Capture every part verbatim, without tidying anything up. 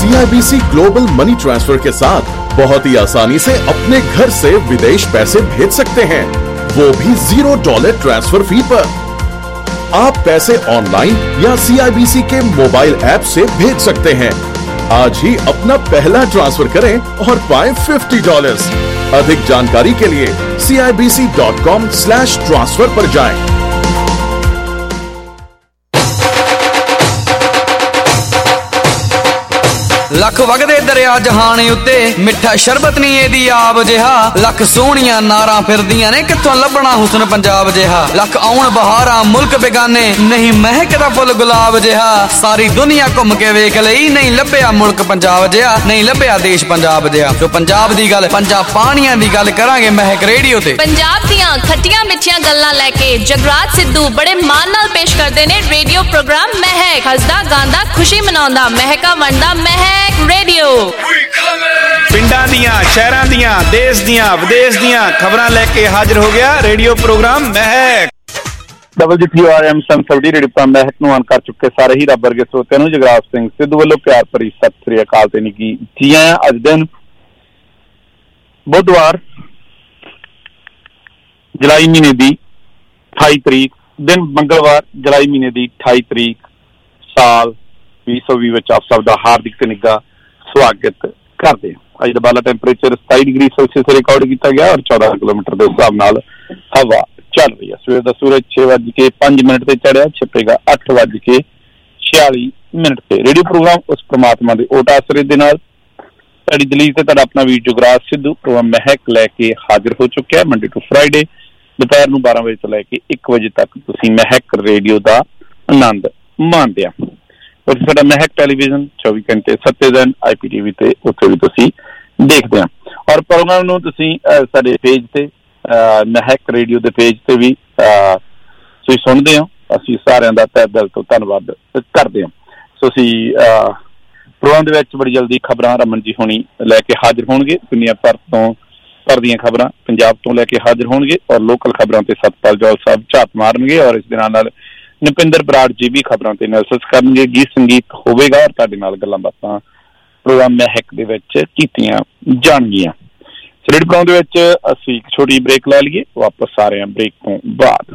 C I B C global money transfer के साथ बहुत ही आसानी से अपने घर से विदेश पैसे भेज सकते हैं, वो भी जीरो डॉलर ट्रांसफर फी पर। आप पैसे ऑनलाइन या सी आई बी सी के मोबाइल ऐप से भेज सकते हैं। आज ही अपना पहला ट्रांसफर करें और पाएं फिफ्टी डॉलर्स। अधिक जानकारी के लिए C I B C dot com slash transfer पर जाएं। लख वगदे दरिया जहाने उत्ते मिठा शरबत नहीं एदी आब जिहा, लख सोहणियां नारां फिरदियां ने कित्थों लभना हुस्न पंजाब जिहा। लख आउण बहारां मुल्क बेगाने नहीं महकदा फुल गुलाब जिहा, सारी दुनिया घुम के वेख लई नहीं लभ्या मुल्क पंजाब जिहा, नहीं लभ्या देश पंजाब जिहा। जो पंजाब दी गल पंजाब पानियां दी गल करांगे महक रेडियो ते। पंजाब दियां खट्टियां मिठियां गल्लां लैके जगराज सिद्धू बड़े मान नाल पेश करदे ने रेडियो प्रोग्राम महक। हसदा गांदा खुशी मनाउंदा महका वंडदा महक रेडियो। पिंडां दियां शहरां दियां देश दियां विदेश दियां खबरां लेके हाजिर हो गया radio programme Mehak. Double G P R M संसदी रेडियो प्रोग्राम महक ਨੂੰ ਆਨ ਕਰ ਚੁੱਕੇ ਸਾਰੇ ਹੀ ਰੱਬ ਵਰਗੇ ਸਰੋਤਿਆਂ ਨੂੰ ਜਗਰਾਜ ਸਿੰਘ ਸਿੱਧੂ ਵੱਲੋਂ ਪਿਆਰ ਭਰੀ ਸਤਿ ਸ੍ਰੀ ਅਕਾਲ ਤੇ ਨਿੱਘੀ ਜੀ ਆਇਆਂ। ਅੱਜ ਦਿਨ ਬੁੱਧਵਾਰ ਜੁਲਾਈ ਮਹੀਨੇ ਦੀ ਅਠਾਈ ਤਰੀਕ, ਦਿਨ ਮੰਗਲਵਾਰ ਜੁਲਾਈ ਮਹੀਨੇ ਦੀ ਅਠਾਈ ਤਰੀਕ, ਸਾਲ ਵੀਹ ਸੌ ਵੀਹ ਵਿੱਚ ਆਪ ਸਭ ਦਾ ਹਾਰਦਿਕ ਤੇ ਨਿੱਘਾ ਸਵਾਗਤ ਕਰਦੇ ਹਾਂ। ਅੱਜ ਦਾ ਬਾਲਾ ਟੈਂਪਰੇਚਰ ਸਤਾਈ ਡਿਗਰੀ ਸੈਲਸੀਅਸ ਰਿਕਾਰਡ ਕੀਤਾ ਗਿਆ ਔਰ ਚੌਦਾਂ ਕਿਲੋਮੀਟਰ ਦੇ ਹਿਸਾਬ ਨਾਲ ਹਵਾ ਚੱਲ ਰਹੀ ਹੈ। ਸਵੇਰ ਦਾ ਸੂਰਜ ਛੇ ਵੱਜ ਕੇ ਪੰਜ ਮਿੰਟ ਤੇ ਚੜਿਆ, ਛਿਪੇਗਾ ਅੱਠ ਵੱਜ ਕੇ ਛਿਆਲੀ ਮਿੰਟ ਤੇ। ਰੇਡੀਓ ਪ੍ਰੋਗਰਾਮ ਉਸ ਪ੍ਰਮਾਤਮਾ ਦੇ ਓਟ ਆਸਰੇ ਦੇ ਨਾਲ ਤੁਹਾਡੀ ਦਲੀਲ ਤੇ ਤੁਹਾਡਾ ਆਪਣਾ ਵੀਰ ਜੁਗਰਾਜ ਸਿੱਧੂ ਪ੍ਰੋਗਰਾਮ ਮਹਿਕ ਲੈ ਕੇ ਹਾਜ਼ਰ ਹੋ ਚੁੱਕਿਆ। ਮੰਡੇ ਟੂ ਫਰਾਈਡੇ ਦੁਪਹਿਰ ਨੂੰ ਬਾਰਾਂ ਵਜੇ ਤੋਂ ਲੈ ਕੇ ਇੱਕ ਵਜੇ ਤੱਕ ਤੁਸੀਂ ਮਹਿਕ ਰੇਡੀਓ ਦਾ ਆਨੰਦ ਮਾਣਦੇ ਆ। ਔਰ ਸਾਡਾ ਮਹਿਕ ਟੈਲੀਵਿਜ਼ਨ ਚੌਵੀ ਘੰਟੇ ਸੱਤੇ ਦਿਨ ਆਈ ਪੀ ਟੀ ਵੀ ਤੇ ਉੱਥੇ ਵੀ ਤੁਸੀਂ ਦੇਖਦੇ ਆ। ਔਰ ਪ੍ਰੋਗਰਾਮ ਨੂੰ ਤੁਸੀਂ ਸਾਡੇ ਪੇਜ ਤੇ ਮਹਿਕ ਰੇਡੀਓ ਦੇ ਪੇਜ ਤੇ ਵੀ ਤੁਸੀਂ ਸੁਣਦੇ ਹੋ। ਅਸੀਂ ਸਾਰਿਆਂ ਦਾ ਤਹਿ ਦਿਲ ਤੋਂ ਧੰਨਵਾਦ ਕਰਦੇ ਹਾਂ। ਸੋ ਅਸੀਂ ਪ੍ਰੋਗਰਾਮ ਦੇ ਵਿੱਚ ਬੜੀ ਜਲਦੀ ਖਬਰਾਂ ਰਮਨ ਜੀ ਹੋਣੀ ਲੈ ਕੇ ਹਾਜ਼ਰ ਹੋਣਗੇ। ਦੁਨੀਆ ਭਰ ਤੋਂ ਭਰ ਦੀਆਂ ਖਬਰਾਂ ਪੰਜਾਬ ਤੋਂ ਲੈ ਕੇ ਹਾਜ਼ਰ ਹੋਣਗੇ ਔਰ ਲੋਕਲ ਖਬਰਾਂ ਤੇ ਸਤਪਾਲ ਜੌਲ ਸਾਹਿਬ ਝਾਤ ਮਾਰਨਗੇ ਔਰ ਇਸ ਦੇ ਨਾਲ ਨਾਲ ਨਪਿੰਦਰ ਬਰਾੜ ਜੀ ਵੀ ਖਬਰਾਂ ਤੇ ਐਨਾਲਿਸਿਸ ਕਰਨਗੇ। ਗੀਤ ਸੰਗੀਤ ਹੋਵੇਗਾ ਔਰ ਤੁਹਾਡੇ ਨਾਲ ਗੱਲਾਂ ਬਾਤਾਂ ਪ੍ਰੋਗਰਾਮ ਮਹਿਕ ਦੇ ਵਿੱਚ ਕੀਤੀਆਂ ਜਾਣਗੀਆਂ। ਰੇਡੀਓ ਪ੍ਰੋਗਰਾਮ ਦੇ ਵਿੱਚ ਅਸੀਂ ਇੱਕ ਛੋਟੀ ਬ੍ਰੇਕ ਲੈ ਲਈਏ, ਵਾਪਸ ਆ ਰਹੇ ਹਾਂ ਬ੍ਰੇਕ ਤੋਂ ਬਾਅਦ।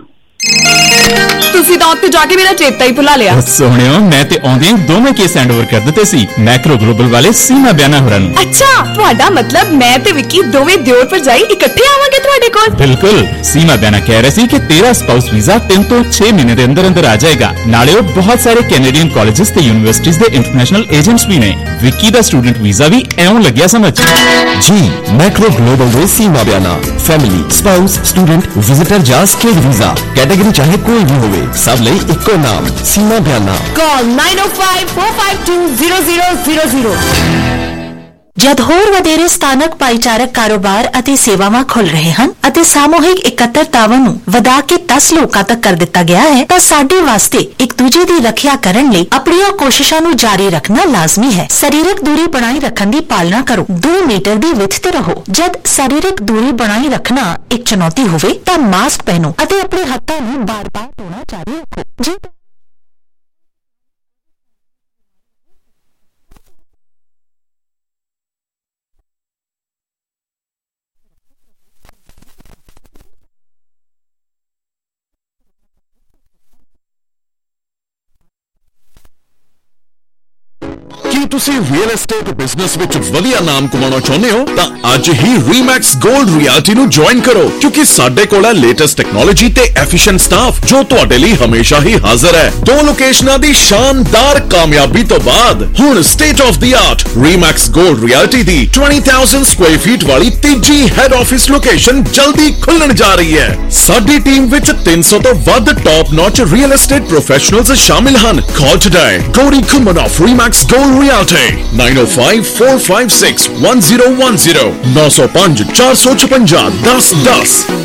ਤੁਸੀਂ ਤਾਂ ਉੱਥੇ ਜਾ ਕੇ ਮੇਰਾ ਚੇਤਾ ਹੀ ਭੁਲਾ ਲਿਆ। ਸੋਹਣਿਓ, ਮੈਂ ਤੇ ਆਉਂਦੇ ਦੋਵੇਂ ਕੇਸ ਹੈਂਡ ਓਵਰ ਕਰ ਦਿੱਤੇ ਸੀ ਮੈਕਰੋ ਗਲੋਬਲ ਵਾਲੇ ਸੀਮਾ ਬਿਆਨਾ ਹੋਰਾਂ ਨੂੰ। ਅੱਛਾ, ਤੁਹਾਡਾ ਮਤਲਬ ਮੈਂ ਤੇ ਵਿੱਕੀ ਦੋਵੇਂ ਦਿਓਰ ਭਰਜਾਈ ਇਕੱਠੇ ਆਵਾਂਗੇ ਤੁਹਾਡੇ ਕੋਲ? ਬਿਲਕੁਲ। ਸੀਮਾ ਬਿਆਨਾ ਕਹਿ ਰਹੇ ਸੀ ਕਿ ਤੇਰਾ ਸਪਾਊਸ ਵੀਜ਼ਾ ਤਿੰਨ ਤੋਂ ਛੇ ਮਹੀਨੇ ਦੇ ਅੰਦਰ ਅੰਦਰ ਆ ਜਾਏਗਾ। ਨਾਲੇ ਉਹ ਬਹੁਤ ਸਾਰੇ ਕੈਨੇਡੀਅਨ ਕਾਲਜਿਸ ਤੇ ਯੂਨੀਵਰਸਿਟੀਜ਼ ਦੇ ਇੰਟਰਨੈਸ਼ਨਲ ਏਜੰਟਸ ਵੀ ਨੇ। ਵਿੱਕੀ ਦਾ ਸਟੂਡੈਂਟ ਵੀਜ਼ਾ ਵੀ ਐਉਂ ਲੱਗਿਆ ਸਮਝ। ਜੀ ਮੈਕਰੋ ਗਲੋਬਲ ਦੇ Seema Biana family spouse student visitor ਜਾਂ ਸਟੇਟ ਵੀਜ਼ਾ ਕੈਟੇਗਰੀ ਚਾਹੇ ਕੋਈ ਵੀ ਹੋਵੇ, ਸਭ ਲਈ ਇੱਕੋ ਨਾਮ Seema Biana. Call nine oh five four five two zero zero zero zero. ਜਦ ਹੋਰ ਵਧੇਰੇ ਸਥਾਨਕ ਭਾਈਚਾਰਕ ਕਾਰੋਬਾਰ ਅਤੇ ਸੇਵਾਵਾਂ ਖੁੱਲ ਰਹੇ ਹਨ ਅਤੇ ਸਾਮੂਹਿਕ ਇਕੱਤਰਤਾਵਾਂ ਨੂੰ ਵਧਾ ਕੇ ਦਸ ਲੋਕਾਂ ਤੱਕ ਕਰ ਦਿੱਤਾ ਗਿਆ ਹੈ ਤਾਂ ਸਾਡੇ ਵਾਸਤੇ ਇੱਕ ਦੂਜੇ ਦੀ ਰੱਖਿਆ ਕਰਨ ਲਈ ਆਪਣੀਆਂ ਕੋਸ਼ਿਸ਼ਾਂ ਨੂੰ ਜਾਰੀ ਰੱਖਣਾ ਲਾਜ਼ਮੀ ਹੈ। ਸਰੀਰਕ ਦੂਰੀ ਬਣਾਈ ਰੱਖਣ ਦੀ ਪਾਲਣਾ ਕਰੋ। ਦੋ ਮੀਟਰ ਦੀ ਵਿੱਥ ਤੇ ਰਹੋ। ਜਦ ਸਰੀਰਕ ਦੂਰੀ ਬਣਾਈ ਰੱਖਣਾ ਇੱਕ ਚੁਣੌਤੀ ਹੋਵੇ ਤਾਂ ਮਾਸਕ ਪਹਿਨੋ ਅਤੇ ਆਪਣੇ ਹੱਥਾਂ ਨੂੰ ਬਾਰ-ਬਾਰ ਧੋਣਾ ਜਾਰੀ ਰੱਖੋ। ਜੇ ਕੀ ਤੁਸੀਂ ਰੀਅਲ ਏਸਟੇਟ ਬਿਜ਼ਨਸ ਵਿੱਚ ਵਧੀਆ ਨਾਮ ਕਮਾਉਣਾ ਚਾਹੁੰਦੇ ਹੋ ਤਾਂ ਅੱਜ ਹੀ ਰੀਮੈਕਸ ਗੋਲਡ ਰਿਐਲਟੀ ਨੂੰ ਜੁਆਇਨ ਕਰੋ, ਕਿਉਂਕਿ ਸਾਡੇ ਕੋਲ ਹੈ ਲੇਟੈਸਟ ਟੈਕਨੋਲੋਜੀ ਤੇ ਐਫੀਸ਼ੀਐਂਟ ਸਟਾਫ ਜੋ ਤੁਹਾਡੇ ਲਈ ਹਮੇਸ਼ਾ ਹੀ ਹਾਜ਼ਰ ਹੈ। ਦੋ ਲੋਕੇਸ਼ਨਾਂ ਦੀ ਸ਼ਾਨਦਾਰ ਕਾਮਯਾਬੀ ਤੋਂ ਬਾਅਦ ਹੁਣ state of the art Remax Gold Realty ਦੀ ਵੀਹ ਹਜ਼ਾਰ ਸਕੁਆਇਰ ਫੀਟ ਵਾਲੀ ਤੀਜੀ ਹੈਡ ਆਫਿਸ ਲੋਕੇਸ਼ਨ ਜਲਦੀ ਖੁੱਲਣ ਜਾ ਰਹੀ ਹੈ। ਸਾਡੀ ਟੀਮ ਵਿੱਚ ਤਿੰਨ ਸੌ ਤੋਂ ਵੱਧ top notch real estate professionals ਸ਼ਾਮਿਲ ਹਨ। Call today Gauri Khuman of Remax Gold Realty nine oh five four five six one zero one zero nine oh five four five six one zero one zero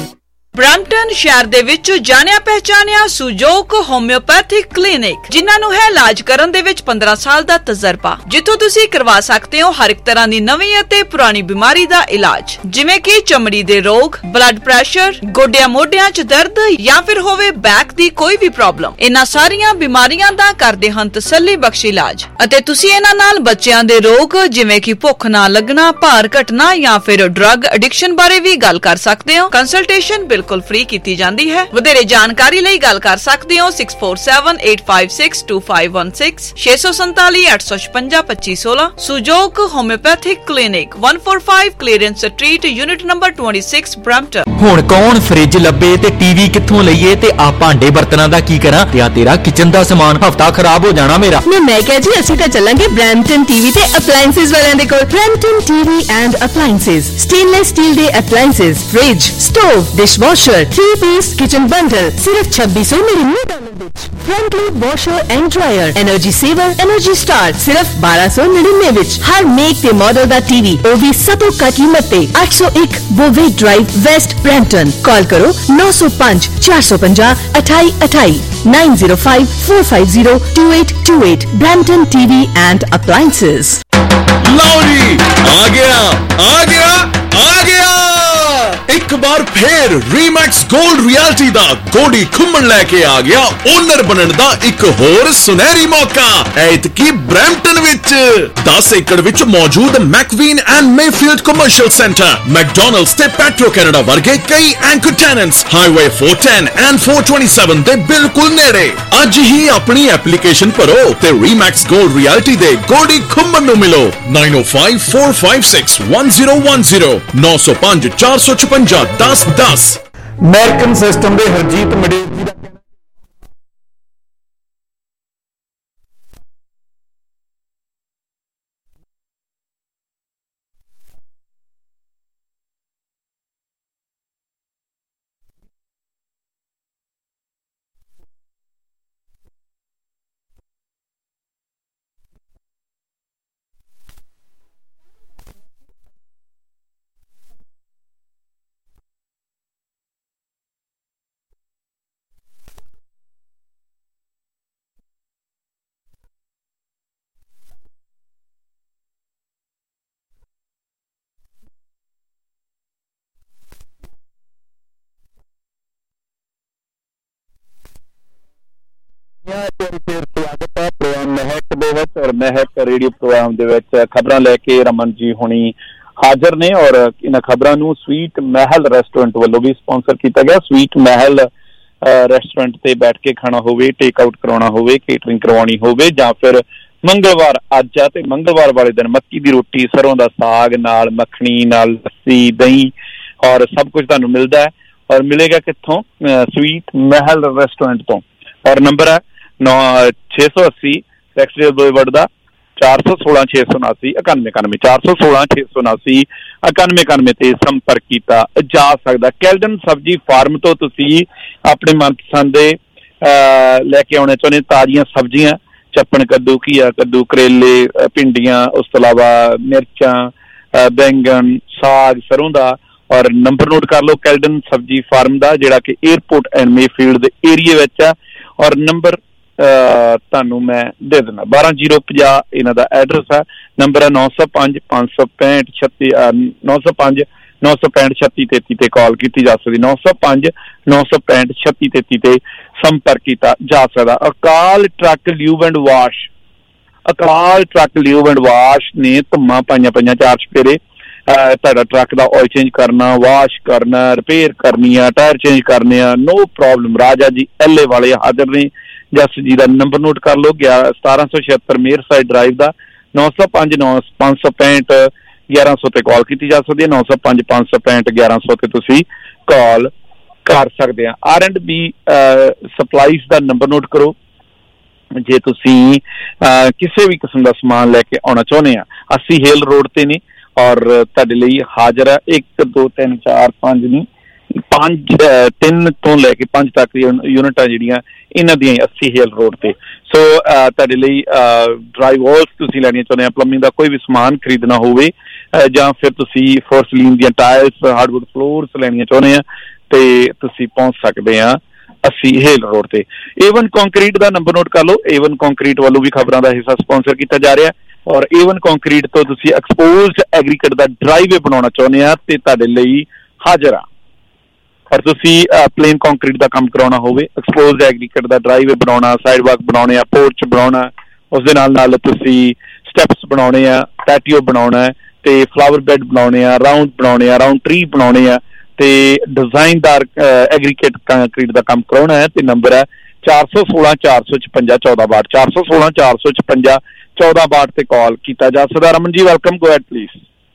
Brampton ਸ਼ਹਿਰ ਦੇ ਵਿੱਚ ਜਾਣਿਆ ਪਹਿਚਾਨਿਆ ਸੁਜੋਕ homeopathic clinic, ਜਿਨ੍ਹਾਂ ਨੂੰ ਹੈ ਇਲਾਜ ਕਰਨ ਦੇ ਵਿੱਚ ਪੰਦਰਾਂ ਸਾਲ ਦਾ ਤਜਰਬਾ, ਜਿੱਥੋਂ ਤੁਸੀਂ ਕਰਵਾ ਸਕਦੇ ਹੋ ਹਰ ਇੱਕ ਤਰ੍ਹਾਂ ਦੀ ਨਵੀਂ ਅਤੇ ਪੁਰਾਣੀ ਬਿਮਾਰੀ ਦਾ ਇਲਾਜ, ਜਿਵੇਂ ਕਿ ਚਮੜੀ ਦੇ ਰੋਗ, ਬਲੱਡ ਪ੍ਰੈਸ਼ਰ, ਗੋਡਿਆਂ ਮੋਢਿਆਂ 'ਚ ਦਰਦ ਜਾਂ ਫਿਰ ਹੋਵੇ ਬੈਕ ਦੀ ਕੋਈ ਵੀ ਪ੍ਰੋਬਲਮ। ਇਹਨਾਂ ਸਾਰੀਆਂ ਬਿਮਾਰੀਆਂ ਦਾ ਕਰਦੇ ਹਨ ਤਸੱਲੀ ਬਖਸ਼ ਇਲਾਜ, ਅਤੇ ਤੁਸੀਂ ਇਹਨਾਂ ਨਾਲ ਬੱਚਿਆਂ ਦੇ ਰੋਗ ਜਿਵੇਂ ਕਿ ਭੁੱਖ ਨਾ ਲੱਗਣਾ, ਭਾਰ ਘਟਣਾ ਜਾਂ ਫਿਰ ਡਰੱਗ ਐਡਿਕਸ਼ਨ ਬਾਰੇ ਵੀ ਗੱਲ ਕਰ ਸਕਦੇ ਹੋ। ਕੰਸਲਟੇਸ਼ਨ ਬਿਲਕੁਲ ਫ੍ਰੀ ਕੀਤੀ ਜਾਂਦੀ ਹੈ। ਵਧੇਰੇ ਜਾਣਕਾਰੀ ਲਈ ਗੱਲ ਕਰ ਸਕਦੇ ਹੋ six four seven eight five six two five one six six seven seven eight five six two five one six। Sujok homeopathic clinic one forty-five Clearance Street, unit number twenty-six, Brampton. ਹੁਣ ਕੌਣ fridge ਲੱਭੇ ਤੇ TV ਕਿੱਥੋਂ ਲਈਏ ਤੇ ਆ ਭਾਂਡੇ ਬਰਤਨਾਂ ਦਾ ਕੀ ਕਰਾਂ, ਤੇ ਆ ਤੇਰਾ ਕਿਚਨ ਦਾ ਸਮਾਨ ਹਫਤਾ ਖਰਾਬ ਹੋ ਜਾਣਾ ਮੇਰਾ। ਮੈਂ ਮੈਂ ਕਿਹਾ ਜੀ ਅਸੀਂ ਤਾਂ ਚੱਲਾਂਗੇ ਬ੍ਰੈਂਪਟਨ ਟੀਵੀ ਤੇ ਅਪਲਾਈਐਂਸਿਸ ਵਾਲਿਆਂ ਦੇ ਕੋਲ। Brampton TV and appliances, stainless steel ਦੇ appliances, fridge, stove, dishwasher, three piece kitchen bundle ਸਿਰਫ ਛੱਬੀ ਸੌ ਨੜਿਨਵੇਂ ਡਾਲਰ ਵਿੱਚ। Front load washer and dryer, energy saver, energy star ਸਿਰਫ ਬਾਰਾਂ ਸੌ ਨੜਿਨਵੇਂ ਵਿੱਚ। ਹਰ ਮੇਕ ਤੇ ਮਾਡਲ ਦਾ ਟੀਵੀ, ਉਹ ਵੀ ਸਭ ਤੋਂ ਘੱਟ ਕੀਮਤ ਤੇ। ਅੱਠ ਸੌ ਇੱਕ ਬੋਵੇਕ ਡਰਾਈਵ, ਵੈਸਟ ਬ੍ਰੈਂਪਟਨ। ਕਾਲ ਕਰੋ ਨੌ ਸੌ ਪੰਜ ਚਾਰ ਸੌ ਪੰਜਾਹ ਅਠਾਈ ਅਠਾਈ nine zero five four five zero two eight two eight। Brampton T V and Appliances। ਲਓ ਜੀ, ਆ ਗਿਆ ਆ ਗਿਆ ਆ ਗਿਆ ਇੱਕ ਵਾਰ ਫੇਰ ਰੀਮੈਕਸ 골ਡ ਰਿਐਲਿਟੀ ਦਾ ਗੋਡੀ ਖੁੰਮਣ ਲੈ ਕੇ ਆ ਗਿਆ ਓਨਰ ਬਣਨ ਦਾ ਇੱਕ ਹੋਰ ਸੁਨਹਿਰੀ ਮੌਕਾ, ਐਤਕੀ ਬ੍ਰੈਂਪਟਨ ਵਿੱਚ। ਦਸ ਏਕੜ ਵਿੱਚ ਮੌਜੂਦ McVean and Mayfield commercial centre, McDonald's ਤੇ ਪੈਟਰੋ ਕੈਨੇਡਾ ਵਰਗੇ ਕਈ anchor tenants highway four ten and four twenty-seven ਦੇ ਬਿਲਕੁਲ ਨੇੜੇ। ਅੱਜ ਹੀ ਆਪਣੀ ਐਪਲੀਕੇਸ਼ਨ ਭਰੋ ਤੇ ਰੀਮੈਕਸ 골ਡ ਰਿਐਲਿਟੀ ਦੇ ਗੋਡੀ ਖੁੰਮਣ ਨੂੰ ਮਿਲੋ। nine oh five four five six one zero one zero nine oh five four five six ਦਸ ਦਸ। ਅਮਰੀਕਨ ਸਿਸਟਮ ਦੇ ਹਰਜੀਤ ਮਡੇਰ ਜੀ ਦਾ ਸਵਾਗਤ ਹੈ ਪ੍ਰੋਗਰਾਮ ਮਹਿਕ ਦੇ ਵਿੱਚ। ਔਰ ਮਹਿਕ ਰੇਡੀਓ ਪ੍ਰੋਗਰਾਮ ਦੇ ਵਿੱਚ ਖਬਰਾਂ ਲੈ ਕੇ ਰਮਨ ਜੀ ਹੁਣੀ ਹਾਜ਼ਰ ਨੇ, ਔਰ ਇਹਨਾਂ ਖਬਰਾਂ ਨੂੰ ਸਵੀਟ ਮਹਿਲ ਰੈਸਟੋਰੈਂਟ ਵੱਲੋਂ ਵੀ ਸਪਾਂਸਰ ਕੀਤਾ ਗਿਆ। ਸਵੀਟ ਮਹਿਲ ਰੈਸਟੋਰੈਂਟ ਤੇ ਬੈਠ ਕੇ ਖਾਣਾ ਹੋਵੇ, ਟੇਕ ਆਊਟ ਕਰਾਉਣਾ ਹੋਵੇ, ਕੇਟਰਿੰਗ ਕਰਵਾਉਣੀ ਹੋਵੇ, ਜਾਂ ਫਿਰ ਮੰਗਲਵਾਰ ਅੱਜ ਆ ਤੇ ਮੰਗਲਵਾਰ ਵਾਲੇ ਦਿਨ ਮੱਕੀ ਦੀ ਰੋਟੀ, ਸਰੋਂ ਦਾ ਸਾਗ ਨਾਲ ਮੱਖਣੀ ਨਾਲ ਲੱਸੀ, ਦਹੀਂ ਔਰ ਸਭ ਕੁਝ ਤੁਹਾਨੂੰ ਮਿਲਦਾ ਹੈ। ਔਰ ਮਿਲੇਗਾ ਕਿੱਥੋਂ? ਸਵੀਟ ਮਹਿਲ ਰੈਸਟੋਰੈਂਟ ਤੋਂ। ਔਰ ਨੰਬਰ ਹੈ ਨੌ ਛੇ ਸੌ ਅੱਸੀ ਸੈਕਟਰੀ ਬੋਏਵਰਡ ਦਾ ਚਾਰ ਸੌ ਸੋਲਾਂ ਛੇ ਸੌ ਉਨਾਸੀ ਇਕਾਨਵੇਂ ਇਕਾਨਵੇਂ ਚਾਰ ਸੌ ਸੋਲਾਂ ਛੇ ਸੌ ਉਨਾਸੀ ਇਕਾਨਵੇਂ ਇਕਾਨਵੇਂ ਤੇ ਸੰਪਰਕ ਕੀਤਾ ਜਾ ਸਕਦਾ। ਕੈਲਡਨ ਸਬਜ਼ੀ ਫਾਰਮ ਤੋਂ ਤੁਸੀਂ ਆਪਣੇ ਮਨਪਸੰਦ ਦੇ ਲੈ ਕੇ ਆਉਣੇ ਚਾਹੁੰਦੇ ਤਾਜ਼ੀਆਂ ਸਬਜ਼ੀਆਂ, ਚੱਪਣ ਕੱਦੂ, ਘੀਆ ਕੱਦੂ, ਕਰੇਲੇ, ਭਿੰਡੀਆਂ, ਉਸ ਤੋਂ ਇਲਾਵਾ ਮਿਰਚਾਂ, ਬੈਂਗਣ, ਸਾਗ, ਸਰੋਂ ਦਾ। ਔਰ ਨੰਬਰ ਨੋਟ ਕਰ ਲਓ ਕੈਲਡਨ ਸਬਜ਼ੀ ਫਾਰਮ ਦਾ, ਜਿਹੜਾ ਕਿ ਏਅਰਪੋਰਟ ਐਂਡ ਮੇਫੀਲਡ ਦੇ ਏਰੀਏ ਵਿੱਚ ਆ। ਔਰ ਨੰਬਰ ਤੁਹਾਨੂੰ ਮੈਂ ਦੇ ਦਿੰਦਾ ਬਾਰਾਂ ਜ਼ੀਰੋ ਪੰਜਾਹ ਇਹਨਾਂ ਦਾ ਐਡਰੈਸ ਹੈ। ਨੰਬਰ ਹੈ ਨੌ ਸੌ ਪੰਜ ਪੰਜ ਸੌ ਪੈਂਹਠ ਛੱਤੀ ਨੌ ਸੌ ਪੰਜ ਨੌ ਸੌ ਪੈਂਹਠ ਛੱਤੀ ਤੇਤੀ ਤੇ ਕਾਲ ਕੀਤੀ ਜਾ ਸਕਦੀ। ਨੌ ਸੌ ਪੰਜ ਨੌ ਸੌ ਪੈਂਹਠ ਛੱਤੀ ਤੇਤੀ ਤੇ ਸੰਪਰਕ ਕੀਤਾ ਜਾ ਸਕਦਾ। Akal truck lube and wash, Akal truck lube and wash ਨੇ ਧੁੰਮਾਂ ਪਾਈਆਂ ਪਈਆਂ ਚਾਰ ਚੁਫੇਰੇ। ਤੁਹਾਡਾ ਟਰੱਕ ਦਾ ਆਇਲ ਚੇਂਜ ਕਰਨਾ, ਵਾਸ਼ ਕਰਨਾ, ਰਿਪੇਅਰ ਕਰਨੀ ਆ, ਟਾਇਰ ਚੇਂਜ ਕਰਨੇ ਆ, ਨੋ ਪ੍ਰੋਬਲਮ। ਰਾਜਾ ਜੀ ਐਲੇ ਵਾਲੇ ਹਾਜ਼ਰ ਨੇ। ਜਸ ਜੀ ਦਾ ਨੰਬਰ ਨੋਟ ਕਰ ਲਓ ਸਤਾਰਾਂ ਸੌ ਛਿਅੱਤਰ ਮੇਰ ਸਾਈਡ ਡਰਾਈਵ ਦਾ। ਨੌ ਸੌ ਪੰਜ ਨੌ ਪੰਜ ਸੌ ਪੈਂਹਠ ਗਿਆਰਾਂ ਸੌ ਤੇ ਕਾਲ ਕੀਤੀ ਜਾ ਸਕਦੀ ਹੈ। ਨੌ ਸੌ ਪੰਜ ਪੰਜ ਸੌ ਪੈਂਹਠ ਗਿਆਰਾਂ ਸੌ ਤੇ ਤੁਸੀਂ ਕਾਲ ਕਰ ਸਕਦੇ ਆ। ਆਰ ਐਂਡ ਬੀ ਸਪਲਾਈਜ਼ ਦਾ ਨੰਬਰ ਨੋਟ ਕਰੋ ਜੇ ਤੁਸੀਂ ਕਿਸੇ ਵੀ ਕਿਸਮ ਦਾ ਸਮਾਨ ਲੈ ਕੇ ਆਉਣਾ ਚਾਹੁੰਦੇ ਆ। ਅੱਸੀ ਹੇਲ ਰੋਡ ਤੇ ਨੇ ਔਰ ਤੁਹਾਡੇ ਲਈ ਹਾਜ਼ਰ ਆ। ਇੱਕ ਦੋ ਤਿੰਨ ਚਾਰ ਪੰਜ ਨਹੀਂ ਪੰਜ ਤਿੰਨ ਤੋਂ ਲੈ ਕੇ ਪੰਜ ਤੱਕ ਯੂਨਿਟਾਂ ਜਿਹੜੀਆਂ ਇਹਨਾਂ ਦੀਆਂ ਅੱਸੀ ਹੇਲ ਰੋਡ ਤੇ। ਸੋ ਤੁਹਾਡੇ ਲਈ ਡਰਾਈਵ ਵਾਲਸ ਤੁਸੀਂ ਲੈਣੀਆਂ ਚਾਹੁੰਦੇ ਆ, ਪਲੰਬਿੰਗ ਦਾ ਕੋਈ ਵੀ ਸਮਾਨ ਖਰੀਦਣਾ ਹੋਵੇ, ਜਾਂ ਫਿਰ ਤੁਸੀਂ ਫੋਰਸਲੀਨ ਦੀਆਂ ਟਾਇਲਸ, ਹਾਰਡਵੁੱਡ ਫਲੋਰਸ ਲੈਣੀਆਂ ਚਾਹੁੰਦੇ ਆ ਤੇ ਤੁਸੀਂ ਪਹੁੰਚ ਸਕਦੇ ਆ अस्सी हेल रोड ते। एवन कंक्रीट का नंबर नोट कर लो, एवन कंक्रीट वालों भी खबरों का हिस्सा स्पॉन्सर किया जा रहा है और एवन कंक्रीट तो तुसी एक्सपोज्ड एग्रीकल्चर का ड्राइवे बनाना चाहते हैं ते तुहाडे लई हाजिर आ। और तुसी प्लेन कंक्रीट का काम कराना होवे, एक्सपोज्ड एग्रीकल्चर का ड्राइवे बनाना, साइड वॉक बनाने आ, पोर्च बनाना, उस दे नाल नाल तुसी स्टैप्स बनाने आ, पैटियो बनाना है ते फ्लावर बेड बनाने आ, राउंड बनाने आ, राउंड ट्री बनाने आ ते डिजाइनदार एग्रीकेट कंक्रीट का काम कराना है ते नंबर है चार सौ सोलह चार सौ छपंजा चौदह बाठ चार सौ सोलह चार सौ छपंजा चौदह बाठ से कॉल किया जा सकता। Raman ji welcome, go ahead please.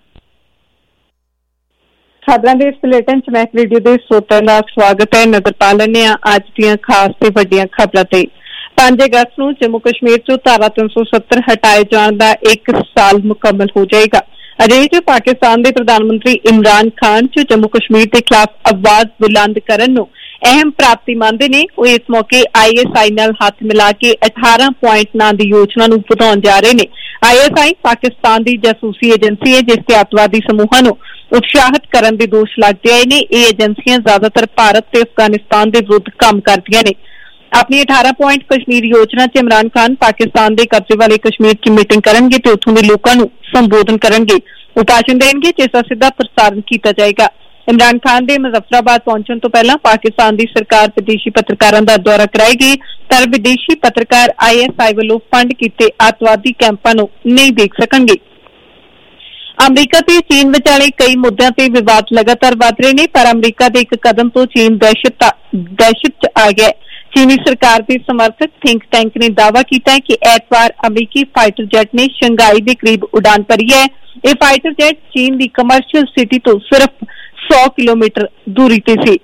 खबरों के इस बुलेटिन च मैक रेडियो के श्रोताओं का स्वागत है। नजर पा लेने अज दी खास ते वड्डियां खबरां ते। पांच अगस्त को जम्मू कश्मीर चो धारा तीन सौ सत्तर हटाए जाने का एक साल मुकम्मल हो जाएगा। अजे च पाकिस्तान के प्रधानमंत्री इमरान खान च जम्मू कश्मीर के खिलाफ आवाज बुलंद करन नूं अहम प्राप्ति मानते ने। वो इस मौके आई एस आई नाल हाथ मिला के अठारह पॉइंट नां दी योजना नूं वधाउण जा रहे ने। आई एस आई पाकिस्तान की जासूसी एजेंसी है जिस ते अतवादी समूहां नूं उत्साहित करन दे दोष लगदे आए ने। ये एजेंसियां ज्यादातर भारत ते अफगानिस्तान के विरुद्ध काम करदियां ने। अपनी अठारह पॉइंट कश्मीर योजना च इमरान खान पाकिस्तान के कब्जे वाले कश्मीर की मीटिंग करेंगे तो उत्थों के लोगों को संबोधन करेंगे, वो भाषण देंगे जिसका सीधा प्रसारण किया जाएगा। इमरान खान के मुजफ्फराबाद पहुंचने तो पहला पाकिस्तान की सरकार विदेशी पत्रकारों का दौरा कराएगी पर विदेशी पत्रकार आई एस आई वालों फंड किए अतवादी कैंपों को नहीं देख सकेंगे। अमरीका ते चीन विचाले कई मुद्दों ते विवाद लगातार वध रहे हैं पर अमरीका के एक कदम तो चीन दहशत दहशत आ गया। चीनी सरकार के समर्थक थिंक टैंक ने दावा किया है कि एतवार अमरीकी फाइटर जेट ने शंघाई के करीब उड़ान भरी है। यह फाइटर जेट चीन की कमर्शियल सिटी तो सिर्फ सौ किलोमीटर दूरी ते सी।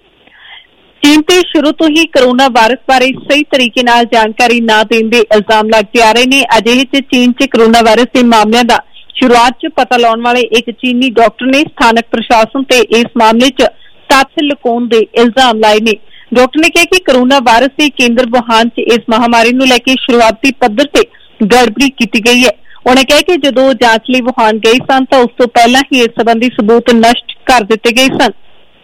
चीन ते शुरू तो ही कोरोना वायरस बारे सही तरीके नाल जानकारी न देने के इल्जाम लगते आ रहे हैं। अजिहे च चीन च कोरोना वायरस के मामलों का शुरुआत च पता लाने वाले एक चीनी डॉक्टर ने स्थानक प्रशासन ते इस मामले च तथ्य लुकाउण दे इल्जाम लाए ने। डॉक्टर ने कहा कि कोरोना वायरस के केंद्र वुहान च इस महामारी को लेकर शुरुआती पद्धर से गड़बड़ी की गई है। उन्होंने कहा कि जो जांच लिए वुहान गए सन तो उस तो पहला ही इस संबंधी सबूत नष्ट कर दिए गए सन।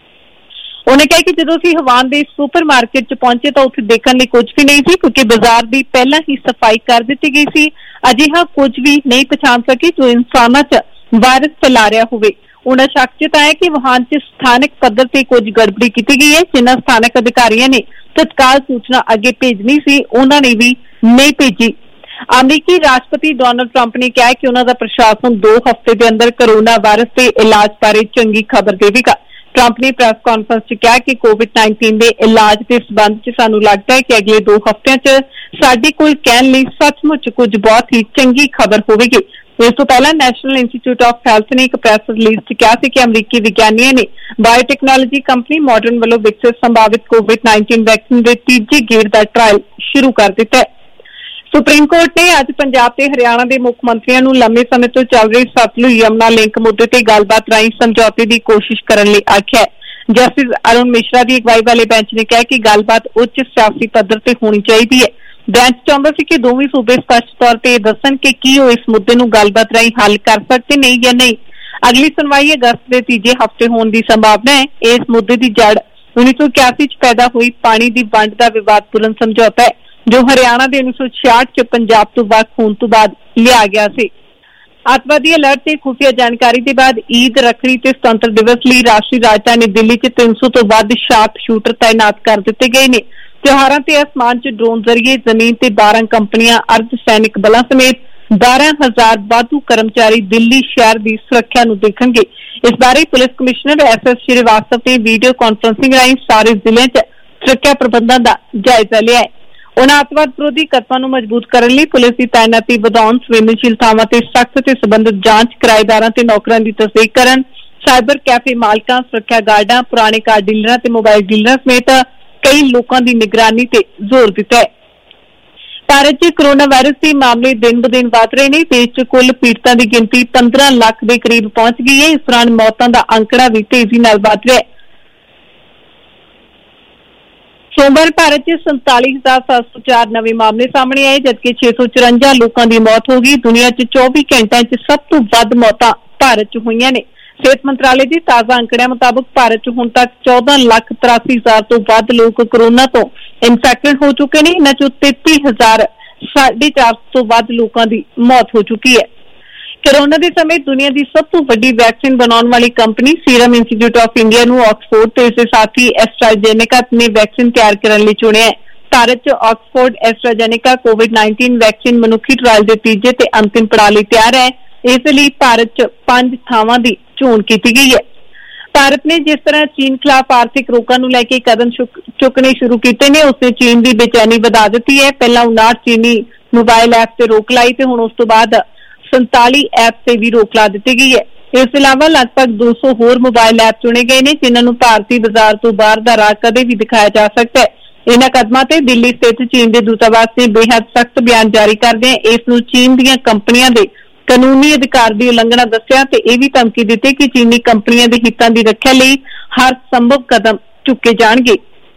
उन्होंने कहा कि जो असीं हवान के सुपर मार्केट च पहुंचे तो उत्थे देखने लिए कुछ भी नहीं थी क्योंकि बाजार की पहला ही सफाई कर दी गई सी। अजिहा कुछ भी नहीं पछाण सके जो इंसानों च वायरस फैला रहा होवे। उन्हें शक जताया कि वुहान च स्थानक पद्धर से कुछ गड़बड़ी की गई है जिन्हें स्थानक अधिकारियों ने तत्काल सूचना अगे भेजनी सी, उन्होंने भी नहीं भेजी। अमरीकी राष्ट्रपति डोनाल्ड ट्रंप ने कहा कि उन्होंने प्रशासन दो हफ्ते के अंदर कोरोना वायरस के इलाज बारे चंगी खबर देगा। ट्रंप ने प्रेस कॉन्फ्रेंस च कहा कि कोविड नाइनटीन के इलाज के संबंध च सानू लगता है कि अगले दो हफ्तियां च साडे कोल कहण लई सचमुच कुछ बहुत ही चंगी खबर होवेगी। इस तो पहला नेशनल इंस्टीट्यूट ऑफ हेल्थ ने एक प्रेस रिलीज च कहा कि अमरीकी विज्ञानियों ने बायोटैक्नोलॉजी कंपनी मॉडर्न वालों विकसित संभावित कोविड नाइनटीन वैक्सीन के तीजे गेड़ का ट्रायल शुरू कर दिता है। सुप्रीम कोर्ट ने अज पंजाब ते हरियाणा के मुख मंत्रियों को लंबे समय तो चल रही सतलुज यमुना लिंक मुद्दे ते गलबात राही समझौते की कोशिश करने लई आख्या है। जस्टिस अरुण मिश्रा की अगवाई वाले बेंच ने कहा कि गलबात उच्च सियासी पद्धर ते होनी चाहिए है। बेंच चाहता सी कि दोवें सूबे स्पष्ट तौर पर दसन कि की वो इस मुद्दे नूं गलबात राही हल कर सकते नहीं या नहीं। अगली सुनवाई अगस्त के तीजे हफ्ते होने की संभावना है। इस मुद्दे की जड़ उन्नीस सौ इक्यासी च पैदा हुई पानी की वंड का विवादपूर्ण समझौता है जो हरियाणा के उन्नीस सौ छियाठ च पंजाब तो वख होने तो बाद लिया गया सी। अतवादी अलर्ट से खुफिया जानकारी के बाद ईद, रखड़ी ते स्वतंत्र दिवस लिए राष्ट्रीय राजधानी दिल्ली च तीन सौ तो वध शार्प शूटर तैनात कर दिए गए ने। त्योहारों ते आसमान च ड्रोन जरिए जमीन ते बारह कंपनियां अर्ध सैनिक बलों समेत बारह हजार वाधू कर्मचारी दिल्ली शहर की सुरक्षा नूं देखणगे। इस बारे police commissioner S S Srivastava ने वीडियो कॉन्फ्रेंसिंग राही सारे जिले च सुरक्षा प्रबंधों का जायजा लिया है। उन्होंने अतवाद विरोधी कदमां नूं मजबूत करने लई पुलिस की तैनाती वधाउण, संवेदनशील थावां ते सख्त ते संबंधित जांच, किराएदारां ते नौकरां की तस्दीक करन, साइबर कैफे मालकां, सुरक्षा गार्डां, पुराने कार डीलरां ते मोबाइल डीलरां समेत कई लोगों की निगरानी ते जोर दिता है। भारत च कोरोना वायरस के मामले दिन ब दिन वध रहे हैं। देश च कुल पीड़ितां की गिनती पंद्रह लाख के करीब पहुंच गई है। इस दौरान मौतों का आंकड़ा भी तेजी नाल वध रहा है। सोमवार भारत च संताली हजार सात सौ चार नवे मामले सामने आए जबकि छे सौ चुरंजा लोगों की मौत हो गई। दुनिया च चौबी घंटों च सब तो वध मौतां भारत च हुईयां ने। ਸਿਹਤ ਮੰਤਰਾਲੇ ਦੀ ਤਾਜ਼ਾ ਅੰਕੜਿਆਂ ਮੁਤਾਬਕ ਭਾਰਤ 'ਚ ਹੁਣ ਤੱਕ ਚੌਦਾਂ ਲੱਖ ਤਰਾਸੀ ਹਜ਼ਾਰ ਤੋਂ ਵੱਧ ਲੋਕ ਕੋਰੋਨਾ ਤੋਂ ਇਨਫੈਕਟਡ ਹੋ ਚੁੱਕੇ ਨੇ। ਇਹਨਾਂ 'ਚੋਂ ਤੇਤੀ ਹਜ਼ਾਰ ਸਾਢੇ ਚਾਰ ਸੌ ਤੋਂ ਵੱਧ ਲੋਕਾਂ ਦੀ ਮੌਤ ਹੋ ਚੁੱਕੀ ਹੈ। ਕੋਰੋਨਾ ਦੇ ਸਮੇਂ ਦੁਨੀਆ ਦੀ ਸਭ ਤੋਂ ਵੱਡੀ ਵੈਕਸੀਨ ਬਣਾਉਣ ਵਾਲੀ company Serum Institute of India ਨੂੰ ਆਕਸਫੋਰਡ ਤੇ ਇਸਦੇ ਸਾਥੀ ਐਸਟਰਾਜੇਨੇਕਾ ਨੇ ਵੈਕਸੀਨ ਤਿਆਰ ਕਰਨ ਲਈ ਚੁਣਿਆ ਹੈ। ਭਾਰਤ 'ਚ ਆਕਸਫੋਰਡ ਐਸਟਰਾਜੇਨੇਕਾ ਕੋਵਿਡ ਉੱਨੀ ਵੈਕਸੀਨ ਮਨੁੱਖੀ ਟਰਾਇਲ ਦੇ ਤੀਜੇ ਤੇ ਅੰਤਿਮ ਪੜਾਅ ਲਈ ਤਿਆਰ ਹੈ। ਇਸ ਲਈ ਭਾਰਤ 'ਚ ਪੰਜ ਥਾਵਾਂ ਦੀ ਚੋਣ ਕੀਤੀ ਗਈ ਹੈ। ਭਾਰਤ ਨੇ ਜਿਸ ਤਰ੍ਹਾਂ ਚੀਨ ਖਿਲਾਫ ਆਰਥਿਕ ਰੋਕਾਂ ਨੂੰ ਲੈ ਕੇ ਕਦਮ ਚੁੱਕਣੇ ਸ਼ੁਰੂ ਕੀਤੇ ਨੇ, ਉਸਨੇ ਚੀਨ ਦੀ ਬੇਚੈਨੀ ਵਧਾ ਦਿੱਤੀ ਹੈ। ਪਹਿਲਾਂ ਉਨਾਹਠ ਚੀਨੀ ਮੋਬਾਈਲ ਐਪ ਤੇ ਰੋਕ ਲਾਈ ਤੇ ਹੁਣ ਉਸ ਤੋਂ ਬਾਅਦ ਸੰਤਾਲੀ ਐਪ ਤੇ ਵੀ ਰੋਕ ਲਾ ਦਿੱਤੀ ਗਈ ਹੈ। ਇਸ ਤੋਂ ਇਲਾਵਾ ਲਗਭਗ ਦੋ ਸੌ ਹੋਰ ਮੋਬਾਈਲ ਐਪ ਚੁਣੇ ਗਏ ਨੇ ਜਿਨ੍ਹਾਂ ਨੂੰ ਭਾਰਤੀ ਬਾਜ਼ਾਰ ਤੋਂ ਬਾਹਰ ਦਾ ਰਾਹ ਕਦੇ ਵੀ ਦਿਖਾਇਆ ਜਾ ਸਕਦਾ ਹੈ। ਇਹਨਾਂ ਕਦਮਾਂ ਤੇ ਦਿੱਲੀ ਸਥਿਤ ਚੀਨ ਦੇ ਦੂਤਾਵਾਸ ਨੇ ਬੇਹੱਦ ਸਖਤ ਬਿਆਨ ਜਾਰੀ ਕਰਦੇ ਇਸ ਨੂੰ ਚੀਨ ਦੀਆਂ ਕੰਪਨੀਆਂ ਦੇ ਕਾਨੂੰਨੀ ਅਧਿਕਾਰ ਦੀ ਉਲੰਘਣਾ ਦੱਸਿਆ ਤੇ ਇਹ ਵੀ ਧਮਕੀ ਦਿੱਤੀ ਕਿ ਚੀਨੀ ਕੰਪਨੀਆਂ ਦੇ ਹਿੱਤਾਂ ਦੀ ਰੱਖਿਆ ਲਈ ਹਰ ਸੰਭਵ ਕਦਮ ਚੁੱਕੇ ਜਾਣਗੇ।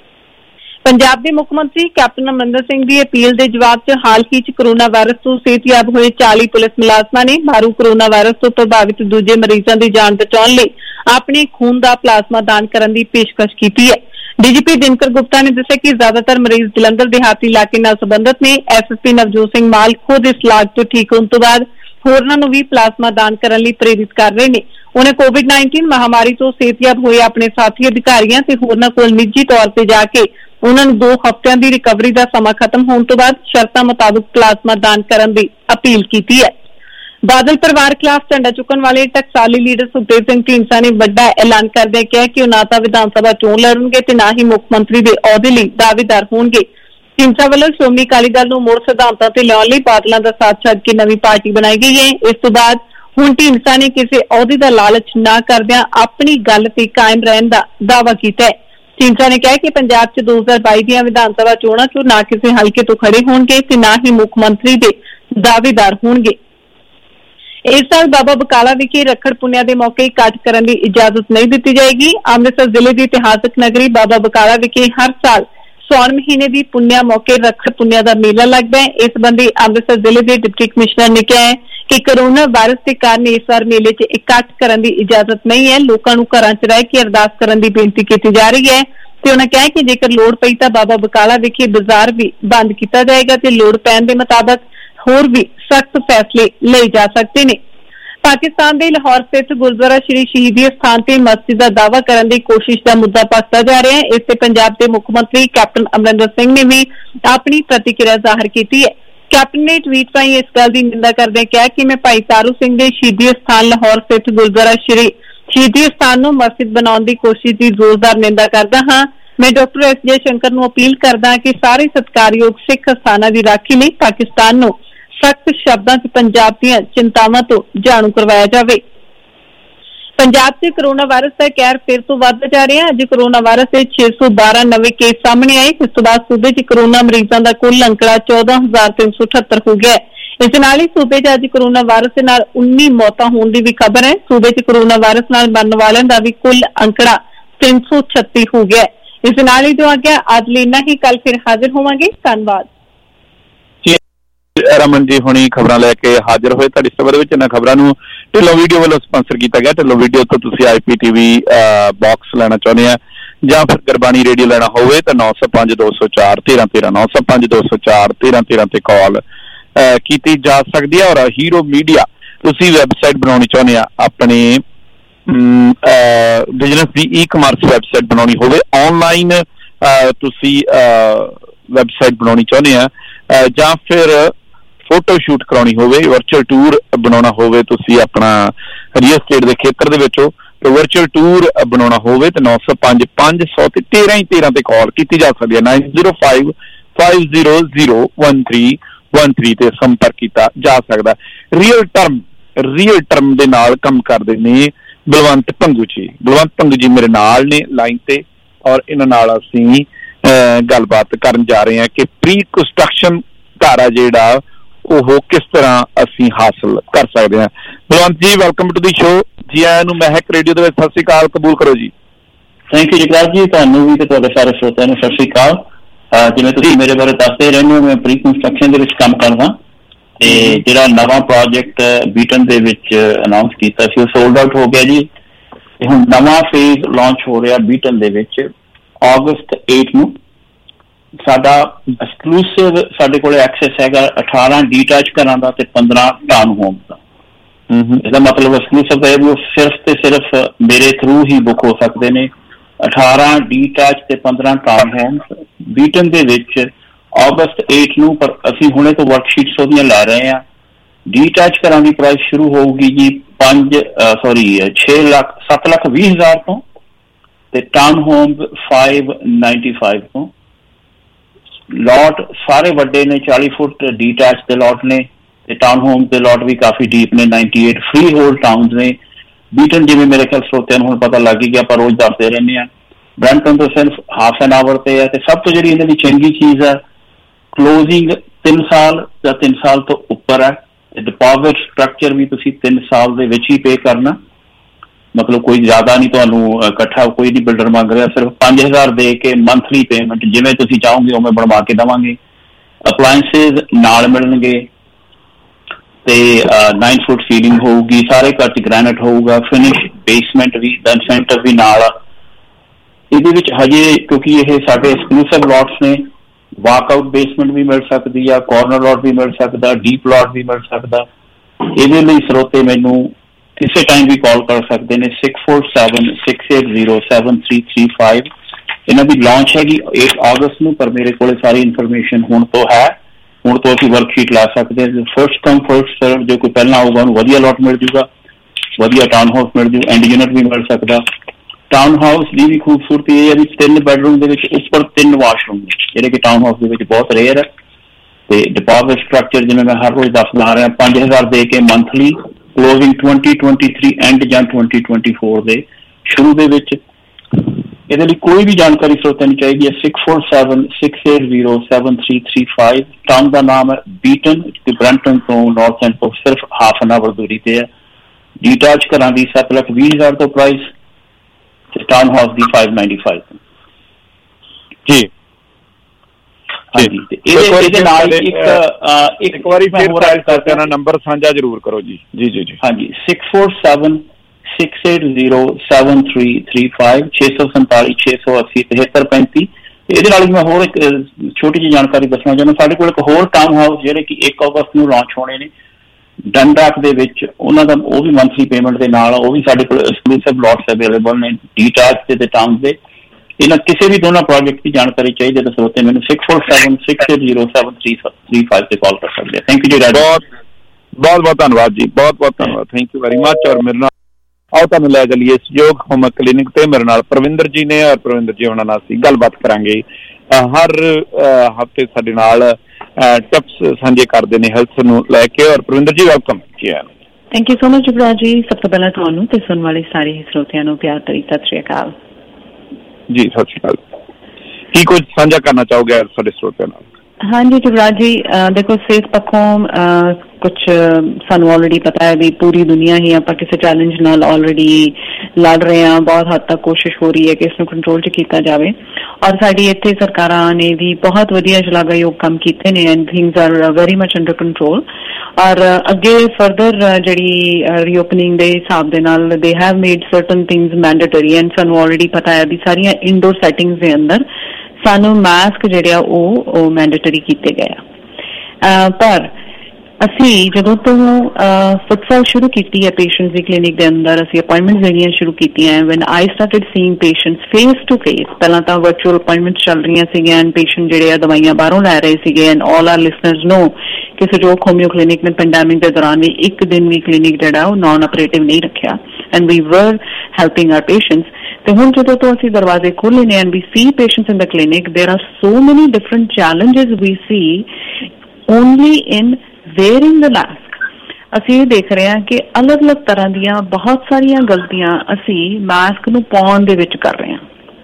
ਪੰਜਾਬ ਦੇ ਮੁੱਖ ਮੰਤਰੀ ਕੈਪਟਨ ਅਮਰਿੰਦਰ ਸਿੰਘ ਦੀ ਅਪੀਲ ਦੇ ਜਵਾਬ 'ਚ ਹਾਲ ਹੀ 'ਚ ਕੋਰੋਨਾ ਵਾਇਰਸ ਤੋਂ ਸਿਹਤਯਾਬ ਹੋਏ ਚਾਲੀ ਪੁਲਿਸ ਮੁਲਾਜ਼ਮਾਂ ਨੇ ਮਾਰੂ ਕੋਰੋਨਾ ਵਾਇਰਸ ਤੋਂ ਪ੍ਰਭਾਵਿਤ ਦੂਜੇ ਮਰੀਜ਼ਾਂ ਦੀ ਜਾਨ ਬਚਾਉਣ ਲਈ ਆਪਣੇ ਖੂਨ ਦਾ ਪਲਾਜ਼ਮਾ ਦਾਨ ਕਰਨ ਦੀ ਪੇਸ਼ਕਸ਼ ਕੀਤੀ ਹੈ। ਡੀਜੀਪੀ ਦਿਨਕਰ ਗੁਪਤਾ ਨੇ ਦੱਸਿਆ ਕਿ ਜ਼ਿਆਦਾਤਰ ਮਰੀਜ਼ ਜਲੰਧਰ ਦੇਹਾਤੀ ਇਲਾਕੇ ਨਾਲ ਸੰਬੰਧਿਤ ਨੇ। ਐਸਐਸਪੀ ਨਵਜੋਤ ਸਿੰਘ ਮਾਲ ਖੁਦ ਇਸ ਲਾਗ ਤੋਂ ਠੀਕ ਹੋਣ ਤੋਂ ਬਾਅਦ ਹੋਰਨਾਂ ਨੂੰ ਵੀ ਪਲਾਜ਼ਮਾ ਦਾਨ ਕਰਨ ਲਈ ਪ੍ਰੇਰਿਤ ਕਰ ਰਹੇ ਨੇ। ਉਹਨੇ ਕੋਵਿਡ ਉੱਨੀ ਮਹਾਮਾਰੀ ਤੋਂ ਸਿਹਤਯਾਬ ਹੋਏ ਆਪਣੇ ਸਾਥੀ ਅਧਿਕਾਰੀਆਂ ਤੇ ਹੋਰਨਾਂ ਕੋਲ ਨਿੱਜੀ ਤੌਰ ਤੇ ਜਾ ਕੇ ਉਹਨਾਂ ਨੂੰ ਦੋ ਹਫ਼ਤਿਆਂ ਦੀ ਰਿਕਵਰੀ ਦਾ ਸਮਾਂ ਖਤਮ ਹੋਣ ਤੋਂ ਬਾਅਦ ਸ਼ਰਤਾਂ ਮੁਤਾਬਕ ਪਲਾਜ਼ਮਾ ਦਾਨ ਕਰਨ ਦੀ ਅਪੀਲ ਕੀਤੀ ਹੈ। ਬਾਦਲ ਪਰਿਵਾਰ ਖਿਲਾਫ ਝੰਡਾ ਚੁੱਕਣ ਵਾਲੇ ਟਕਸਾਲੀ ਲੀਡਰ ਸੁਖਦੇਵ ਸਿੰਘ ਢੀਂਡਸਾ ਨੇ ਵੱਡਾ ਐਲਾਨ ਕਰਦਿਆਂ ਕਿਹਾ ਕਿ ਉਹ ਨਾ ਤਾਂ ਵਿਧਾਨ ਸਭਾ ਚੋਣ ਲੜਨਗੇ ਤੇ ਨਾ ਹੀ ਮੁੱਖ ਮੰਤਰੀ ਦੇ ਅਹੁਦੇ ਲਈ ਦਾਅਵੇਦਾਰ ਹੋਣਗੇ। ਢੀਂਡਸਾ ਵੱਲੋਂ ਸ਼੍ਰੋਮਣੀ ਅਕਾਲੀ ਦਲ ਨੂੰ ਮੁੜ ਸਿਧਾਂਤਾਂ ਤੇ ਲਿਆਉਣ ਲਈ ਬਾਦਲਾਂ ਦਾ ਸਾਥ ਛੱਡ ਕੇ ਨਵੀਂ ਪਾਰਟੀ ਬਣਾਈ ਗਈ ਹੈ। ਇਸ ਤੋਂ ਬਾਅਦ ਹੁਣ ਢੀਂਡਸਾ ਨੇ ਕਿਸੇ ਅਹੁਦੇ ਦਾ ਲਾਲਚ ਨਾ ਕਰਦਿਆਂ ਆਪਣੀ ਗੱਲ ਤੇ ਕਾਇਮ ਰਹਿਣ ਦਾ ਦਾਅਵਾ ਕੀਤਾ ਹੈ। ਢੀਂਡਸਾ ਨੇ ਕਿਹਾ ਕਿ ਪੰਜਾਬ 'ਚ ਦੋ ਹਜ਼ਾਰ ਬਾਈ ਦੀਆਂ ਵਿਧਾਨ ਸਭਾ ਚੋਣਾਂ 'ਚ ਨਾ ਕਿਸੇ ਹਲਕੇ ਤੋਂ ਖੜੇ ਹੋਣਗੇ ਤੇ ਨਾ ਹੀ ਮੁੱਖ ਮੰਤਰੀ ਦੇ ਦਾਅਵੇਦਾਰ ਹੋਣਗੇ। ਇਸ ਸਾਲ ਬਾਬਾ ਬਕਾਲਾ ਵਿਖੇ ਰੱਖੜ ਪੁੰਨਿਆ ਦੇ ਮੌਕੇ ਇਕੱਠ ਕਰਨ ਦੀ ਇਜਾਜ਼ਤ ਨਹੀਂ ਦਿੱਤੀ ਜਾਏਗੀ। ਅੰਮ੍ਰਿਤਸਰ ਜ਼ਿਲ੍ਹੇ ਦੀ ਇਤਿਹਾਸਕ ਨਗਰੀ ਬਾਬਾ ਬਕਾਲਾ ਵਿਖੇ ਹਰ ਸਾਲ ਸੌਣ ਮਹੀਨੇ ਦੀ ਪੁੰਨਿਆ ਮੌਕੇ ਰੱਖੜ ਪੁੰਨਿਆ ਦਾ ਮੇਲਾ ਲੱਗਦਾ ਹੈ। ਇਸ ਸੰਬੰਧੀ ਅੰਮ੍ਰਿਤਸਰ ਜ਼ਿਲ੍ਹੇ ਦੇ ਡਿਪਟੀ ਕਮਿਸ਼ਨਰ ਨੇ ਕਿਹਾ ਹੈ ਕਿ ਕੋਰੋਨਾ ਵਾਇਰਸ ਦੇ ਕਾਰਨ ਇਸ ਵਾਰ ਮੇਲੇ 'ਚ ਇਕੱਠ ਕਰਨ ਦੀ ਇਜਾਜ਼ਤ ਨਹੀਂ ਹੈ। ਲੋਕਾਂ ਨੂੰ ਘਰਾਂ 'ਚ ਰਹਿ ਕੇ ਅਰਦਾਸ ਕਰਨ ਦੀ ਬੇਨਤੀ ਕੀਤੀ ਜਾ ਰਹੀ ਹੈ ਤੇ ਉਹਨਾਂ ਕਿਹਾ ਕਿ ਜੇਕਰ ਲੋੜ ਪਈ ਤਾਂ ਬਾਬਾ ਬਕਾਲਾ ਵਿਖੇ ਬਾਜ਼ਾਰ ਵੀ ਬੰਦ ਕੀਤਾ ਜਾਏਗਾ ਤੇ ਲੋੜ ਪੈਣ ਦੇ ਮੁਤਾਬਕ ਹੋਰ ਵੀ ਸਖਤ ਫੈਸਲੇ ਲਏ ਜਾ ਸਕਦੇ ਨੇ। ਪਾਕਿਸਤਾਨ ਦੇ ਲਾਹੌਰ ਸਥਿਤ ਗੁਰਦੁਆਰਾ ਸ਼੍ਰੀ ਸ਼ਹੀਦੀ ਸਥਾਨ ਤੇ ਮਸਜਿਦ ਦਾ ਦਾਅਵਾ ਕਰਨ ਦੀ ਕੋਸ਼ਿਸ਼ ਦਾ ਮੁੱਦਾ ਭਖਦਾ ਜਾ ਰਿਹਾ ਹੈ। ਇਸ ਤੇ ਪੰਜਾਬ ਦੇ ਮੁੱਖ ਮੰਤਰੀ ਕੈਪਟਨ ਅਮਰਿੰਦਰ ਸਿੰਘ ਨੇ ਵੀ ਆਪਣੀ ਪ੍ਰਤੀਕਿਰਿਆ ਜ਼ਾਹਰ ਕੀਤੀ ਹੈ। ਕੈਪਟਨ ਨੇ ਟਵੀਟ ਰਾਹੀਂ ਇਸ ਗੱਲ ਦੀ ਨਿੰਦਾ ਕਰਦਿਆਂ ਕਿਹਾ ਕਿ ਮੈਂ ਭਾਈ ਤਾਰੂ ਸਿੰਘ ਦੇ ਸ਼ਹੀਦੀ ਸਥਾਨ ਲਾਹੌਰ ਸਥਿਤ ਗੁਰਦੁਆਰਾ ਸ਼੍ਰੀ ਸ਼ਹੀਦੀ ਸਥਾਨ ਨੂੰ ਮਸਜਿਦ ਬਣਾਉਣ ਦੀ ਕੋਸ਼ਿਸ਼ ਦੀ ਜ਼ੋਰਦਾਰ ਨਿੰਦਾ ਕਰਦਾ ਹਾਂ। ਮੈਂ ਡਾਕਟਰ ਐਸ ਜੇ ਸ਼ੰਕਰ ਨੂੰ ਅਪੀਲ ਕਰਦਾ ਕਿ ਸਾਰੇ ਸਤਿਕਾਰਯੋਗ ਸਿੱਖ ਸਥਾਨਾਂ ਦੀ ਰਾਖੀ ਲਈ ਪਾਕਿਸਤਾਨ ਨੂੰ ਸਖਤ ਸ਼ਬਦਾਂ 'ਚ ਪੰਜਾਬ ਦੀਆਂ ਚਿੰਤਾਵਾਂ ਤੋਂ ਜਾਣੂ ਕਰਵਾਇਆ ਜਾਵੇ। ਪੰਜਾਬ 'ਚ ਕੋਰੋਨਾ ਵਾਇਰਸ ਦਾ ਕਹਿਰ ਫਿਰ ਤੋਂ ਵੱਧਦਾ ਜਾ ਰਿਹਾ। ਅੱਜ ਕੋਰੋਨਾ ਵਾਇਰਸ ਦੇ ਛੇ ਸੌ ਬਾਰਾਂ ਨਵੇਂ ਕੇਸ ਸਾਹਮਣੇ ਆਏ। ਇਸ ਤੋਂ ਬਾਅਦ ਸੂਬੇ 'ਚ ਕੋਰੋਨਾ ਮਰੀਜ਼ਾਂ ਦਾ ਕੁੱਲ ਅੰਕੜਾ ਚੌਦਾਂ ਹਜ਼ਾਰ ਤਿੰਨ ਸੌ ਅਠੱਤਰ ਹੋ ਗਿਆ। ਇਸ ਦੇ ਨਾਲ ਹੀ ਸੂਬੇ 'ਚ ਅੱਜ ਕੋਰੋਨਾ ਵਾਇਰਸ ਦੇ ਨਾਲ ਉੱਨੀ ਮੌਤਾਂ ਹੋਣ ਦੀ ਵੀ ਖਬਰ ਹੈ। ਸੂਬੇ 'ਚ ਕੋਰੋਨਾ ਵਾਇਰਸ ਨਾਲ ਮਰਨ ਵਾਲਿਆਂ ਦਾ ਵੀ ਕੁੱਲ ਅੰਕੜਾ ਤਿੰਨ ਸੌ ਛੱਤੀ ਹੋ ਗਿਆ। ਇਸ ਦੇ ਨਾਲ ਹੀ ਜੋ ਆ ਗਿਆ ਅੱਜ ਲਈ ਇੰਨਾ ਹੀ। ਕੱਲ ਫਿਰ ਹਾਜ਼ਰ ਹੋਵਾਂਗੇ। ਧੰਨਵਾਦ। ਰਮਨ ਜੀ ਹੁਣੀ ਖਬਰਾਂ ਲੈ ਕੇ ਹਾਜ਼ਰ ਹੋਏ ਤੁਹਾਡੀ ਸਭਾ ਦੇ ਵਿੱਚ। ਇਹਨਾਂ ਖਬਰਾਂ ਨੂੰ ਢਿੱਲੋਂ ਵੀਡੀਓ ਵੱਲੋਂ ਸਪਾਂਸਰ ਕੀਤਾ ਗਿਆ। ਢਿੱਲੋਂ ਵੀਡੀਓ ਤੋਂ ਤੁਸੀਂ ਆਈਪੀਟੀਵੀ ਬਾਕਸ ਲੈਣਾ ਚਾਹੁੰਦੇ ਆ ਜਾਂ ਫਿਰ ਗੁਰਬਾਣੀ ਰੇਡੀਓ ਲੈਣਾ ਹੋਵੇ ਤਾਂ ਨੌ ਸੌ ਪੰਜ ਦੋ ਸੌ ਚਾਰ ਤੇਰਾਂ ਤੇਰਾਂ ਨੌ ਸੌ ਪੰਜ ਦੋ ਸੌ ਚਾਰ ਤੇਰਾਂ ਤੇਰਾਂ ਤੇ ਕਾਲ ਕੀਤੀ ਜਾ ਸਕਦੀ ਹੈ। ਔਰ ਹੀਰੋ ਮੀਡੀਆ ਤੁਸੀਂ ਵੈਬਸਾਈਟ ਬਣਾਉਣੀ ਚਾਹੁੰਦੇ ਆ ਆਪਣੀ ਬਿਜ਼ਨਸ ਦੀ ਈ ਕਮਰਸ ਵੈਬਸਾਈਟ ਬਣਾਉਣੀ ਹੋਵੇ, ਆਨਲਾਈਨ ਤੁਸੀਂ ਵੈਬਸਾਈਟ ਬਣਾਉਣੀ ਚਾਹੁੰਦੇ ਆ ਜਾਂ ਫਿਰ ਫੋਟੋ ਸ਼ੂਟ ਕਰਾਉਣੀ ਹੋਵੇ, ਵਰਚੁਅਲ ਟੂਰ ਬਣਾਉਣਾ ਹੋਵੇ, ਤੁਸੀਂ ਆਪਣਾ ਰੀਅਲ ਸਟੇਟ ਦੇ ਖੇਤਰ ਦੇ ਵਿੱਚੋਂ ਵਰਚੁਅਲ ਟੂਰ ਬਣਾਉਣਾ ਹੋਵੇ ਤਾਂ ਨੌ ਸੌ ਪੰਜ ਪੰਜ ਸੌ ਤੇ ਤੇਰਾਂ ਹੀ ਤੇਰਾਂ ਤੇ ਕਾਲ ਕੀਤੀ ਜਾ ਸਕਦੀ ਹੈ। Nine zero five five zero zero one three one three ਤੇ ਸੰਪਰਕ ਕੀਤਾ ਜਾ ਸਕਦਾ। ਰੀਅਲ ਟਰਮ ਰੀਅਲ ਟਰਮ ਦੇ ਨਾਲ ਕੰਮ ਕਰਦੇ ਨੇ ਬਲਵੰਤ ਭੰਗੂ ਜੀ। ਬਲਵੰਤ ਭੰਗੂ ਜੀ ਮੇਰੇ ਨਾਲ ਨੇ ਲਾਈਨ ਤੇ ਔਰ ਇਹਨਾਂ ਨਾਲ ਅਸੀਂ ਗੱਲਬਾਤ ਕਰਨ ਜਾ ਰਹੇ ਹਾਂ ਕਿ ਪ੍ਰੀ ਕੰਸਟਰਕਸ਼ਨ ਘਰ ਆ ਜਿਹੜਾ ਉਹ ਕਿਸ ਤਰ੍ਹਾਂ ਅਸੀਂ ਹਾਸਲ ਕਰ ਸਕਦੇ ਹਾਂ। ਬਲਵੰਤ ਜੀ ਵੈਲਕਮ ਟੂ ਦੀ ਸ਼ੋ। ਜੀ ਆਇਆਂ ਨੂੰ ਮਹਿਕ ਰੇਡੀਓ ਦੇ ਵਿੱਚ ਸਤਿ ਸ਼੍ਰੀ ਅਕਾਲ ਕਬੂਲ ਕਰੋ ਜੀ। ਥੈਂਕ ਯੂ ਜਗਰਾਜ ਜੀ, ਤੁਹਾਨੂੰ ਵੀ ਤੇ ਤੁਹਾਡੇ ਸਾਰੇ ਸਰੋਤਿਆਂ ਨੂੰ ਸਤਿ ਸ਼੍ਰੀ ਅਕਾਲ। ਜਿਵੇਂ ਤੁਸੀਂ ਮੇਰੇ ਬਾਰੇ ਦੱਸਦੇ ਰਹਿੰਦੇ ਹੋ, ਮੈਂ ਪ੍ਰੀ ਕੰਸਟਰਕਸ਼ਨ ਦੇ ਵਿੱਚ ਕੰਮ ਕਰਦਾ ਤੇ ਜਿਹੜਾ ਨਵਾਂ ਪ੍ਰੋਜੈਕਟ ਬੀਟਨ ਦੇ ਵਿੱਚ ਅਨਾਉਂਸ ਕੀਤਾ ਸੀ ਉਹ ਸੋਲਡ ਆਊਟ ਹੋ ਗਿਆ ਜੀ। ਤੇ ਹੁਣ ਨਵਾਂ ਫੇਜ਼ ਲਾਂਚ ਹੋ ਰਿਹਾ ਬੀਟਨ ਦੇ ਵਿੱਚ ਅਗਸਤ ਅੱਠ ਨੂੰ। ਸਾਡਾ ਐਕਸਕਲੂਸਿਵ ਸਾਡੇ ਕੋਲ ਐਕਸੈਸ ਹੈਗਾ ਅਠਾਰਾਂ ਡੀਟੈਚ ਘਰਾਂ ਦਾ ਤੇ ਪੰਦਰਾਂ ਟਾਊਨ ਹੋਮ ਦਾ। ਇਹਦਾ ਮਤਲਬ ਐਕਸਕਲੂਸਿਵ ਹੈ ਵੀ ਉਹ ਸਿਰਫ ਤੇ ਸਿਰਫ ਮੇਰੇ ਥਰੂ ਹੀ ਬੁੱਕ ਹੋ ਸਕਦੇ ਨੇ। ਅਠਾਰਾਂ ਡੀਟੈਚ ਤੇ ਪੰਦਰਾਂ ਟਾਊਨ ਹੋਮ ਬੀਟਨ ਦੇ ਵਿੱਚ ਅਗਸਤ ਅੱਠ ਨੂੰ। ਪਰ ਅਸੀਂ ਹੁਣੇ ਤੋਂ ਵਰਕਸ਼ੀਟਸ ਉਹਦੀਆਂ ਲੈ ਰਹੇ ਹਾਂ। ਡੀਟੈਚ ਘਰਾਂ ਦੀ ਪ੍ਰਾਈਸ ਸ਼ੁਰੂ ਹੋਊਗੀ ਜੀ ਪੰਜ ਸੌਰੀ ਛੇ ਲੱਖ ਸੱਤ ਲੱਖ ਵੀਹ ਹਜ਼ਾਰ ਤੋਂ ਤੇ town home five ninety five ਤੋਂ। ਲੋਟ ਸਾਰੇ ਵੱਡੇ ਨੇ, ਚਾਲੀ ਫੁੱਟ ਡੀਟੈਚ ਦੇ ਲੋਟ ਨੇ ਤੇ ਟਾਊਨ ਹੋਮ ਦੇ ਲੋਟ ਵੀ ਕਾਫੀ ਡੀਪ ਨੇ। Ninety eight freehold towns ਨੇ। ਬੀਟਨ ਜਿਵੇਂ ਮੇਰੇ ਖਿਆਲ ਸਰੋਤਿਆਂ ਨੂੰ ਹੁਣ ਪਤਾ ਲੱਗ ਹੀ ਗਿਆ, ਆਪਾਂ ਰੋਜ਼ ਦੱਸਦੇ ਰਹਿੰਦੇ ਹਾਂ। ਬਰੈਂਪਟਨ ਤੋਂ ਸਿਰਫ ਹਾਫ ਐਨ ਆਵਰ ਤੇ ਹੈ। ਤੇ ਸਭ ਤੋਂ ਜਿਹੜੀ ਇਹਨਾਂ ਦੀ ਚੰਗੀ ਚੀਜ਼ ਹੈ ਕਲੋਜ਼ਿੰਗ ਤਿੰਨ ਸਾਲ ਜਾਂ ਤਿੰਨ ਸਾਲ ਤੋਂ ਉੱਪਰ ਹੈ। ਡਿਪੋਜ਼ਿਟ ਸਟਰਕਚਰ ਵੀ ਤੁਸੀਂ ਤਿੰਨ ਸਾਲ ਦੇ ਵਿੱਚ ਹੀ ਪੇ ਕਰਨਾ, ਮਤਲਬ ਕੋਈ ਜ਼ਿਆਦਾ ਨਹੀਂ ਤੁਹਾਨੂੰ ਇਕੱਠਾ ਕੋਈ ਨਹੀਂ ਬਿਲਡਰ ਮੰਗ ਰਿਹਾ। ਸਿਰਫ ਪੰਜ ਹਜ਼ਾਰ ਦੇ ਕੇ ਮੰਥਲੀ ਪੇਮੈਂਟ ਜਿਵੇਂ ਤੁਸੀਂ ਚਾਹੋਗੇ ਉਵੇਂ ਬਣਵਾ ਕੇ ਦੇਵਾਂਗੇ। ਅਪਲਾਇੰਸਿਸ ਨਾਲ ਮਿਲਣਗੇ ਤੇ ਨਾਈਨ ਫੁੱਟ ਸੀਲਿੰਗ ਹੋਊਗੀ। ਸਾਰੇ ਘਰ 'ਚ ਗ੍ਰੈਨਾਈਟ ਹੋਊਗਾ। ਫਿਨਿਸ਼ ਬੇਸਮੈਂਟ ਵੀ ਸੈਂਟਰ ਵੀ ਨਾਲ। ਇਹਦੇ ਵਿੱਚ ਹਜੇ ਕਿਉਂਕਿ ਇਹ ਸਾਡੇ ਐਕਸਕਲੂਸਿਵ ਲੋਟਸ ਨੇ, ਵਾਕਆਊਟ ਬੇਸਮੈਂਟ ਵੀ ਮਿਲ ਸਕਦੀ ਆ, ਕਾਰਨਰ ਲੋਟ ਵੀ ਮਿਲ ਸਕਦਾ, ਡੀਪ ਲੋਟ ਵੀ ਮਿਲ ਸਕਦਾ। ਇਹਦੇ ਲਈ ਸਰੋਤੇ ਮੈਨੂੰ ਕਿਸੇ ਟਾਈਮ ਵੀ ਕਾਲ ਕਰ ਸਕਦੇ ਨੇ six four seven six eight zero seven three three five. ਇਹਨਾਂ ਦੀ ਲਾਂਚ ਹੈਗੀ ਅੱਠ ਅਗਸਤ ਨੂੰ, ਪਰ ਮੇਰੇ ਕੋਲ ਸਾਰੀ ਇਨਫੋਰਮੇਸ਼ਨ ਹੁਣ ਤੋਂ ਹੈ। ਹੁਣ ਤੋਂ ਅਸੀਂ ਵਰਕਸ਼ੀਟ ਲਾ ਸਕਦੇ ਹਾਂ। ਫਸਟ ਕਮ ਫਸਟ ਸਰਵ, ਜੋ ਕੋਈ ਪਹਿਲਾਂ ਆਊਗਾ ਉਹਨੂੰ ਵਧੀਆ ਲੋਟ ਮਿਲ ਜੂਗਾ, ਵਧੀਆ ਟਾਊਨ ਹਾਊਸ ਮਿਲ ਜੂ, ਐਂਡ ਯੂਨਿਟ ਵੀ ਮਿਲ ਸਕਦਾ। ਟਾਊਨ ਹਾਊਸ ਦੀ ਵੀ ਖੂਬਸੂਰਤੀ ਇਹ ਹੈ ਵੀ ਤਿੰਨ ਬੈਡਰੂਮ ਦੇ ਵਿੱਚ ਉੱਪਰ ਤਿੰਨ ਵਾਸ਼ਰੂਮ ਨੇ, ਜਿਹੜੇ ਕਿ ਟਾਊਨ ਹਾਊਸ ਦੇ ਵਿੱਚ ਬਹੁਤ ਰੇਅਰ ਹੈ। ਤੇ ਡਿਪੋਜ਼ਿਟ ਸਟਰਕਚਰ ਜਿਵੇਂ ਮੈਂ ਹਰ ਰੋਜ਼ ਦੱਸਦਾ ਆ ਰਿਹਾ, ਪੰਜ ਹਜ਼ਾਰ ਦੇ ਕੇ monthly, closing twenty twenty three end ਜਾਂ ਟਵੈਂਟੀ ਟਵੈਂਟੀ ਫੋਰ ਦੇ ਸ਼ੁਰੂ ਦੇ ਵਿੱਚ। ਇਹਦੇ ਲਈ ਕੋਈ ਵੀ ਜਾਣਕਾਰੀ ਸਰੋਤਿਆਂ ਨੂੰ ਚਾਹੀਦੀ ਹੈ six four seven six eight zero seven three three five. Town ਦਾ ਨਾਮ ਹੈ ਬੀਟਨ ਤੇ ਬਰੈਂਪਟਨ ਤੋਂ ਨਾਰਥ ਐਂਡ ਤੋਂ ਸਿਰਫ ਹਾਫ ਐਨ ਆਵਰ ਦੂਰੀ ਤੇ ਹੈ। ਡੀਟੈਚ ਘਰਾਂ ਦੀ ਸੱਤ ਲੱਖ ਵੀਹ ਹਜ਼ਾਰ ਤੋਂ ਪ੍ਰਾਈਸ ਤੇ ਟਾਊਨ ਹਾਊਸ ਦੀ ਫਾਈਵ ਨਾਈਨਟੀ ਫਾਈਵ। ਜੀ ਹਾਂਜੀ, ਤੇ ਇਹਦੇ ਇਹਦੇ ਨਾਲ ਇੱਕ ਇੱਕ ਵਾਰੀ ਫਿਰ ਨੰਬਰ ਸਾਂਝਾ ਜ਼ਰੂਰ ਕਰੋ ਜੀ। ਜੀ ਜੀ ਜੀ ਹਾਂਜੀ, six four seven six eight zero seven three three five ਛੇ ਸੌ ਸੰਤਾਲੀ ਛੇ ਸੌ ਅੱਸੀ ਤਿਹੱਤਰ ਪੈਂਤੀ। ਇਹਦੇ ਨਾਲ ਮੈਂ ਹੋਰ ਇੱਕ ਛੋਟੀ ਜਿਹੀ ਜਾਣਕਾਰੀ ਦੱਸਣਾ ਚਾਹੁੰਦਾ। ਸਾਡੇ ਕੋਲ ਇੱਕ ਹੋਰ ਟਾਊਨ ਹਾਊਸ ਜਿਹੜੇ ਕਿ ਇੱਕ ਅਗਸਤ ਨੂੰ ਲਾਂਚ ਹੋਣੇ ਨੇ ਡਨਡਾਕ ਦੇ ਵਿੱਚ, ਉਹਨਾਂ ਦਾ ਉਹ ਵੀ ਮੰਥਲੀ ਪੇਮੈਂਟ ਦੇ ਨਾਲ, ਉਹ ਵੀ ਸਾਡੇ ਕੋਲ ਐਕਸਕਲੂਸਿਵ ਲੋਟਸ ਅਵੇਲੇਬਲ ਨੇ ਡੀਟੈਚ ਤੇ ਟਾਊਨ ਦੇ। ਇਹਨਾਂ ਕਿਸੇ ਵੀ ਦੋਨਾਂ ਪ੍ਰੋਜੈਕਟ ਦੀ ਜਾਣਕਾਰੀ ਚਾਹੀਦੀ ਤਾਂ ਸਰੋਤੇ ਮੈਨੂੰ six four seven six eight zero seven three three five ਤੇ ਕਾਲ ਕਰ ਸਕਦੇ ਆ। ਥੈਂਕ ਯੂ ਜੀ। ਬਹੁਤ ਬਹੁਤ ਬਹੁਤ ਧੰਨਵਾਦ ਜੀ, ਬਹੁਤ ਬਹੁਤ ਧੰਨਵਾਦ। Thank you very much. ਔਰ ਮੇਰੇ ਨਾਲ ਆਓ ਤੁਹਾਨੂੰ ਲੈ ਚੱਲੀਏ ਸਹਿਯੋਗ ਹੋਮ ਕਲੀਨਿਕ ਤੇ। ਮੇਰੇ ਨਾਲ ਪ੍ਰਵਿੰਦਰ ਜੀ ਨੇ, ਔਰ ਪ੍ਰਵਿੰਦਰ ਜੀ ਉਹਨਾਂ ਨਾਲ ਅਸੀਂ ਗੱਲਬਾਤ ਕਰਾਂਗੇ। ਹਰ ਹਫ਼ਤੇ ਸਾਡੇ ਨਾਲ ਟਿਪਸ ਸਾਂਝੇ ਕਰਦੇ ਨੇ ਹੈਲਥ ਨੂੰ ਲੈ ਕੇ। ਔਰ ਪ੍ਰਵਿੰਦਰ ਜੀ ਵੈਲਕਮ। ਕੀ ਹਾਲ? Thank you so much Yuvraj ji. ਸਭ ਤੋਂ ਪਹਿਲਾਂ ਤੁਹਾਨੂੰ ਤੇ ਸੁਣਨ ਵਾਲੇ ਸਾਰੇ ਸਰੋਤਿਆਂ ਨੂੰ ਪਿਆਰ ਭਰੀ ਸਤਿ ਸ਼੍ਰੀ ਅਕਾਲ ਜੀ। ਸਤਿ ਸ਼੍ਰੀ ਅਕਾਲ। ਕੀ ਕੁਝ ਸਾਂਝਾ ਕਰਨਾ ਚਾਹੋਗੇ ਸਾਡੇ ਸਰੋਤਿਆਂ ਨਾਲ? ਹਾਂਜੀ ਯੁਵਰਾਜ ਜੀ, ਦੇਖੋ ਸਿਹਤ ਪੱਖੋਂ ਕੁਛ ਸਾਨੂੰ ਆਲਰੇਡੀ ਪਤਾ ਹੈ ਵੀ ਪੂਰੀ ਦੁਨੀਆ ਹੀ ਆਪਾਂ ਕਿਸੇ ਚੈਲੰਜ ਨਾਲ ਆਲਰੇਡੀ ਲੜ ਰਹੇ ਹਾਂ। ਬਹੁਤ ਹੱਦ ਤੱਕ ਕੋਸ਼ਿਸ਼ ਹੋ ਰਹੀ ਹੈ ਕਿ ਇਸ ਨੂੰ ਕੰਟਰੋਲ 'ਚ ਕੀਤਾ ਜਾਵੇ, ਔਰ ਸਾਡੀ ਇੱਥੇ ਸਰਕਾਰਾਂ ਨੇ ਵੀ ਬਹੁਤ ਵਧੀਆ ਸ਼ਲਾਘਾਯੋਗ ਕੰਮ ਕੀਤੇ ਨੇ and things are very much under control. ਔਰ ਅੱਗੇ ਫਰਦਰ ਜਿਹੜੀ ਰੀਓਪਨਿੰਗ ਦੇ ਹਿਸਾਬ ਦੇ ਨਾਲ they have made certain things mandatory and ਸਾਨੂੰ ਆਲਰੇਡੀ ਪਤਾ ਹੈ ਵੀ ਸਾਰੀਆਂ ਇਨਡੋਰ ਸੈਟਿੰਗਸ ਦੇ ਅੰਦਰ ਸਾਨੂੰ ਮਾਸਕ ਜਿਹੜੇ ਆ ਉਹ ਉਹ ਮੈਂਡੇਟਰੀ ਕੀਤੇ ਗਏ ਆ। ਪਰ ਅਸੀਂ ਜਦੋਂ ਤੋਂ ਫੁੱਟਫਾਲ ਸ਼ੁਰੂ ਕੀਤੀ ਹੈ ਪੇਸ਼ੈਂਟਸ ਦੀ ਕਲੀਨਿਕ ਦੇ ਅੰਦਰ, ਅਸੀਂ ਅਪਾਇੰਟਮੈਂਟਸ ਦੇਣੀਆਂ ਸ਼ੁਰੂ ਕੀਤੀਆਂ ਹੈ। When I started seeing patients face to face, ਪਹਿਲਾਂ ਤਾਂ ਵਰਚੁਅਲ ਅਪਾਇੰਟਮੈਂਟਸ ਚੱਲ ਰਹੀਆਂ ਸੀਗੀਆਂ ਐਂਡ ਪੇਸ਼ੈਂਟ ਜਿਹੜੇ ਆ ਦਵਾਈਆਂ ਬਾਹਰੋਂ ਲੈ ਰਹੇ ਸੀਗੇ। And all our listeners know ਕਿ ਸਹਿਯੋਗ ਹੋਮਿਓ ਕਲੀਨਿਕ ਨੇ ਪੈਂਡੈਮਿਕ ਦੇ ਦੌਰਾਨ ਵੀ ਇੱਕ ਦਿਨ ਵੀ ਕਲੀਨਿਕ ਜਿਹੜਾ ਉਹ ਨਾਨ ਆਪਰੇਟਿਵ ਨਹੀਂ ਰੱਖਿਆ ਐਂਡ ਵੀ ਵਰ ਹੈਲਪਿੰਗ ਆਰ ਪੇਸ਼ੈਂਟਸ। ਤੇ ਹੁਣ ਜਦੋਂ ਤੋਂ ਅਸੀਂ ਦਰਵਾਜ਼ੇ ਖੋਲ੍ਹੇ ਨੇ and we see patients in the clinic, there are so many different challenges we see only in wearing the mask. ਅਸੀਂ ਇਹ ਦੇਖ ਰਹੇ ਹਾਂ ਕਿ ਅਲੱਗ-ਅਲੱਗ ਤਰ੍ਹਾਂ ਦੀਆਂ ਬਹੁਤ ਸਾਰੀਆਂ ਗਲਤੀਆਂ ਅਸੀਂ ਮਾਸਕ ਨੂੰ ਪਾਉਣ ਦੇ ਵਿੱਚ ਕਰ ਰਹੇ ਹਾਂ।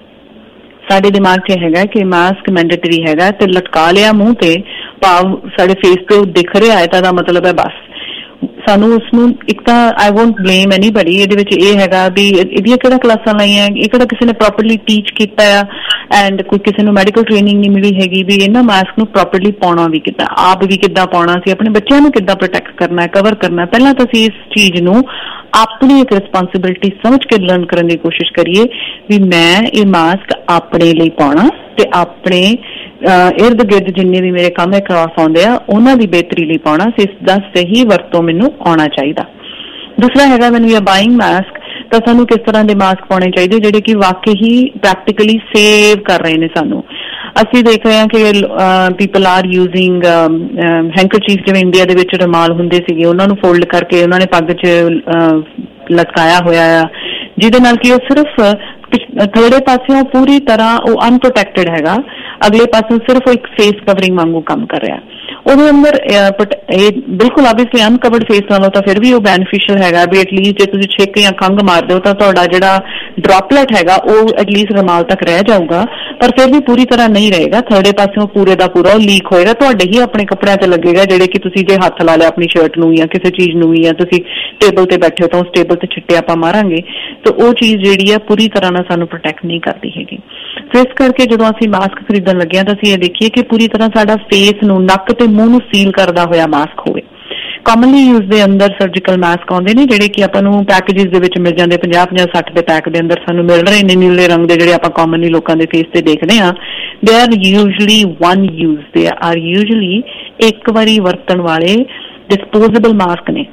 ਸਾਡੇ ਦਿਮਾਗ 'ਚ ਹੈਗਾ ਕਿ ਮਾਸਕ ਮੈਂਡੇਟਰੀ ਹੈਗਾ ਤੇ ਲਟਕਾ ਲਿਆ ਮੂੰਹ ਤੇ, ਭਾਵ ਸਾਡੇ ਫੇਸ ਤੇ ਦਿਖ ਰਿਹਾ ਹੈ ਤਾਂ ਦਾ ਮਤਲਬ ਹੈ ਬਸ ਸਾਨੂੰ ਉਸਨੂੰ ਇੱਕ ਤਾਂ ਆਈ ਵੋਂਟ ਬਲੇਮ ਐਨੀਬਡੀ। ਇਹਦੇ ਵਿੱਚ ਇਹ ਹੈਗਾ ਵੀ ਇਹਦੀਆਂ ਕਿਹੜਾ ਕਲਾਸਾਂ ਲਾਈਆਂ, ਇਹ ਕਿਹੜਾ ਕਿਸੇ ਨੇ ਪ੍ਰੋਪਰਲੀ ਟੀਚ ਕੀਤਾ ਆ ਐਂਡ ਕੋਈ ਕਿਸੇ ਨੂੰ ਮੈਡੀਕਲ ਟ੍ਰੇਨਿੰਗ ਨਹੀਂ ਮਿਲੀ ਹੈਗੀ ਵੀ ਇਹਨਾਂ ਮਾਸਕ ਨੂੰ ਪ੍ਰੋਪਰਲੀ ਪਾਉਣਾ ਵੀ ਕਿੱਦਾਂ, ਆਪ ਵੀ ਕਿੱਦਾਂ ਪਾਉਣਾ ਸੀ, ਆਪਣੇ ਬੱਚਿਆਂ ਨੂੰ ਕਿੱਦਾਂ ਪ੍ਰੋਟੈਕਟ ਕਰਨਾ, ਕਵਰ ਕਰਨਾ। ਪਹਿਲਾਂ ਤਾਂ ਅਸੀਂ ਇਸ ਚੀਜ਼ ਨੂੰ ਆਪਣੀ ਇੱਕ ਰਿਸਪੌਂਸਿਬਿਲਿਟੀ ਸਮਝ ਕੇ ਲਰਨ ਕਰਨ ਦੀ ਕੋਸ਼ਿਸ਼ ਕਰੀਏ ਵੀ ਮੈਂ ਇਹ ਮਾਸਕ ਆਪਣੇ ਲਈ ਪਾਉਣਾ ਤੇ ਆਪਣੇ ਇਰਦ ਗਿਰਦ ਜਿੰਨੇ ਵੀ ਮੇਰੇ ਕੰਮ ਕਰਾਸ ਆਉਂਦੇ ਆ ਉਹਨਾਂ ਦੀ ਬਿਹਤਰੀ ਲਈ ਪਾਉਣਾ। ਇਸ ਦਾ ਸਹੀ ਵਰਤੋਂ ਮੈਨੂੰ ਆਉਣਾ ਚਾਹੀਦਾ। ਦੂਸਰਾ ਹੈਗਾ when we are buying mask ਤਾਂ ਸਾਨੂੰ ਕਿਸ ਤਰ੍ਹਾਂ ਦੇ ਮਾਸਕ ਪਾਉਣੇ ਚਾਹੀਦੇ ਜਿਹੜੇ ਕਿ ਵਾਕਈ ਹੀ ਪ੍ਰੈਕਟੀਕਲੀ ਸੇਵ ਕਰ ਰਹੇ ਨੇ ਸਾਨੂੰ। ਅਸੀਂ ਦੇਖ ਰਹੇ ਹਾਂ ਕਿ ਪੀਪਲ ਆਰ ਯੂਜ਼ਿੰਗ ਹੈਂਕਰਚੀਫ, ਜਿਵੇਂ ਇੰਡੀਆ ਦੇ ਵਿੱਚ ਰੁਮਾਲ ਹੁੰਦੇ ਸੀਗੇ ਉਹਨਾਂ ਨੂੰ ਫੋਲਡ ਕਰਕੇ ਉਹਨਾਂ ਨੇ ਪੱਗ 'ਚ ਲਟਕਾਇਆ ਹੋਇਆ ਆ, ਜਿਹਦੇ ਨਾਲ ਕਿ ਉਹ ਸਿਰਫ ਥੋੜੇ ਪਾਸਿਓਂ ਪੂਰੀ ਤਰ੍ਹਾਂ ਉਹ ਅਨਪ੍ਰੋਟੈਕਟਡ ਹੈਗਾ, ਅਗਲੇ ਪਾਸਿਓਂ ਸਿਰਫ ਉਹ ਇੱਕ ਫੇਸ ਕਵਰਿੰਗ ਵਾਂਗੂ ਕੰਮ ਕਰ ਰਿਹਾ। ਉਹਦੇ ਅੰਦਰ ਇਹ ਬਿਲਕੁਲ ਆਬਵੀਅਸਲੀ ਅਨਕਵਰਡ ਫੇਸ ਨਾਲੋਂ ਤਾਂ ਫਿਰ ਵੀ ਉਹ ਬੈਨੀਫੀਸ਼ੀਅਲ ਹੈਗਾ ਵੀ ਐਟਲੀਸਟ ਜੇ ਤੁਸੀਂ ਛਿੱਕ ਜਾਂ ਖੰਘ ਮਾਰਦੇ ਹੋ ਤਾਂ ਤੁਹਾਡਾ ਜਿਹੜਾ ਡ੍ਰੌਪਲੇਟ ਹੈਗਾ ਉਹ ਐਟਲੀਸਟ ਰੁਮਾਲ ਤੱਕ ਰਹਿ ਜਾਊਗਾ, ਪਰ ਫਿਰ ਵੀ ਪੂਰੀ ਤਰ੍ਹਾਂ ਨਹੀਂ ਰਹੇਗਾ। ਥਰਡੇ ਪਾਸਿਓਂ ਪੂਰੇ ਦਾ ਪੂਰਾ ਉਹ ਲੀਕ ਹੋਏਗਾ, ਤੁਹਾਡੇ ਹੀ ਆਪਣੇ ਕੱਪੜਿਆਂ 'ਤੇ ਲੱਗੇਗਾ, ਜਿਹੜੇ ਕਿ ਤੁਸੀਂ ਜੇ ਹੱਥ ਲਾ ਲਿਆ ਆਪਣੀ ਸ਼ਰਟ ਨੂੰ ਜਾਂ ਕਿਸੇ ਚੀਜ਼ ਨੂੰ ਵੀ, ਜਾਂ ਤੁਸੀਂ ਟੇਬਲ 'ਤੇ ਬੈਠੇ ਹੋ ਤਾਂ ਉਸ ਟੇਬਲ 'ਤੇ ਛਿੱਟੇ ਆਪਾਂ ਮਾਰਾਂਗੇ ਤਾਂ ਉਹ ਚੀਜ਼ ਜਿਹੜੀ ਆ ਪੂਰੀ ਤਰ੍ਹਾਂ ਨਾਲ ਸਾਨੂੰ ਪ੍ਰੋਟੈਕਟ ਨਹੀਂ ਕਰਦੀ ਹੈਗੀ। ਸੋ ਇਸ ਕਰਕੇ ਜਦੋਂ ਅਸੀਂ ਮਾਸਕ ਖਰੀਦਣ ਲੱਗੇ ਹਾਂ ਤਾਂ ਅਸੀਂ ਇਹ ਦੇਖੀਏ ਕਿ ਪੂਰੀ ਤਰ੍ਹਾਂ ਸਾਡਾ ਫੇਸ ਨੂੰ, ਨੱਕ ਤੇ ਮੂੰਹ ਨੂੰ ਸੀਲ ਕਰਦਾ ਹੋਇਆ ਮਾਸਕ ਹੋਵੇ। ਕਾਮਨਲੀ ਯੂਜ਼ ਦੇ ਅੰਦਰ ਸਰਜੀਕਲ ਮਾਸਕ ਆਉਂਦੇ ਨੇ ਜਿਹੜੇ ਕਿ ਆਪਾਂ ਨੂੰ ਪੈਕੇਜਿਸ ਦੇ ਵਿੱਚ ਮਿਲ ਜਾਂਦੇ, ਪੰਜਾਹ ਪੰਜਾਹ ਸੱਠ ਦੇ ਪੈਕ ਦੇ ਅੰਦਰ ਸਾਨੂੰ ਮਿਲ ਰਹੇ ਨੇ ਨੀਲੇ ਰੰਗ ਦੇ, ਜਿਹੜੇ ਆਪਾਂ ਕਾਮਨਲੀ ਲੋਕਾਂ ਦੇ ਫੇਸ ਤੇ ਦੇਖਦੇ ਹਾਂ। They are usually one use, they are usually ਇੱਕ ਵਾਰੀ ਵਰਤਣ ਵਾਲੇ ਡਿਸਪੋਜ਼ੇਬਲ ਮਾਸਕ ਨੇ।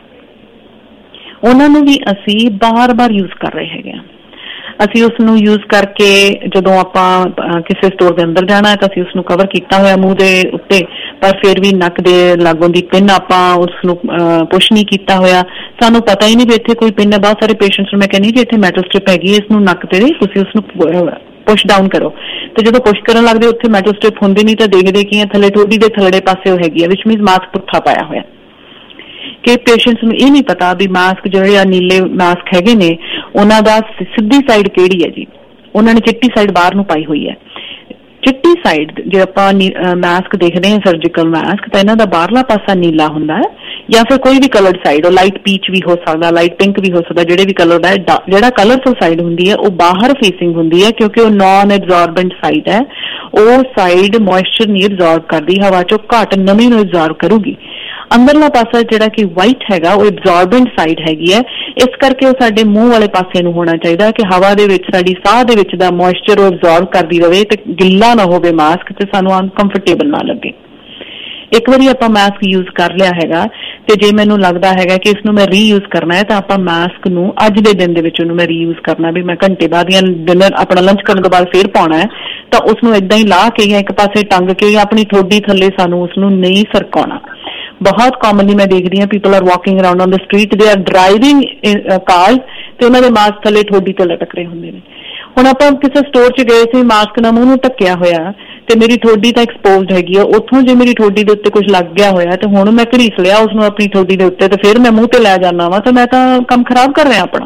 ਉਹਨਾਂ ਨੂੰ ਵੀ ਅਸੀਂ ਬਾਰ-ਬਾਰ ਯੂਜ਼ ਕਰ ਰਹੇ ਹੈਗੇ ਹਾਂ। ਅਸੀਂ ਉਸ ਨੂੰ ਯੂਜ਼ ਕਰਕੇ ਜਦੋਂ ਆਪਾਂ ਕਿਸੇ ਸਟੋਰ ਦੇ ਅੰਦਰ ਜਾਣਾ ਹੈ ਤਾਂ ਅਸੀਂ ਉਸਨੂੰ ਕਵਰ ਕੀਤਾ ਹੋਇਆ ਮੂੰਹ ਦੇ ਉੱਤੇ, ਪਰ ਫਿਰ ਵੀ ਨੱਕ ਦੇ ਲਾਗੋਂ ਦੀ ਪਿੰਨ ਆਪਾਂ ਉਸਨੂੰ ਪੁਸ਼ ਨਹੀਂ ਕੀਤਾ ਹੋਇਆ। ਸਾਨੂੰ ਪਤਾ ਹੀ ਨਹੀਂ ਵੀ ਇੱਥੇ ਕੋਈ ਪਿੰਨ ਹੈ। ਬਹੁਤ ਸਾਰੇ ਪੇਸ਼ੈਂਟਸ ਨੂੰ ਮੈਂ ਕਹਿੰਦੀ ਜੀ ਇੱਥੇ ਮੈਟਲ ਸਟ੍ਰਿਪ ਹੈਗੀ, ਇਸ ਨੂੰ ਨੱਕ ਤੇ ਤੁਸੀਂ ਉਸਨੂੰ ਪੁਸ਼ ਡਾਊਨ ਕਰੋ, ਤੇ ਜਦੋਂ ਪੁਸ਼ ਕਰਨ ਲੱਗਦੇ ਉੱਥੇ ਮੈਟਲ ਸਟ੍ਰਿਪ ਹੁੰਦੀ ਨਹੀਂ ਤਾਂ ਦੇਖਦੇ ਕੀ ਥੱਲੇ ਠੋਡੀ ਦੇ ਥੱਲੜੇ ਪਾਸੇ ਉਹ ਹੈਗੀ ਹੈ, ਵਿਚ ਮੀਨਸ ਮਾਸਕ ਪੁੱਠਾ ਪਾਇਆ ਹੋਇਆ। ਕਿ ਪੇਸ਼ੈਂਟਸ ਨੂੰ ਇਹ ਨਹੀਂ ਪਤਾ ਵੀ ਮਾਸਕ ਜਿਹੜੇ ਆ ਨੀਲੇ ਮਾਸਕ ਹੈਗੇ ਨੇ ਉਹਨਾਂ ਦਾ ਸਿੱਧੀ ਸਾਈਡ ਕਿਹੜੀ ਹੈ ਜੀ, ਉਹਨਾਂ ਨੇ ਚਿੱਟੀ ਸਾਈਡ ਬਾਹਰ ਨੂੰ ਪਾਈ ਹੋਈ ਹੈ। ਚਿੱਟੀ ਸਾਈਡ ਜੇ ਆਪਾਂ ਮਾਸਕ ਦੇਖਦੇ ਹਾਂ ਸਰਜੀਕਲ ਮਾਸਕ, ਤਾਂ ਇਹਨਾਂ ਦਾ ਬਾਹਰਲਾ ਪਾਸਾ ਨੀਲਾ ਹੁੰਦਾ ਹੈ ਜਾਂ ਫਿਰ ਕੋਈ ਵੀ ਕਲਰਡ ਸਾਈਡ, ਉਹ ਲਾਈਟ ਪੀਚ ਵੀ ਹੋ ਸਕਦਾ, ਲਾਈਟ ਪਿੰਕ ਵੀ ਹੋ ਸਕਦਾ, ਜਿਹੜੇ ਵੀ ਕਲਰ ਦਾ ਹੈ। ਜਿਹੜਾ ਕਲਰਫੁਲ ਸਾਈਡ ਹੁੰਦੀ ਹੈ ਉਹ ਬਾਹਰ ਫੇਸਿੰਗ ਹੁੰਦੀ ਹੈ ਕਿਉਂਕਿ ਉਹ ਨੌਨ ਐਬਜ਼ੌਰਬੈਂਟ ਸਾਈਡ ਹੈ। ਉਹ ਸਾਈਡ ਮੋਇਸਚਰ ਨਹੀਂ ਐਬਜ਼ੌਰਬ ਕਰਦੀ, ਹਵਾ ਚੋਂ ਘੱਟ ਨਮੀ ਨੂੰ ਐਬਜ਼ੌਰਬ ਕਰੂਗੀ। ਅੰਦਰਲਾ ਪਾਸਾ ਜਿਹੜਾ ਕਿ ਵਾਈਟ ਹੈਗਾ ਉਹ ਐਬਜ਼ੌਰਬੈਂਟ ਸਾਈਡ ਹੈਗੀ ਹੈ, ਇਸ ਕਰਕੇ ਉਹ ਸਾਡੇ ਮੂੰਹ ਵਾਲੇ ਪਾਸੇ ਨੂੰ ਹੋਣਾ ਚਾਹੀਦਾ ਕਿ ਹਵਾ ਦੇ ਵਿੱਚ ਸਾਡੀ ਸਾਹ ਦੇ ਵਿੱਚ ਦਾ ਮੋਇਸਚਰ ਉਹ ਐਬਜ਼ੌਰਬ ਕਰਦੀ ਰਹੇ ਤੇ ਗਿੱਲਾ ਨਾ ਹੋਵੇ ਮਾਸਕ ਤੇ ਸਾਨੂੰ ਅਨਕੰਫਰਟੇਬਲ ਨਾ ਲੱਗੇ। ਇੱਕ ਵਾਰੀ ਆਪਾਂ ਮਾਸਕ ਯੂਜ਼ ਕਰ ਲਿਆ ਹੈਗਾ ਤੇ ਜੇ ਮੈਨੂੰ ਲੱਗਦਾ ਹੈਗਾ ਕਿ ਇਸ ਨੂੰ ਮੈਂ ਰੀਯੂਜ਼ ਕਰਨਾ ਹੈ ਤਾਂ ਆਪਾਂ ਮਾਸਕ ਨੂੰ ਅੱਜ ਦੇ ਦਿਨ ਦੇ ਵਿੱਚ ਉਹਨੂੰ ਮੈਂ ਰੀਯੂਜ਼ ਕਰਨਾ ਵੀ ਮੈਂ ਘੰਟੇ ਬਾਅਦ ਜਾਂ ਡਿਨਰ ਆਪਣਾ ਲੰਚ ਕਰਨ ਤੋਂ ਬਾਅਦ ਫੇਰ ਪਾਉਣਾ ਹੈ ਤਾਂ ਉਸਨੂੰ ਏਦਾਂ ਹੀ ਲਾ ਕੇ ਜਾਂ ਇੱਕ ਪਾਸੇ ਟੰਗ ਕੇ ਜਾਂ ਆਪਣੀ ਠੋਡੀ ਥੱਲੇ ਸਾਨੂੰ ਉਸਨੂੰ ਨਹੀਂ ਸਰਕਾਉਣਾ। ਬਹੁਤ ਕਾਮਨਲੀ ਮੈਂ ਦੇਖਦੀ ਹਾਂ people are walking around on the street, they are driving cars ਤੇ ਉਹਨਾਂ ਦੇ ਮਾਸਕ ਥੱਲੇ ਠੋਡੀ ਤੇ ਲਟਕ ਰਹੇ ਹੁੰਦੇ ਨੇ। ਹੁਣ ਆਪਾਂ ਕਿਸੇ ਸਟੋਰ 'ਚ ਗਏ ਸੀ, ਮਾਸਕ ਨਾਲ ਮੂੰਹ ਨੂੰ ਢੱਕਿਆ ਹੋਇਆ ਤੇ ਮੇਰੀ ਠੋਡੀ ਤਾਂ ਐਕਸਪੋਜ਼ਡ ਹੈਗੀ ਆ, ਉੱਥੋਂ ਜੇ ਮੇਰੀ ਠੋਡੀ ਦੇ ਉੱਤੇ ਕੁਝ ਲੱਗ ਗਿਆ ਹੋਇਆ ਤੇ ਹੁਣ ਮੈਂ ਘੜੀਸ ਲਿਆ ਉਸਨੂੰ ਆਪਣੀ ਠੋਡੀ ਦੇ ਉੱਤੇ ਤੇ ਫਿਰ ਮੈਂ ਮੂੰਹ ਤੇ ਲੈ ਜਾਂਦਾ ਵਾ ਤਾਂ ਮੈਂ ਤਾਂ ਕੰਮ ਖਰਾਬ ਕਰ ਰਿਹਾ ਆਪਣਾ।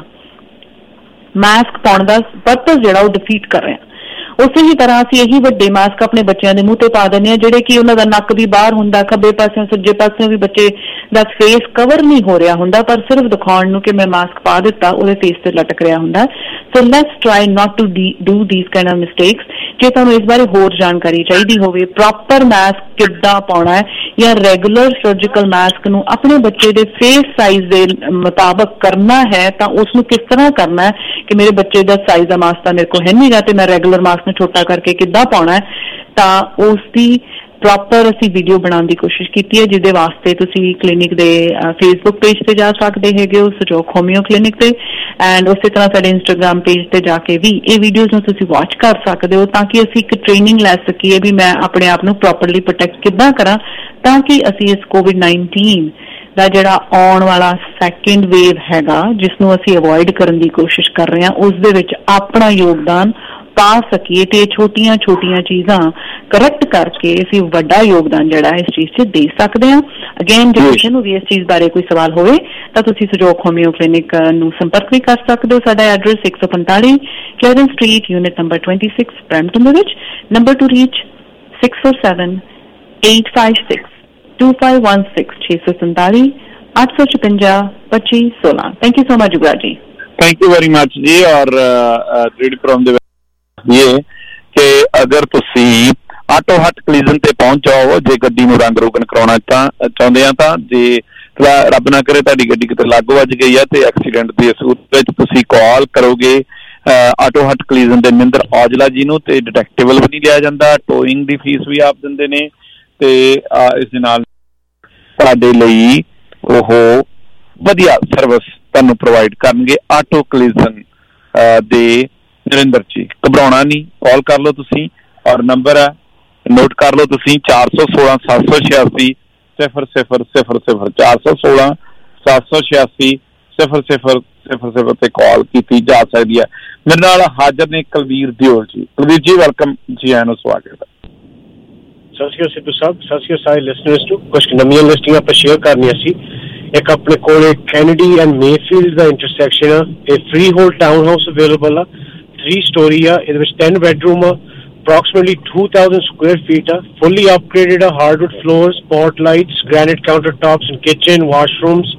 ਮਾਸਕ ਪਾਉਣ ਦਾ ਪਰਪਸ ਜਿਹੜਾ ਉਹ ਡਿਫੀਟ ਕਰ ਰਿਹਾ। ਉਸੇ ਹੀ ਤਰ੍ਹਾਂ ਅਸੀਂ ਇਹੀ ਵੱਡੇ ਮਾਸਕ ਆਪਣੇ ਬੱਚਿਆਂ ਦੇ ਮੂੰਹ ਤੇ ਪਾ ਦਿੰਦੇ ਹਾਂ ਜਿਹੜੇ ਕਿ ਉਹਨਾਂ ਦਾ ਨੱਕ ਵੀ ਬਾਹਰ ਹੁੰਦਾ, ਖੱਬੇ ਪਾਸਿਓਂ ਸੱਜੇ ਪਾਸਿਓਂ ਵੀ ਬੱਚੇ ਦਾ ਫੇਸ ਕਵਰ ਨਹੀਂ ਹੋ ਰਿਹਾ ਹੁੰਦਾ, ਪਰ ਸਿਰਫ ਦਿਖਾਉਣ ਨੂੰ ਕਿ ਮੈਂ ਮਾਸਕ ਪਾ ਦਿੱਤਾ ਉਹਦੇ ਫੇਸ ਤੇ ਲਟਕ ਰਿਹਾ ਹੁੰਦਾ। So let's try not to do this kind of mistakes. ਜੇ ਤੁਹਾਨੂੰ ਇਸ ਬਾਰੇ ਹੋਰ ਜਾਣਕਾਰੀ ਚਾਹੀਦੀ ਹੋਵੇ, ਪ੍ਰੋਪਰ ਮਾਸਕ ਕਿੱਦਾਂ ਪਾਉਣਾ ਹੈ ਜਾਂ ਰੈਗੂਲਰ ਸਰਜੀਕਲ ਮਾਸਕ ਨੂੰ ਆਪਣੇ ਬੱਚੇ ਦੇ ਫੇਸ ਸਾਈਜ਼ ਦੇ ਮੁਤਾਬਕ ਕਰਨਾ ਹੈ ਤਾਂ ਉਸ ਨੂੰ ਕਿਸ ਤਰ੍ਹਾਂ ਕਰਨਾ ਹੈ ਕਿ ਮੇਰੇ ਬੱਚੇ ਦਾ ਸਾਈਜ਼ ਦਾ ਮਾਸਕ ਤਾਂ ਮੇਰੇ ਕੋਲ ਹੈ ਨਹੀਂ ਗਾ ਤੇ ਮੈਂ ਰੈਗੂਲਰ ਮਾਸਕ ਨੂੰ ਛੋਟਾ ਕਰਕੇ ਕਿੱਦਾਂ ਪਾਉਣਾ ਹੈ, ਤਾਂ ਉਸ ਦੀ ਪ੍ਰੋਪਰ ਅਸੀਂ ਵੀਡੀਓ ਬਣਾਉਣ ਦੀ ਕੋਸ਼ਿਸ਼ ਕੀਤੀ ਹੈ, ਜਿਹਦੇ ਵਾਸਤੇ ਤੁਸੀਂ ਕਲੀਨਿਕ ਦੇ ਫੇਸਬੁੱਕ ਪੇਜ ਤੇ ਜਾ ਸਕਦੇ ਹੈਗੇ ਹੋ, ਸਜੋਕ ਹੋਮਿਓ ਕਲੀਨਿਕ ਤੇ, ਐਂਡ ਉਸੇ ਤਰ੍ਹਾਂ ਸਾਡੇ ਇੰਸਟਾਗ੍ਰਾਮ ਪੇਜ ਤੇ ਜਾ ਕੇ ਵੀ ਇਹ ਵੀਡੀਓਜ਼ ਨੂੰ ਤੁਸੀਂ ਵਾਚ ਕਰ ਸਕਦੇ ਹੋ ਤਾਂ ਕਿ ਅਸੀਂ ਇੱਕ ਟ੍ਰੇਨਿੰਗ ਲੈ ਸਕੀਏ ਵੀ ਮੈਂ ਆਪਣੇ ਆਪ ਨੂੰ ਪ੍ਰੋਪਰਲੀ ਪ੍ਰੋਟੈਕਟ ਕਿੱਦਾਂ ਕਰਾਂ ਤਾਂ ਕਿ ਅਸੀਂ ਇਸ ਕੋਵਿਡ ਨਾਈਨਟੀਨ ਦਾ ਜਿਹੜਾ ਆਉਣ ਵਾਲਾ ਸੈਕਿੰਡ ਵੇਵ ਹੈਗਾ ਜਿਸ ਨੂੰ ਅਸੀਂ ਅਵੋਇਡ ਕਰਨ ਦੀ ਕੋਸ਼ਿਸ਼ ਕਰ ਰਹੇ ਹਾਂ ਉਸ ਦੇ ਵਿੱਚ ਆਪਣਾ ਯੋਗਦਾਨ ਪਾ ਸਕੀਏ ਤੇ ਛੋਟੀਆਂ ਛੋਟੀਆਂ ਚੀਜ਼ਾਂ ਕਰੈਕਟ ਕਰਕੇ ਅਸੀਂ ਵੱਡਾ ਯੋਗਦਾਨ ਜਿਹੜਾ ਇਸ ਚੀਜ਼ 'ਚ ਦੇ ਸਕਦੇ ਹਾਂ। ਅਗੇਨ ਜੇ ਕਿਸੇ ਨੂੰ ਵੀ ਇਸ ਚੀਜ਼ ਬਾਰੇ ਕੋਈ ਸਵਾਲ ਹੋਵੇ ਤਾਂ ਤੁਸੀਂ ਸਜੋਕ ਹੋਮਿਓ ਕਲੀਨਿਕ ਨੂੰ ਸੰਪਰਕ ਵੀ ਕਰ ਸਕਦੇ ਹੋ। ਸਾਡਾ ਐਡਰੈਸ ਇੱਕ ਸੌ ਪੰਤਾਲੀ ਕੈਰਨ ਸਟਰੀਟ, ਯੂਨਿਟ ਨੰਬਰ ਛੱਬੀ, ਬਰੈਂਪਟਨ ਦੇ ਵਿੱਚ। Number to reach six four seven eight five six two five one six, ਛੇ ਸੌ ਸੰਤਾਲੀ ਅੱਠ ਸੌ ਛਪੰਜਾ ਪੱਚੀ ਸੋਲਾਂ। Thank you so much Yuvraj ji. Thank you very much ji. और रेडियो प्रोग्राम ਦੇ ये कि अगर तुसी आटो हट कलीजन ते पहुंच जाओ जे गड्डी ਨੂੰ रंग रोगन कराउणा चाਹੁੰਦੇ ਆ ਤਾਂ ਜੇ ਰੱਬ ਨਾ ਕਰੇ ਤੁਹਾਡੀ ਗੱਡੀ ਕਿਤੇ ਲੱਗ ਵੱਜ ਗਈ ਹੈ ਤੇ ਐਕਸੀਡੈਂਟ ਦੀ ਸੂਰਤ ਵਿੱਚ ਤੁਸੀਂ ਕਾਲ ਕਰੋਗੇ ਆਟੋ ਹਟ ਕਲੀਜ਼ਨ ਦੇ ਮਹਿੰਦਰ ਔਜਲਾ ਜੀ ਨੂੰ, ਤੇ ਡਿਟੈਕਟੇਬਲ ਵੀ ਨਹੀਂ ਲਿਆ ਜਾਂਦਾ, ਟੋਇੰਗ ਦੀ ਫੀਸ ਵੀ ਆਪ ਦਿੰਦੇ ਨੇ, ਤੇ ਇਸ ਦੇ ਨਾਲ ਤੁਹਾਡੇ ਲਈ ਉਹ ਵਧੀਆ ਸਰਵਿਸ ਤੁਹਾਨੂੰ ਪ੍ਰੋਵਾਈਡ ਕਰਨਗੇ ਆਟੋ ਕਲੀਜ਼ਨ ਦੇ ਨਰਿੰਦਰ ਜੀ। ਘਬਰਾਉਣਾ ਨਹੀਂ, ਕਾਲ ਕਰ ਲਓ ਤੁਸੀਂ, ਔਰ ਨੰਬਰ ਹੈ ਨੋਟ ਕਰ ਲਓ ਤੁਸੀਂ ਚਾਰ ਸੌ ਸੋਲਾਂ ਸੱਤ ਸੌ ਛਿਆਸੀ ਸਿਫਰ ਸਿਫਰ ਸਿਫਰ ਸਿਫਰ ਚਾਰ ਸੌ ਸੋਲਾਂ ਸੱਤ ਸੌ ਛਿਆਸੀ ਸਿਫਰ ਸਿਫਰ ਸਿਫਰ ਸਿਫਰ ਤੇ ਕਾਲ ਕੀਤੀ ਜਾ ਸਕਦੀ ਹੈ। ਮੇਰੇ ਨਾਲ ਹਾਜ਼ਰ ਨੇ ਕੁਲਵੀਰ ਦਿਓਲ ਜੀ। ਕੁਲਵੀਰ ਜੀ ਵੈਲਕਮ ਜੀ, ਆਇਆਂ ਨੂੰ ਸਵਾਗਤ ਹੈ। ਸਤਿ ਸ਼੍ਰੀ ਅਕਾਲ ਸਿੱਧੂ ਸਾਹਿਬ, ਸਤਿ ਸ਼੍ਰੀ ਅਕਾਲ ਸਾਰੇ ਲਿਸਨਰਸ ਨੂੰ। ਕੁਝ ਨਵੀਆਂ ਲਿਸਟਿੰਗਾਂ ਆਪਾਂ ਸ਼ੇਅਰ ਕਰਨੀਆਂ ਸੀ। ਇੱਕ ਆਪਣੇ ਕੋਲ ਕੈਨੇਡੀ ਐਂਡ ਮੇਫੀਲਡ ਦਾ ਇੰਟਰਸੈਕਸ਼ਨ ਆ, ਇਹ free hold town house available ਆ, ਥ੍ਰੀ ਸਟੋਰੀ ਆ, ਇਹਦੇ ਵਿੱਚ ten ਬੈਡਰੂਮ ਆ, approximately two thousand square feet ਆ, fully upgraded ਆ, hardwood floors, spotlights, granite countertops and kitchen, washrooms।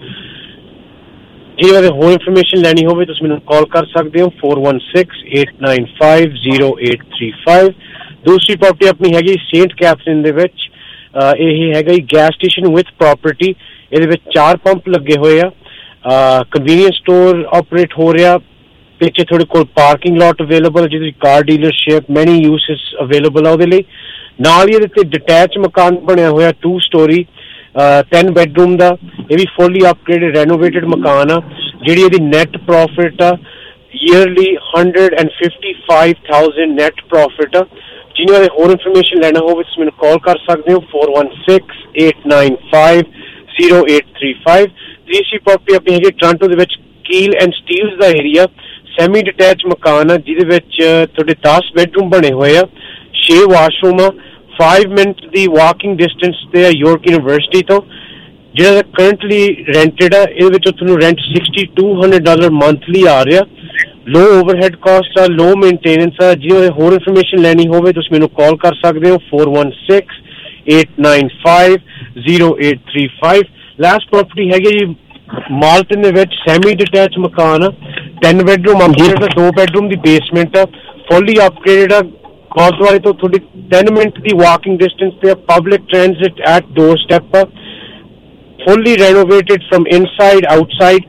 ਜੇ ਇਹਦੇ ਹੋਰ ਇਨਫੋਰਮੇਸ਼ਨ ਲੈਣੀ ਹੋਵੇ ਤੁਸੀਂ ਮੈਨੂੰ ਕਾਲ ਕਰ ਸਕਦੇ ਹੋ four one six eight nine five zero eight three five। ਦੂਸਰੀ ਪ੍ਰਾਪਰਟੀ ਆਪਣੀ ਹੈਗੀ ਸੇਂਟ ਕੈਥਰੀਨ ਦੇ ਵਿੱਚ, ਇਹ ਹੈਗਾ ਜੀ ਗੈਸ ਸਟੇਸ਼ਨ ਵਿਦ ਪ੍ਰੋਪਰਟੀ। ਇਹਦੇ ਵਿੱਚ ਚਾਰ ਪੰਪ ਲੱਗੇ ਹੋਏ ਆ, ਕਨਵੀਨੀਅੰਸ ਸਟੋਰ ਆਪਰੇਟ ਹੋ ਰਿਹਾ, ਪਿੱਛੇ ਤੁਹਾਡੇ ਕੋਲ ਪਾਰਕਿੰਗ ਲੋਟ ਅਵੇਲੇਬਲ ਜਿਹਦੇ ਕਾਰ ਡੀਲਰਸ਼ਿਪ ਮੈਨੀ ਯੂਸਸ ਅਵੇਲੇਬਲ ਆ ਉਹਦੇ ਲਈ। ਨਾਲ ਹੀ ਇਹਦੇ ਤੇ ਡਿਟੈਚ ਮਕਾਨ ਬਣਿਆ ਹੋਇਆ ਟੂ ਸਟੋਰੀ ten ਬੈਡਰੂਮ ਦਾ, ਇਹ ਵੀ ਫੁੱਲੀ ਅਪਗ੍ਰੇਡਡ ਰੈਨੋਵੇਟਡ ਮਕਾਨ ਆ। ਜਿਹੜੀ ਇਹਦੀ ਨੈਟ ਪ੍ਰੋਫਿਟ ਆ yearly hundred and fifty five thousand net profit ਆ। ਜਿਹਨਾਂ ਦੇ ਹੋਰ ਇਨਫੋਰਮੇਸ਼ਨ ਲੈਣਾ ਹੋਵੇ ਤੁਸੀਂ ਮੈਨੂੰ ਕਾਲ ਕਰ ਸਕਦੇ ਹੋ four one six eight nine five zero eight three five। ਤੀਸਰੀ ਪ੍ਰਾਪਰਟੀ ਆਪਣੀ ਹੈਗੀ ਟੋਰਾਂਟੋ ਦੇ ਵਿੱਚ ਕੀਲ ਐਂਡ ਸਟੀਲਸ ਦਾ ਏਰੀਆ, ਸੈਮੀ ਡਿਟੈਚ ਮਕਾਨ ਆ ਜਿਹਦੇ ਵਿੱਚ ਤੁਹਾਡੇ ਦਸ ਬੈਡਰੂਮ ਬਣੇ ਹੋਏ ਆ, ਛੇ ਵਾਸ਼ਰੂਮ ਆ, five ਮਿੰਟ ਦੀ ਵਾਕਿੰਗ ਡਿਸਟੈਂਸ ਤੇ ਆ ਯੋਰਕ ਯੂਨੀਵਰਸਿਟੀ ਤੋਂ। ਜਿਹੜਾ ਕਰੰਟਲੀ ਰੈਂਟਡ ਆ ਇਹਦੇ ਵਿੱਚ ਤੁਹਾਨੂੰ rent sixty two hundred dollar monthly ਆ ਰਿਹਾ, ਲੋ ਓਵਰਹੈਡ ਕਾਸਟ ਆ, ਲੋ ਮੇਨਟੇਨੈਂਸ ਆ। ਜਿਹਦੇ ਹੋਰ ਇਨਫੋਰਮੇਸ਼ਨ ਲੈਣੀ ਹੋਵੇ ਤੁਸੀਂ ਮੈਨੂੰ ਕਾਲ ਕਰ ਸਕਦੇ ਹੋ four one six eight nine five zero eight three five। Last property ਹੈਗੀ ਜੀ ਮਾਲਟਨ ਦੇ ਵਿੱਚ, ਸੈਮੀ ਡਿਟੈਚ ਮਕਾਨ ਆ, ten ਬੈਡਰੂਮ ਅਪਗ੍ਰੇਡਡ ਆ, ਦੋ ਬੈਡਰੂਮ ਦੀ ਬੇਸਮੈਂਟ ਆ, ਫੁੱਲੀ ਅਪਗ੍ਰੇਡਡ ਆ, ਗੁਰਦੁਆਰੇ ਤੋਂ ਤੁਹਾਡੀ ten ਮਿੰਟ ਦੀ ਵਾਕਿੰਗ ਡਿਸਟੈਂਸ ਤੇ, public transit at door step ਆ, fully renovated from inside outside.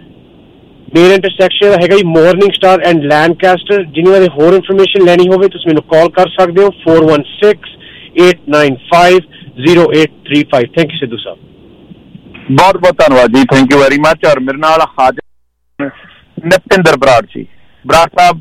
Main intersection ਹੈਗਾ ਜੀ ਮਾਰਨਿੰਗ ਸਟਾਰ ਐਂਡ ਲੈਂਡਕਾਸਟਰ। ਜਿਹਨਾਂ ਦੀ ਹੋਰ ਇਨਫੋਰਮੇਸ਼ਨ ਲੈਣੀ ਹੋਵੇ ਤੁਸੀਂ ਮੈਨੂੰ ਕਾਲ ਕਰ ਸਕਦੇ ਹੋ four one six eight nine five zero eight three five। Thank you Sidhu Sahib, ਬਹੁਤ ਬਹੁਤ ਧੰਨਵਾਦ ਜੀ, ਥੈਂਕ ਯੂ ਵੈਰੀ ਮਚ। ਔਰ ਮੇਰੇ ਨਾਲ ਹਾਜ਼ਰ Napinder Brar ji. Brar Sahib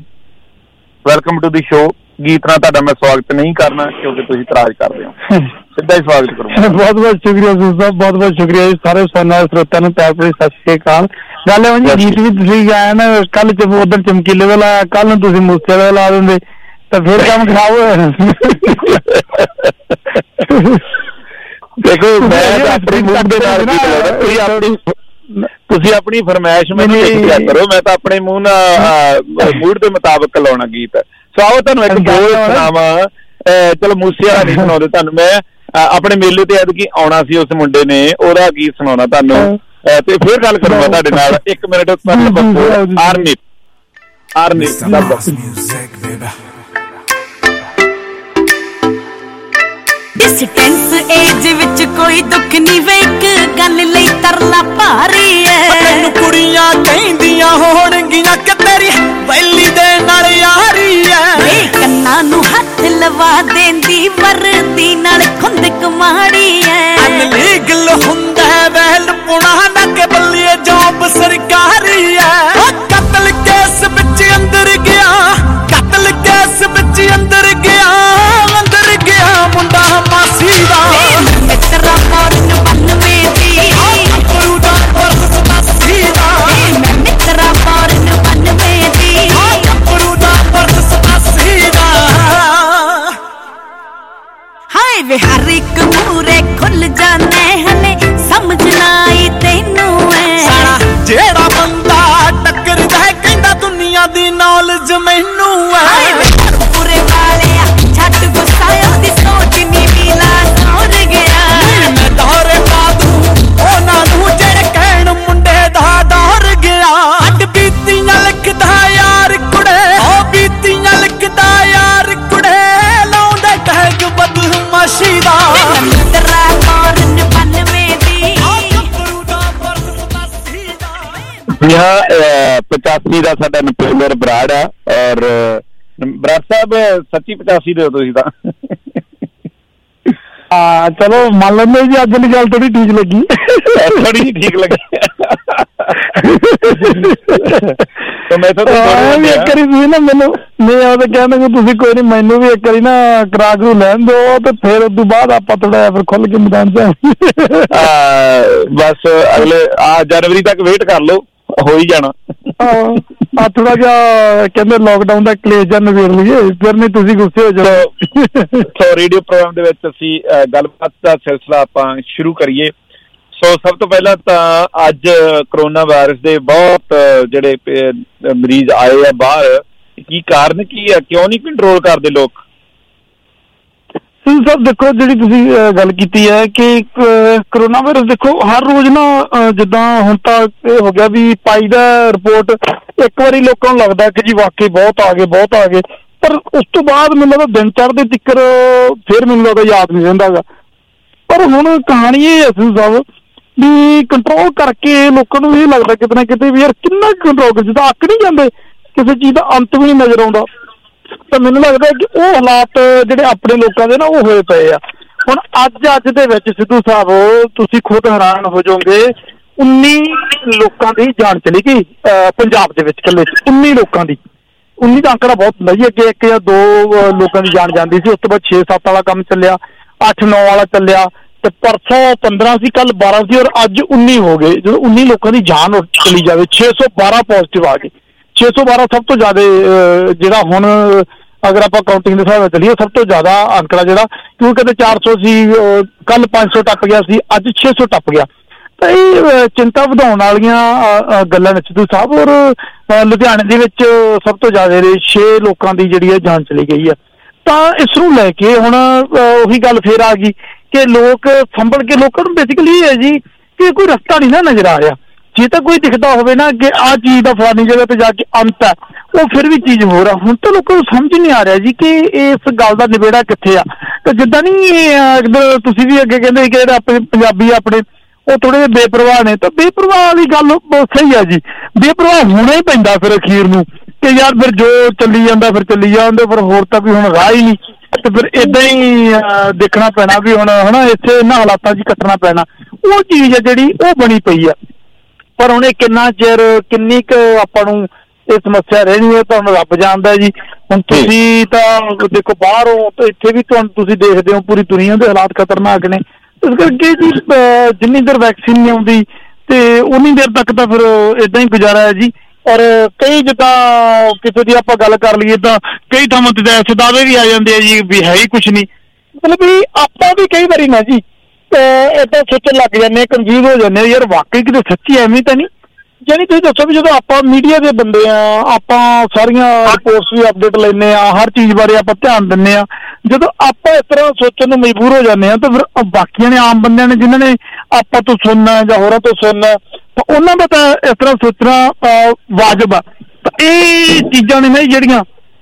welcome to the show. ਗੀਤ ਨਾਲ ਤੁਹਾਡਾ ਮੈਂ ਸਵਾਗਤ ਨਹੀਂ ਕਰਨਾ ਕਿਉਂਕਿ ਤੁਸੀਂ ਇਤਰਾਜ਼ ਕਰਦੇ ਹੋ, ਸਿੱਧਾ ਹੀ ਸਵਾਗਤ ਕਰੂੰਗਾ। ਬਹੁਤ ਬਹੁਤ ਸ਼ੁਕਰੀਆ ਸਿੱਧੂ ਸਾਹਿਬ, ਬਹੁਤ ਬਹੁਤ ਸ਼ੁਕਰੀਆ ਜੀ। ਸਾਰੇ ਸੁਣਨ ਸਰੋਤਿਆਂ ਨੂੰ ਪਿਆਰ ਭਰੀ ਸਤਿ ਸ਼੍ਰੀ ਅਕਾਲ। ਗੱਲ ਹੈ ਜੀ ਗੀਤ ਵੀ ਤੁਸੀਂ ਗਾਇਆ ਨਾ, ਕੱਲ ਚ ਉਧਰ ਚਮਕੀਲੇ ਵਾਲਾ, ਕੱਲ ਨੂੰ ਤੁਸੀਂ ਮੂਸੇ ਵਾਲਾ ਲਾ ਦਿੰਦੇ ਤਾਂ ਫਿਰ ਕੰਮ ਖਰਾਬ ਹੋਇਆ। ਦੇਖੋ ਮੈਂ ਆਪਣੀ ਮੂਡ ਦੇ ਨਾਲ ਤੁਸੀਂ ਆਪਣੀ ਤੁਸੀਂ ਆਪਣੀ ਫਰਮਾਇਸ਼ ਮੈਨੂੰ ਲਿਖਿਆ ਕਰੋ, ਮੈਂ ਤਾਂ ਆਪਣੇ ਮੂੰਹ ਨਾਲ ਮੂਡ ਦੇ ਮੁਤਾਬਕ ਲਾਉਣਾ ਗੀਤ। ਸੋ ਆਓ ਤੁਹਾਨੂੰ ਇੱਕ ਬੋਲ ਸੁਣਾਵਾਂ, ਚਲੋ ਮੂਸੇ ਵਾਲਾ ਨਹੀਂ ਸੁਣਾਉਂਦੇ ਤੁਹਾਨੂੰ, ਮੈਂ ਆਪਣੇ ਮੇਲੇ ਤੇ ਐਤਕੀ ਆਉਣਾ ਸੀ ਉਸ ਮੁੰਡੇ ਨੇ, ਉਹਦਾ ਗੀਤ ਸੁਣਾਉਣਾ ਤੁਹਾਨੂੰ, ਤੇ ਫਿਰ ਗੱਲ ਕਰੂੰਗਾ ਤੁਹਾਡੇ ਨਾਲ। ਇੱਕ ਮਿੰਟ ਆਰਮੀ ਆਰਮੀ ਇਸ ਟੈਂਸ ਏਜ ਵਿੱਚ ਕੋਈ ਦੁੱਖ ਨਹੀਂ ਵੇ, ਇੱਕ ਗੱਲ ਲਈ ਤਰਲਾ ਭਾਰੀ ਐ। ਤੈਨੂੰ ਕੁੜੀਆਂ ਕਹਿੰਦੀਆਂ ਹੋਣਗੀਆਂ ਕਿ ਤੇਰੀ ਵੈਲੀ ਦੇ ਨਾਲ ਯਾਰੀ ਐ। ਏ ਕੰਨਾਂ ਨੂੰ ਹੱਥ ਲਵਾ ਦੇਂਦੀ ਵਰਦੀ ਨਾਲ ਖੁੰਦਕ ਮਾੜੀ ਐ। ਅਨਲੀਗਲ ਹੁੰਦਾ ਵੈਲ ਪੁਣਾ ਨਾ ਕੇ ਬੱਲੀਏ ਜੌਬ ਸਰਕਾਰੀ ਐ। ਕਤਲ ਕੇਸ ਵਿੱਚ ਅੰਦਰ ਗਿਆ, ਕਤਲ ਕੇਸ ਵਿੱਚ ਅੰਦਰ ਗਿਆ, ਅੰਦਰ ਗਿਆ ਮੁੰਡਾ ਮਾਸੀ ਦਾ। ਮਿੱਤਰਾ ਫੌਰਨ ਬੰਨਵੇਂ ਦੀ ਗੁਰੂ ਦਾ ਵਰਸ ਮਾਸੀ ਦਾ। ਮੈਂ ਮਿੱਤਰਾ ਫੌਰਨ ਬੰਨਵੇਂ ਦੀ ਗੁਰੂ ਦਾ ਵਰਸ ਮਾਸੀ ਦਾ। ਹਾਏ ਵੇ ਹਰ ਇੱਕ ਮੂਰੇ ਖੁੱਲ ਜਾਣੇ ਹਲੇ ਸਮਝ ਨਾ ਆਈ ਤੈਨੂੰ ਐ। ਸਾਲਾ ਜਿਹੜਾ ਬੰਦਾ ਟੱਕਰਦਾ ਕਹਿੰਦਾ ਦੁਨੀਆ ਦੀ ਨੌਲੇਜ ਮੈਨੂੰ ਐ। ਹਾਏ ਵੇ ਪੂਰੇ ਵਾਲਿਆ ਛੱਡ ਗੁੱਸਾ ਉਹਦੀ ਸੋਚ ਨੀ ਮਿਲਾ ਸੌਰ ਗਿਆ। ਮੈਂ ਦੌਰੇ ਪਾ ਦੂੰ ਉਹਨਾਂ ਨੂੰ ਜਿਹੜੇ ਕਹਿਣ ਮੁੰਡੇ ਦਾ ਦੌਰ ਗਿਆ। ਅੱਡ ਬੀਤੀਆਂ ਲਿਖਦਾ ਯਾਰ ਕੁੜੇ, ਉਹ ਬੀਤੀਆਂ ਲਿਖਦਾ ਯਾਰ ਕੁੜੇ, ਲਾਉਂਦੇ ਟੈਗ ਬਦਮਾਸ਼ੀ ਦਾ। ਮਿੱਤਰਾ ਫੌਰਨ ਬੰਨਵੇਂ ਦੀ ਗੁਰੂ ਦਾ ਜੀ ਹਾਂ, ਪਚਾਸੀ ਦਾ ਸਾਡਾ ਨਪਿੰਦਰ ਬਰਾੜ ਆ। ਔਰ ਬਰਾੜ ਸਾਹਿਬ ਸੱਚੀ ਪਚਾਸੀ ਦੇ ਹੋ ਤੁਸੀਂ ਤਾਂ। ਹਾਂ ਚਲੋ ਮੰਨ ਲੈਂਦੇ ਜੀ, ਅੱਜ ਦੀ ਗੱਲ ਥੋੜੀ ਠੀਕ ਲੱਗੀ, ਥੋੜੀ ਠੀਕ ਲੱਗੀ। ਵੀ ਇੱਕ ਵਾਰੀ ਤੁਸੀਂ ਨਾ ਮੈਨੂੰ ਨਹੀਂ ਉਹ ਤਾਂ ਕਹਿੰਦੇ ਤੁਸੀਂ ਕੋਈ ਨੀ, ਮੈਨੂੰ ਵੀ ਇੱਕ ਵਾਰੀ ਨਾ ਕਰਾ ਕਰੂ ਲੈਣ ਦਿਓ ਤੇ ਫਿਰ ਉਸ ਤੋਂ ਬਾਅਦ ਆਪਾਂ ਥੋੜਾ ਜਿਹਾ ਫਿਰ ਖੁੱਲ ਕੇ ਮੈਦਾਨ ਚ। ਬਸ ਅਗਲੇ ਆ ਜਨਵਰੀ ਤੱਕ ਵੇਟ ਕਰ ਲਓ, ਹੋ ਹੀ ਜਾਣਾ। ਆ ਥੋੜਾ ਜਿਹਾ ਕਹਿੰਦੇ ਲੋਕਡਾਊਨ ਦਾ ਕਲੇਸ਼ ਜਾਂ ਨਵੇੜ ਲਈਏ, ਫਿਰ ਨਹੀਂ ਤੁਸੀਂ ਗੁੱਸੇ ਹੋ ਜਾਓ। ਸੋ ਰੇਡੀਓ ਪ੍ਰੋਗਰਾਮ ਦੇ ਵਿੱਚ ਅਸੀਂ ਗੱਲਬਾਤ ਦਾ ਸਿਲਸਿਲਾ ਆਪਾਂ ਸ਼ੁਰੂ ਕਰੀਏ। ਸੋ ਸਭ ਤੋਂ ਪਹਿਲਾਂ ਤਾਂ ਅੱਜ ਕਰੋਨਾ ਵਾਇਰਸ ਦੇ ਬਹੁਤ ਜਿਹੜੇ ਮਰੀਜ਼ ਆਏ ਆ ਬਾਹਰ, ਕੀ ਕਾਰਨ ਕੀ ਆ, ਕਿਉਂ ਨਹੀਂ ਕੰਟਰੋਲ ਕਰਦੇ ਲੋਕ? ਸਿੰਘ ਸਾਹਿਬ ਦੇਖੋ, ਜਿਹੜੀ ਤੁਸੀਂ ਗੱਲ ਕੀਤੀ ਹੈ ਕਿ ਕਰੋਨਾ ਵਾਇਰਸ ਦੇਖੋ ਹਰ ਰੋਜ਼ ਨਾ ਜਿੱਦਾਂ ਹੁਣ ਤਾਂ ਇਹ ਹੋ ਗਿਆ ਵੀ ਪਾਈ ਦਾ ਰਿਪੋਰਟ, ਇੱਕ ਵਾਰੀ ਲੋਕਾਂ ਨੂੰ ਲੱਗਦਾ ਕਿ ਜੀ ਵਾਕਈ ਬਹੁਤ ਆ ਗਏ ਬਹੁਤ ਆ ਗਏ, ਪਰ ਉਸ ਤੋਂ ਬਾਅਦ ਮੈਨੂੰ ਲੱਗਦਾ ਦਿਨ ਚੜ੍ਹਦੇ ਤਿੱਕਰ ਫਿਰ ਮੈਨੂੰ ਲੱਗਦਾ ਯਾਦ ਨਹੀਂ ਰਹਿੰਦਾ ਗਾ। ਪਰ ਹੁਣ ਕਹਾਣੀ ਇਹ ਹੈ ਸਿੰਘ ਸਾਹਿਬ ਵੀ ਕੰਟਰੋਲ ਕਰਕੇ ਲੋਕਾਂ ਨੂੰ ਇਹ ਲੱਗਦਾ ਕਿਤੇ ਨਾ ਕਿਤੇ ਵੀ ਯਾਰ ਕਿੰਨਾ ਕੰਟਰੋਲ ਕਰ, ਜਿੱਦਾਂ ਅੱਕ ਨਹੀਂ ਜਾਂਦੇ, ਕਿਸੇ ਚੀਜ਼ ਦਾ ਅੰਤ ਵੀ ਨਹੀਂ ਨਜ਼ਰ ਆਉਂਦਾ। ਤਾਂ ਮੈਨੂੰ ਲੱਗਦਾ ਕਿ ਉਹ ਹਾਲਾਤ ਜਿਹੜੇ ਆਪਣੇ ਲੋਕਾਂ ਦੇ ਨਾ ਉਹ ਹੋਏ ਪਏ ਆ। ਹੁਣ ਅੱਜ ਅੱਜ ਦੇ ਵਿੱਚ ਸਿੱਧੂ ਸਾਹਿਬ ਤੁਸੀਂ ਖੁਦ ਹੈਰਾਨ ਹੋ ਜਾਓਗੇ, ਉੱਨੀ ਲੋਕਾਂ ਦੀ ਜਾਨ ਚਲੀ ਗਈ ਪੰਜਾਬ ਦੇ ਵਿੱਚ ਇਕੱਲੇ ਉੱਨੀ ਲੋਕਾਂ ਦੀ। ਉੱਨੀ ਦਾ ਅੰਕੜਾ ਬਹੁਤ ਹੁੰਦਾ ਜੀ, ਅੱਗੇ ਇੱਕ ਜਾਂ ਦੋ ਲੋਕਾਂ ਦੀ ਜਾਨ ਜਾਂਦੀ ਸੀ, ਉਸ ਤੋਂ ਬਾਅਦ ਛੇ ਸੱਤ ਵਾਲਾ ਕੰਮ ਚੱਲਿਆ, ਅੱਠ ਨੌ ਵਾਲਾ ਚੱਲਿਆ, ਤੇ ਪਰਸੋਂ ਪੰਦਰਾਂ ਸੀ, ਕੱਲ ਬਾਰਾਂ ਸੀ, ਔਰ ਅੱਜ ਉੱਨੀ ਹੋ ਗਏ। ਜਦੋਂ ਉੱਨੀ ਲੋਕਾਂ ਦੀ ਜਾਨ ਚਲੀ ਜਾਵੇ, ਛੇ ਸੌ ਬਾਰਾਂ ਪੋਜ਼ਿਟਿਵ ਆ ਗਏ। ਛੇ ਸੌ ਬਾਰਾਂ ਸਭ ਤੋਂ ਜ਼ਿਆਦਾ ਜਿਹੜਾ ਹੁਣ ਅਗਰ ਆਪਾਂ ਕਾਊਂਟਿੰਗ ਦੇ ਹਿਸਾਬ ਨਾਲ ਚੱਲੀਏ ਸਭ ਤੋਂ ਜ਼ਿਆਦਾ ਅੰਕੜਾ ਜਿਹੜਾ, ਕਿਉਂਕਿ ਕਦੇ ਚਾਰ ਸੌ ਸੀ, ਕੱਲ ਪੰਜ ਸੌ ਟੱਪ ਗਿਆ ਸੀ, ਅੱਜ ਛੇ ਸੌ ਟੱਪ ਗਿਆ। ਤਾਂ ਇਹ ਚਿੰਤਾ ਵਧਾਉਣ ਵਾਲੀਆਂ ਗੱਲਾਂ ਨੇ ਸਿੱਧੂ ਸਾਹਿਬ। ਔਰ ਲੁਧਿਆਣੇ ਦੇ ਵਿੱਚ ਸਭ ਤੋਂ ਜ਼ਿਆਦਾ ਛੇ ਲੋਕਾਂ ਦੀ ਜਿਹੜੀ ਹੈ ਜਾਨ ਚਲੀ ਗਈ ਆ। ਤਾਂ ਇਸ ਨੂੰ ਲੈ ਕੇ ਹੁਣ ਉਹੀ ਗੱਲ ਫੇਰ ਆ ਗਈ ਕਿ ਲੋਕ ਸੰਭਲ ਕੇ, ਲੋਕਾਂ ਨੂੰ ਬੇਸਿਕਲੀ ਇਹ ਹੈ ਜੀ ਕਿ ਕੋਈ ਰਸਤਾ ਨਹੀਂ ਨਾ ਨਜ਼ਰ ਆ ਰਿਹਾ। ਜੇ ਤਾਂ ਕੋਈ ਦਿਖਦਾ ਹੋਵੇ ਨਾ ਕਿ ਆਹ ਚੀਜ਼ ਦਾ ਫਲਾਨੀ ਜਗ੍ਹਾ ਤੇ ਜਾ ਕੇ ਅੰਤ ਹੈ, ਉਹ ਫਿਰ ਵੀ ਚੀਜ਼ ਹੋ ਰਿਹਾ। ਹੁਣ ਤਾਂ ਲੋਕਾਂ ਨੂੰ ਸਮਝ ਨਹੀਂ ਆ ਰਿਹਾ ਜੀ ਕਿ ਇਸ ਗੱਲ ਦਾ ਨਿਬੇੜਾ ਕਿੱਥੇ ਆ। ਤੇ ਜਿੱਦਾਂ ਨਹੀਂ ਤੁਸੀਂ ਵੀ ਅੱਗੇ ਕਹਿੰਦੇ ਕਿ ਜਿਹੜੇ ਆਪਣੇ ਪੰਜਾਬੀ ਆਪਣੇ ਉਹ ਥੋੜੇ ਜਿਹੇ ਬੇਪਰਵਾਹ ਨੇ, ਤਾਂ ਬੇਪਰਵਾਹ ਵਾਲੀ ਗੱਲ ਸਹੀ ਆ ਜੀ। ਬੇਪਰਵਾਹ ਹੋਣਾ ਹੀ ਪੈਂਦਾ ਫਿਰ ਅਖੀਰ ਨੂੰ ਕਿ ਯਾਰ ਫਿਰ ਜੋ ਚੱਲੀ ਜਾਂਦਾ ਫਿਰ ਚੱਲੀ ਜਾਂਦੇ, ਫਿਰ ਹੋਰ ਤਾਂ ਵੀ ਹੁਣ ਰਾਹ ਹੀ ਨਹੀਂ। ਤੇ ਫਿਰ ਏਦਾਂ ਹੀ ਦੇਖਣਾ ਪੈਣਾ ਵੀ ਹੁਣ ਹਨਾ ਇੱਥੇ ਇਹਨਾਂ ਹਾਲਾਤਾਂ 'ਚ ਕੱਟਣਾ ਪੈਣਾ। ਉਹ ਚੀਜ਼ ਆ ਜਿਹੜੀ ਉਹ ਬਣੀ ਪਈ ਆ। ਪਰ ਹੁਣ ਇਹ ਕਿੰਨਾ ਚਿਰ ਕਿੰਨੀ ਕੁ ਆਪਾਂ ਨੂੰ ਇਹ ਸਮੱਸਿਆ ਰਹਿਣੀ ਹੈ ਤਾਂ ਹੁਣ ਰੱਬ ਜਾਣਦਾ ਜੀ। ਹੁਣ ਤੁਸੀਂ ਤਾਂ ਦੇਖੋ ਬਾਹਰੋਂ ਤਾਂ ਇੱਥੇ ਵੀ ਤੁਹਾਨੂੰ ਤੁਸੀਂ ਦੇਖਦੇ ਹੋ ਪੂਰੀ ਦੁਨੀਆ ਦੇ ਹਾਲਾਤ ਖਤਰਨਾਕ ਨੇ। ਇਸ ਕਰਕੇ ਜੀ ਜਿੰਨੀ ਦੇਰ ਵੈਕਸੀਨ ਨਹੀਂ ਆਉਂਦੀ ਤੇ ਉਨੀ ਦੇਰ ਤੱਕ ਤਾਂ ਫਿਰ ਏਦਾਂ ਹੀ ਗੁਜ਼ਾਰਾ ਹੈ ਜੀ। ਔਰ ਕਈ ਜਿੱਦਾਂ ਕਿਸੇ ਦੀ ਆਪਾਂ ਗੱਲ ਕਰ ਲਈਏ ਤਾਂ ਕਈ ਥਾਵਾਂ ਤੇ ਐਸੇ ਦਾਅਵੇ ਵੀ ਆ ਜਾਂਦੇ ਆ ਜੀ ਵੀ ਹੈ ਹੀ ਕੁਛ ਨਹੀਂ। ਮਤਲਬ ਵੀ ਆਪਾਂ ਵੀ ਕਈ ਵਾਰੀ ਨਾ ਜੀ ਏਦਾਂ ਸੋਚਣ ਲੱਗ ਜਾਂਦੇ ਹਾਂ, ਕਨਫਿਊਜ਼ ਹੋ ਜਾਂਦੇ ਹਾਂ ਯਾਰ ਵਾਕਈ ਕਿਤੇ ਸੱਚੀ ਐਵੇਂ ਤਾਂ ਨਹੀਂ। ਜਾਣੀ ਤੁਸੀਂ ਦੱਸੋ ਵੀ ਜਦੋਂ ਆਪਾਂ ਮੀਡੀਆ ਦੇ ਬੰਦੇ ਆ, ਆਪਾਂ ਸਾਰੀਆਂ ਰਿਪੋਰਟਸ ਵੀ ਅਪਡੇਟ ਲੈਂਦੇ ਹਾਂ, ਹਰ ਚੀਜ਼ ਬਾਰੇ ਆਪਾਂ ਧਿਆਨ ਦਿੰਦੇ ਹਾਂ, ਜਦੋਂ ਆਪਾਂ ਇਸ ਤਰ੍ਹਾਂ ਸੋਚਣ ਨੂੰ ਮਜਬੂਰ ਹੋ ਜਾਂਦੇ ਹਾਂ ਤਾਂ ਫਿਰ ਬਾਕੀਆਂ ਨੇ ਆਮ ਬੰਦਿਆਂ ਨੇ ਜਿਨ੍ਹਾਂ ਨੇ ਆਪਾਂ ਤੋਂ ਸੁਣਨਾ ਜਾਂ ਹੋਰਾਂ ਤੋਂ ਸੁਣਨਾ ਤਾਂ ਉਹਨਾਂ ਦਾ ਤਾਂ ਇਸ ਤਰ੍ਹਾਂ ਸੋਚਣਾ ਵਾਜਬ ਆ। ਤਾਂ ਇਹ ਚੀਜ਼ਾਂ ਨੇ ਨਾ ਜਿਹੜੀਆਂ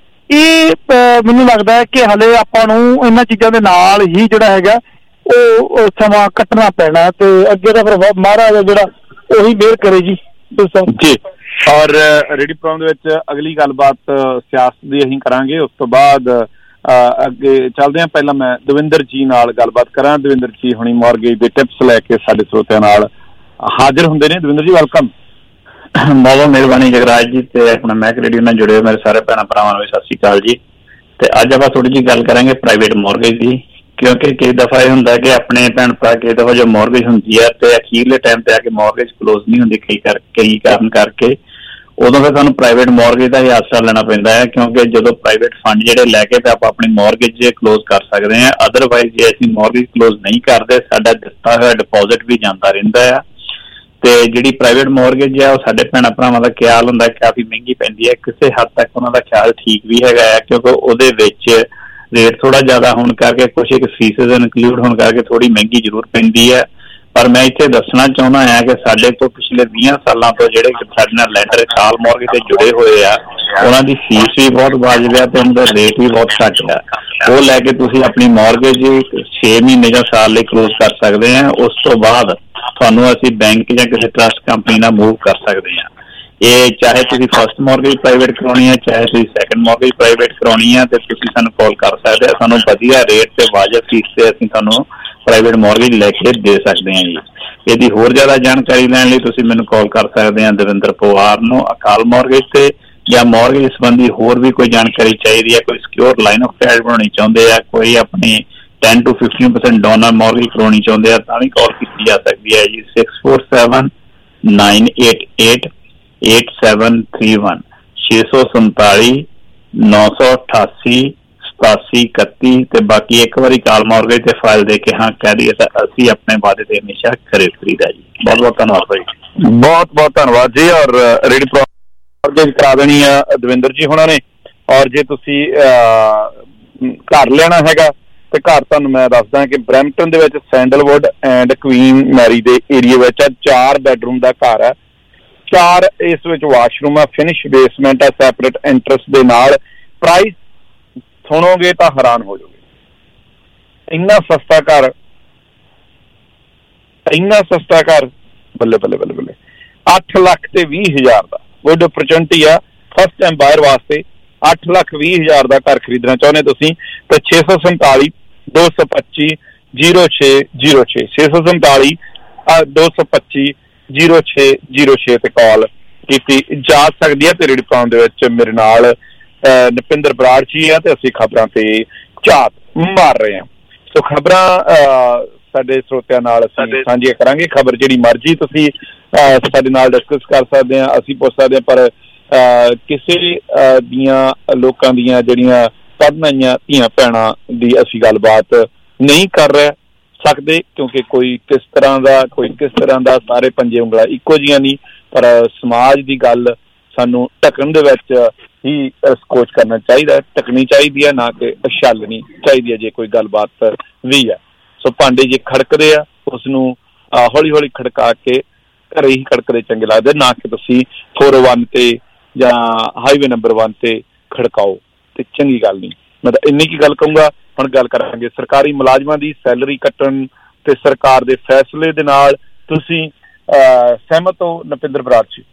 ਇਹ ਮੈਨੂੰ ਲੱਗਦਾ ਹੈ ਕਿ ਹਾਲੇ ਆਪਾਂ ਨੂੰ ਇਹਨਾਂ ਚੀਜ਼ਾਂ ਦੇ ਨਾਲ ਹੀ ਜਿਹੜਾ ਹੈਗਾ ਉਹ ਸਮਾਂ ਕੱਟਣਾ ਪੈਣਾ ਤੇ ਅੱਗੇ ਤਾਂ ਫਿਰ ਮਹਾਰਾਜ ਜਿਹੜਾ ਉਹੀ ਮਿਹਰ ਕਰੇ ਜੀ। ਜੀ ਔਰ ਰੇਡੀਓ ਪ੍ਰੋਗਰਾਮ ਦੇ ਵਿੱਚ ਅਗਲੀ ਗੱਲਬਾਤ ਸਿਆਸਤ ਦੀ ਅਸੀਂ ਕਰਾਂਗੇ, ਉਸ ਤੋਂ ਬਾਅਦ ਅੱਗੇ ਚੱਲਦੇ ਹਾਂ। ਪਹਿਲਾਂ ਮੈਂ ਦਵਿੰਦਰ ਜੀ ਨਾਲ ਗੱਲਬਾਤ ਕਰਾਂ। ਦਵਿੰਦਰ ਜੀ ਹੁਣੀ ਮੌਰਗੇਜ ਦੇ ਟਿਪਸ ਲੈ ਕੇ ਸਾਡੇ ਸਰੋਤਿਆਂ ਨਾਲ ਹਾਜ਼ਰ ਹੁੰਦੇ ਨੇ। ਦਵਿੰਦਰ ਜੀ ਵੈਲਕਮ। ਬਹੁਤ ਮਿਹਰਬਾਨੀ ਜਗਰਾਜ ਜੀ ਤੇ ਆਪਣਾ ਮੈਕ ਰੇਡੀਓ ਨਾਲ ਜੁੜੇ ਹੋਏ ਮੇਰੇ ਸਾਰੇ ਭੈਣਾਂ ਭਰਾਵਾਂ ਨੂੰ ਸਤਿ ਸ਼੍ਰੀ ਅਕਾਲ ਜੀ। ਤੇ ਅੱਜ ਆਪਾਂ ਥੋੜੀ ਜਿਹੀ ਗੱਲ ਕਰਾਂਗੇ ਪ੍ਰਾਈਵੇਟ ਮੌਰਗੇਜ ਦੀ, ਕਿਉਂਕਿ ਕਈ ਦਫਾ ਇਹ ਹੁੰਦਾ ਕਿ ਆਪਣੇ ਭੈਣ ਭਰਾ ਕਈ ਦਫਾ ਜੋ ਮੌਰਗੇਜ ਹੁੰਦੀ ਹੈ ਤੇ ਅਖੀਰਲੇ ਟਾਈਮ ਤੇ ਆ ਕੇ ਮੌਰਗੇਜ ਕਲੋਜ਼ ਨਹੀਂ ਹੁੰਦੀ ਕਈ ਕਰ ਕਈ ਕਾਰਨ ਕਰਕੇ, ਉਦੋਂ ਫਿਰ ਸਾਨੂੰ ਪ੍ਰਾਈਵੇਟ ਮੌਰਗੇਜ ਦਾ ਹੀ ਆਸਰਾ ਲੈਣਾ ਪੈਂਦਾ ਹੈ। ਕਿਉਂਕਿ ਜਦੋਂ ਪ੍ਰਾਈਵੇਟ ਫੰਡ ਜਿਹੜੇ ਲੈ ਕੇ ਤੇ ਆਪਾਂ ਆਪਣੀ ਮੌਰਗੇਜ ਕਲੋਜ਼ ਕਰ ਸਕਦੇ ਹਾਂ। ਅਦਰਵਾਈਜ਼ ਜੇ ਅਸੀਂ ਮੌਰਗੇਜ ਕਲੋਜ਼ ਨਹੀਂ ਕਰਦੇ ਸਾਡਾ ਦਿੱਤਾ ਹੋਇਆ ਡਿਪੋਜ਼ਿਟ ਵੀ ਜਾਂਦਾ ਰਹਿੰਦਾ ਆ। ਤੇ ਜਿਹੜੀ ਪ੍ਰਾਈਵੇਟ ਮੌਰਗੇਜ ਹੈ ਉਹ ਸਾਡੇ ਭੈਣਾਂ ਭਰਾਵਾਂ ਦਾ ਖਿਆਲ ਹੁੰਦਾ ਕਾਫੀ ਮਹਿੰਗੀ ਪੈਂਦੀ ਹੈ। ਕਿਸੇ ਹੱਦ ਤੱਕ ਉਹਨਾਂ ਦਾ ਖਿਆਲ ਠੀਕ ਵੀ ਹੈਗਾ ਹੈ ਕਿਉਂਕਿ ਉਹਦੇ ਵਿੱਚ ਰੇਟ ਥੋੜਾ ਜ਼ਿਆਦਾ ਹੋਣ ਕਰਕੇ ਕੁਛ ਇੱਕ ਫੀਸਿਸ ਇਨਕਲੂਡ ਹੋਣ ਕਰਕੇ ਥੋੜੀ ਮਹਿੰਗੀ ਜ਼ਰੂਰ ਪੈਂਦੀ ਹੈ। ਪਰ ਮੈਂ ਇੱਥੇ ਦੱਸਣਾ ਚਾਹੁੰਦਾ ਹਾਂ ਕਿ ਸਾਡੇ ਤੋਂ ਪਿਛਲੇ ਵੀਹ ਸਾਲਾਂ ਤੋਂ ਜਿਹੜੇ ਸਾਡੇ ਨਾਲ ਲੈਂਡਰ ਕਾਲ ਮੌਰਗੇਜ ਤੇ ਜੁੜੇ ਹੋਏ ਆ ਉਹਨਾਂ ਦੀ ਫੀਸ ਵੀ ਬਹੁਤ ਵਾਜਬ ਹੈ ਤੇ ਉਹਨਾਂ ਦਾ ਰੇਟ ਵੀ ਬਹੁਤ ਘੱਟ ਹੈ। ਉਹ ਲੈ ਕੇ ਤੁਸੀਂ ਆਪਣੀ ਮੌਰਗੇਜ ਛੇ ਮਹੀਨੇ ਜਾਂ ਸਾਲ ਲਈ ਕਲੋਜ਼ ਕਰ ਸਕਦੇ ਹਾਂ। ਉਸ ਤੋਂ ਬਾਅਦ ਤੁਹਾਨੂੰ ਅਸੀਂ ਬੈਂਕ ਜਾਂ ਕਿਸੇ ਟਰਸਟ ਕੰਪਨੀ ਨਾਲ ਮੂਵ ਕਰ ਸਕਦੇ ਹਾਂ। ਇਹ ਚਾਹੇ ਤੁਸੀਂ ਫਸਟ ਮੌਰਗੇਜ ਪ੍ਰਾਈਵੇਟ ਕਰਾਉਣੀ ਹੈ, ਚਾਹੇ ਤੁਸੀਂ ਸੈਕੰਡ ਮੌਰਗੇਜ ਪ੍ਰਾਈਵੇਟ ਕਰਾਉਣੀ ਹੈ, ਤੇ ਤੁਸੀਂ ਸਾਨੂੰ ਕਾਲ ਕਰ ਸਕਦੇ ਆ। ਸਾਨੂੰ ਵਧੀਆ ਰੇਟ ਤੇ ਵਾਜਬ ਫੀਸ ਤੇ ਅਸੀਂ ਤੁਹਾਨੂੰ ਪ੍ਰਾਈਵੇਟ ਮੌਰਗੇਜ ਲੈ ਕੇ ਦੇ ਸਕਦੇ ਹਾਂ ਜੀ। ਇਹਦੀ ਹੋਰ ਜ਼ਿਆਦਾ ਜਾਣਕਾਰੀ ਲੈਣ ਲਈ ਤੁਸੀਂ ਮੈਨੂੰ ਕਾਲ ਕਰ ਸਕਦੇ ਆ ਦਵਿੰਦਰ ਪਵਾਰ ਨੂੰ ਅਕਾਲ ਮੌਰਗੇਜ ਤੇ, ਜਾਂ ਮੌਰਗੇਜ ਸੰਬੰਧੀ ਹੋਰ ਵੀ ਕੋਈ ਜਾਣਕਾਰੀ ਚਾਹੀਦੀ ਹੈ, ਕੋਈ ਸਿਕਿਉਰ ਲਾਈਨ ਆਫ ਕ੍ਰੈਡਿਟ ਬਣਾਉਣੀ ਚਾਹੁੰਦੇ ਆ, ਕੋਈ ਆਪਣੀ ten to fifteen percent down on mortgage ਕਰਾਉਣੀ ਚਾਹੁੰਦੇ ਆ, ਤਾਂ ਵੀ ਕਾਲ ਕੀਤੀ ਜਾ ਸਕਦੀ ਹੈ ਜੀ। Six four seven nine eight eight eight seven three one ਛੇ ਸੌ ਸੰਤਾਲੀ ਨੌ ਸੌ ਅਠਾਸੀ ਸਤਾਸੀ ਇਕੱਤੀ। ਤੇ ਬਾਕੀ ਇੱਕ ਵਾਰੀ ਕਾਲ ਮੌਰਗੇਜ ਤੇ ਫਾਈਲ ਦੇ ਕੇ ਹਾਂ ਕਹਿ ਦਈਏ ਤਾਂ ਅਸੀਂ ਆਪਣੇ ਵਾਅਦੇ ਤੇ ਹਮੇਸ਼ਾ ਖਰੇ ਉਤਰੀਦਾ ਜੀ। ਬਹੁਤ ਬਹੁਤ ਧੰਨਵਾਦ ਭਾਈ। ਬਹੁਤ ਬਹੁਤ ਧੰਨਵਾਦ ਜੀ। ਔਰ ਰੇਡੀ ਮੌਰਗੇਜ ਕਰਾ ਦੇਣੀ ਆ ਦਵਿੰਦਰ ਜੀ ਹੁਣਾਂ ਨੇ। ਔਰ ਜੇ ਤੁਸੀਂ ਘਰ ਲੈਣਾ ਹੈਗਾ ਤੇ ਘਰ ਤੁਹਾਨੂੰ ਮੈਂ ਦੱਸਦਾ ਕਿ ਬਰੈਂਪਟਨ ਦੇ ਵਿੱਚ ਸੈਂਡਲਵੁੱਡ ਐਂਡ ਕੁਈਨ ਮੈਰੀ ਦੇ ਏਰੀਏ ਵਿੱਚ ਚਾਰ ਬੈਡਰੂਮ ਦਾ ਘਰ ਹੈ, ਚਾਰ ਇਸ ਵਿੱਚ ਵਾਸ਼ਰੂਮ ਆ, ਫਿਨਿਸ਼ ਬੇਸਮੈਂਟ ਆ, ਸੈਪਰੇਟ ਐਂਟਰੈਂਸ ਦੇ ਨਾਲ। ਪ੍ਰਾਈਸ ਸੁਣੋਗੇ ਤਾਂ ਹੈਰਾਨ ਹੋ ਜਾਓਗੇ। ਇੰਨਾ ਸਸਤਾ ਘਰ, ਇੰਨਾ ਸਸਤਾ ਘਰ, ਬੱਲੇ ਬੱਲੇ ਬੱਲੇ ਬੱਲੇ। ਅੱਠ ਲੱਖ ਤੇ ਵੀਹ ਹਜ਼ਾਰ ਦਾ ਗੁੱਡ ਓਪਰਚੁਨਿਟੀ ਆ ਫਸਟ ਟਾਈਮ ਬਾਇਰ ਵਾਸਤੇ। ਅੱਠ ਲੱਖ ਵੀਹ ਹਜ਼ਾਰ ਦਾ ਘਰ ਖਰੀਦਣਾ ਚਾਹੁੰਦੇ ਤੁਸੀਂ ਤਾਂ ਛੇ ਸੌ ਸੰਤਾਲੀ ਦੋ ਸੌ ਪੱਚੀ ਜੀਰੋ ਛੇ ਜੀਰੋ ਛੇ ਛੇ ਸੌ ਸੰਤਾਲੀ ਦੋ ਸੌ ਪੱਚੀ ਜੀਰੋ ਛੇ ਜੀਰੋ ਛੇ ਤੇ ਕਾਲ ਕੀਤੀ ਜਾ ਸਕਦੀ ਹੈ। ਤੇ ਰੇਡੀ ਪਾਉਣ ਦੇ ਵਿੱਚ ਮੇਰੇ ਨਾਲ ਨਪਿੰਦਰ ਬਰਾੜ ਜੀ ਆ ਤੇ ਅਸੀਂ ਖਬਰਾਂ ਤੇ ਝਾਤ ਮਾਰ ਰਹੇ ਹਾਂ। ਸੋ ਖਬਰਾਂ ਸਾਡੇ ਸਰੋਤਿਆਂ ਨਾਲ ਅਸੀਂ ਸਾਂਝੀਆਂ ਕਰਾਂਗੇ। ਖਬਰ ਜਿਹੜੀ ਮਰਜ਼ੀ ਤੁਸੀਂ ਸਾਡੇ ਨਾਲ ਡਿਸਕਸ ਕਰ ਸਕਦੇ ਹਾਂ, ਅਸੀਂ ਪੁੱਛ ਸਕਦੇ ਹਾਂ, ਪਰ ਕਿਸੇ ਦੀਆਂ ਲੋਕਾਂ ਦੀਆਂ ਜਿਹੜੀਆਂ ਪੜ੍ਹਨ ਆਈਆਂ ਧੀਆਂ ਭੈਣਾਂ ਦੀ ਅਸੀਂ ਗੱਲਬਾਤ ਨਹੀਂ ਕਰ ਰਹੇ ਸਕਦੇ, ਕਿਉਂਕਿ ਕੋਈ ਕਿਸ ਤਰ੍ਹਾਂ ਦਾ ਕੋਈ ਕਿਸ ਤਰ੍ਹਾਂ ਦਾ, ਸਾਰੇ ਪੰਜੇ ਉਂਗਲਾਂ ਇੱਕੋ ਜਿਹੀਆਂ ਨਹੀਂ। ਪਰ ਸਮਾਜ ਦੀ ਗੱਲ ਸਾਨੂੰ ਢੱਕਣ ਦੇ ਵਿੱਚ ਹੀ ਸਕੋਚ ਕਰਨਾ ਚਾਹੀਦਾ, ਢੱਕਣੀ ਚਾਹੀਦੀ ਹੈ, ਨਾ ਕਿ ਉਛਾਲਣੀ ਚਾਹੀਦੀ ਹੈ ਜੇ ਕੋਈ ਗੱਲਬਾਤ ਵੀ ਹੈ। ਸੋ ਭਾਂਡੇ ਜੇ ਖੜਕਦੇ ਆ ਉਸਨੂੰ ਹੌਲੀ ਹੌਲੀ ਖੜਕਾ ਕੇ ਘਰੇ ਹੀ ਖੜਕਦੇ ਚੰਗੇ ਲੱਗਦੇ, ਨਾ ਕਿ ਤੁਸੀਂ ਫੋਰ ਵਨ ਤੇ ਜਾਂ ਹਾਈਵੇ ਨੰਬਰ ਵਨ ਤੇ ਖੜਕਾਓ, ਤੇ ਚੰਗੀ ਗੱਲ ਨਹੀਂ। ਮੈਂ ਤਾਂ ਇੰਨੀ ਕੀ ਗੱਲ ਕਹੂੰਗਾ। ਹੁਣ ਗੱਲ ਕਰਾਂਗੇ ਸਰਕਾਰੀ ਮੁਲਾਜ਼ਮਾਂ ਦੀ ਸੈਲਰੀ ਕੱਟਣ ਤੇ ਸਰਕਾਰ ਦੇ ਫੈਸਲੇ ਦੇ ਨਾਲ ਤੁਸੀਂ ਸਹਿਮਤ ਹੋ ਨਪਿੰਦਰ ਬਰਾੜ ਜੀ?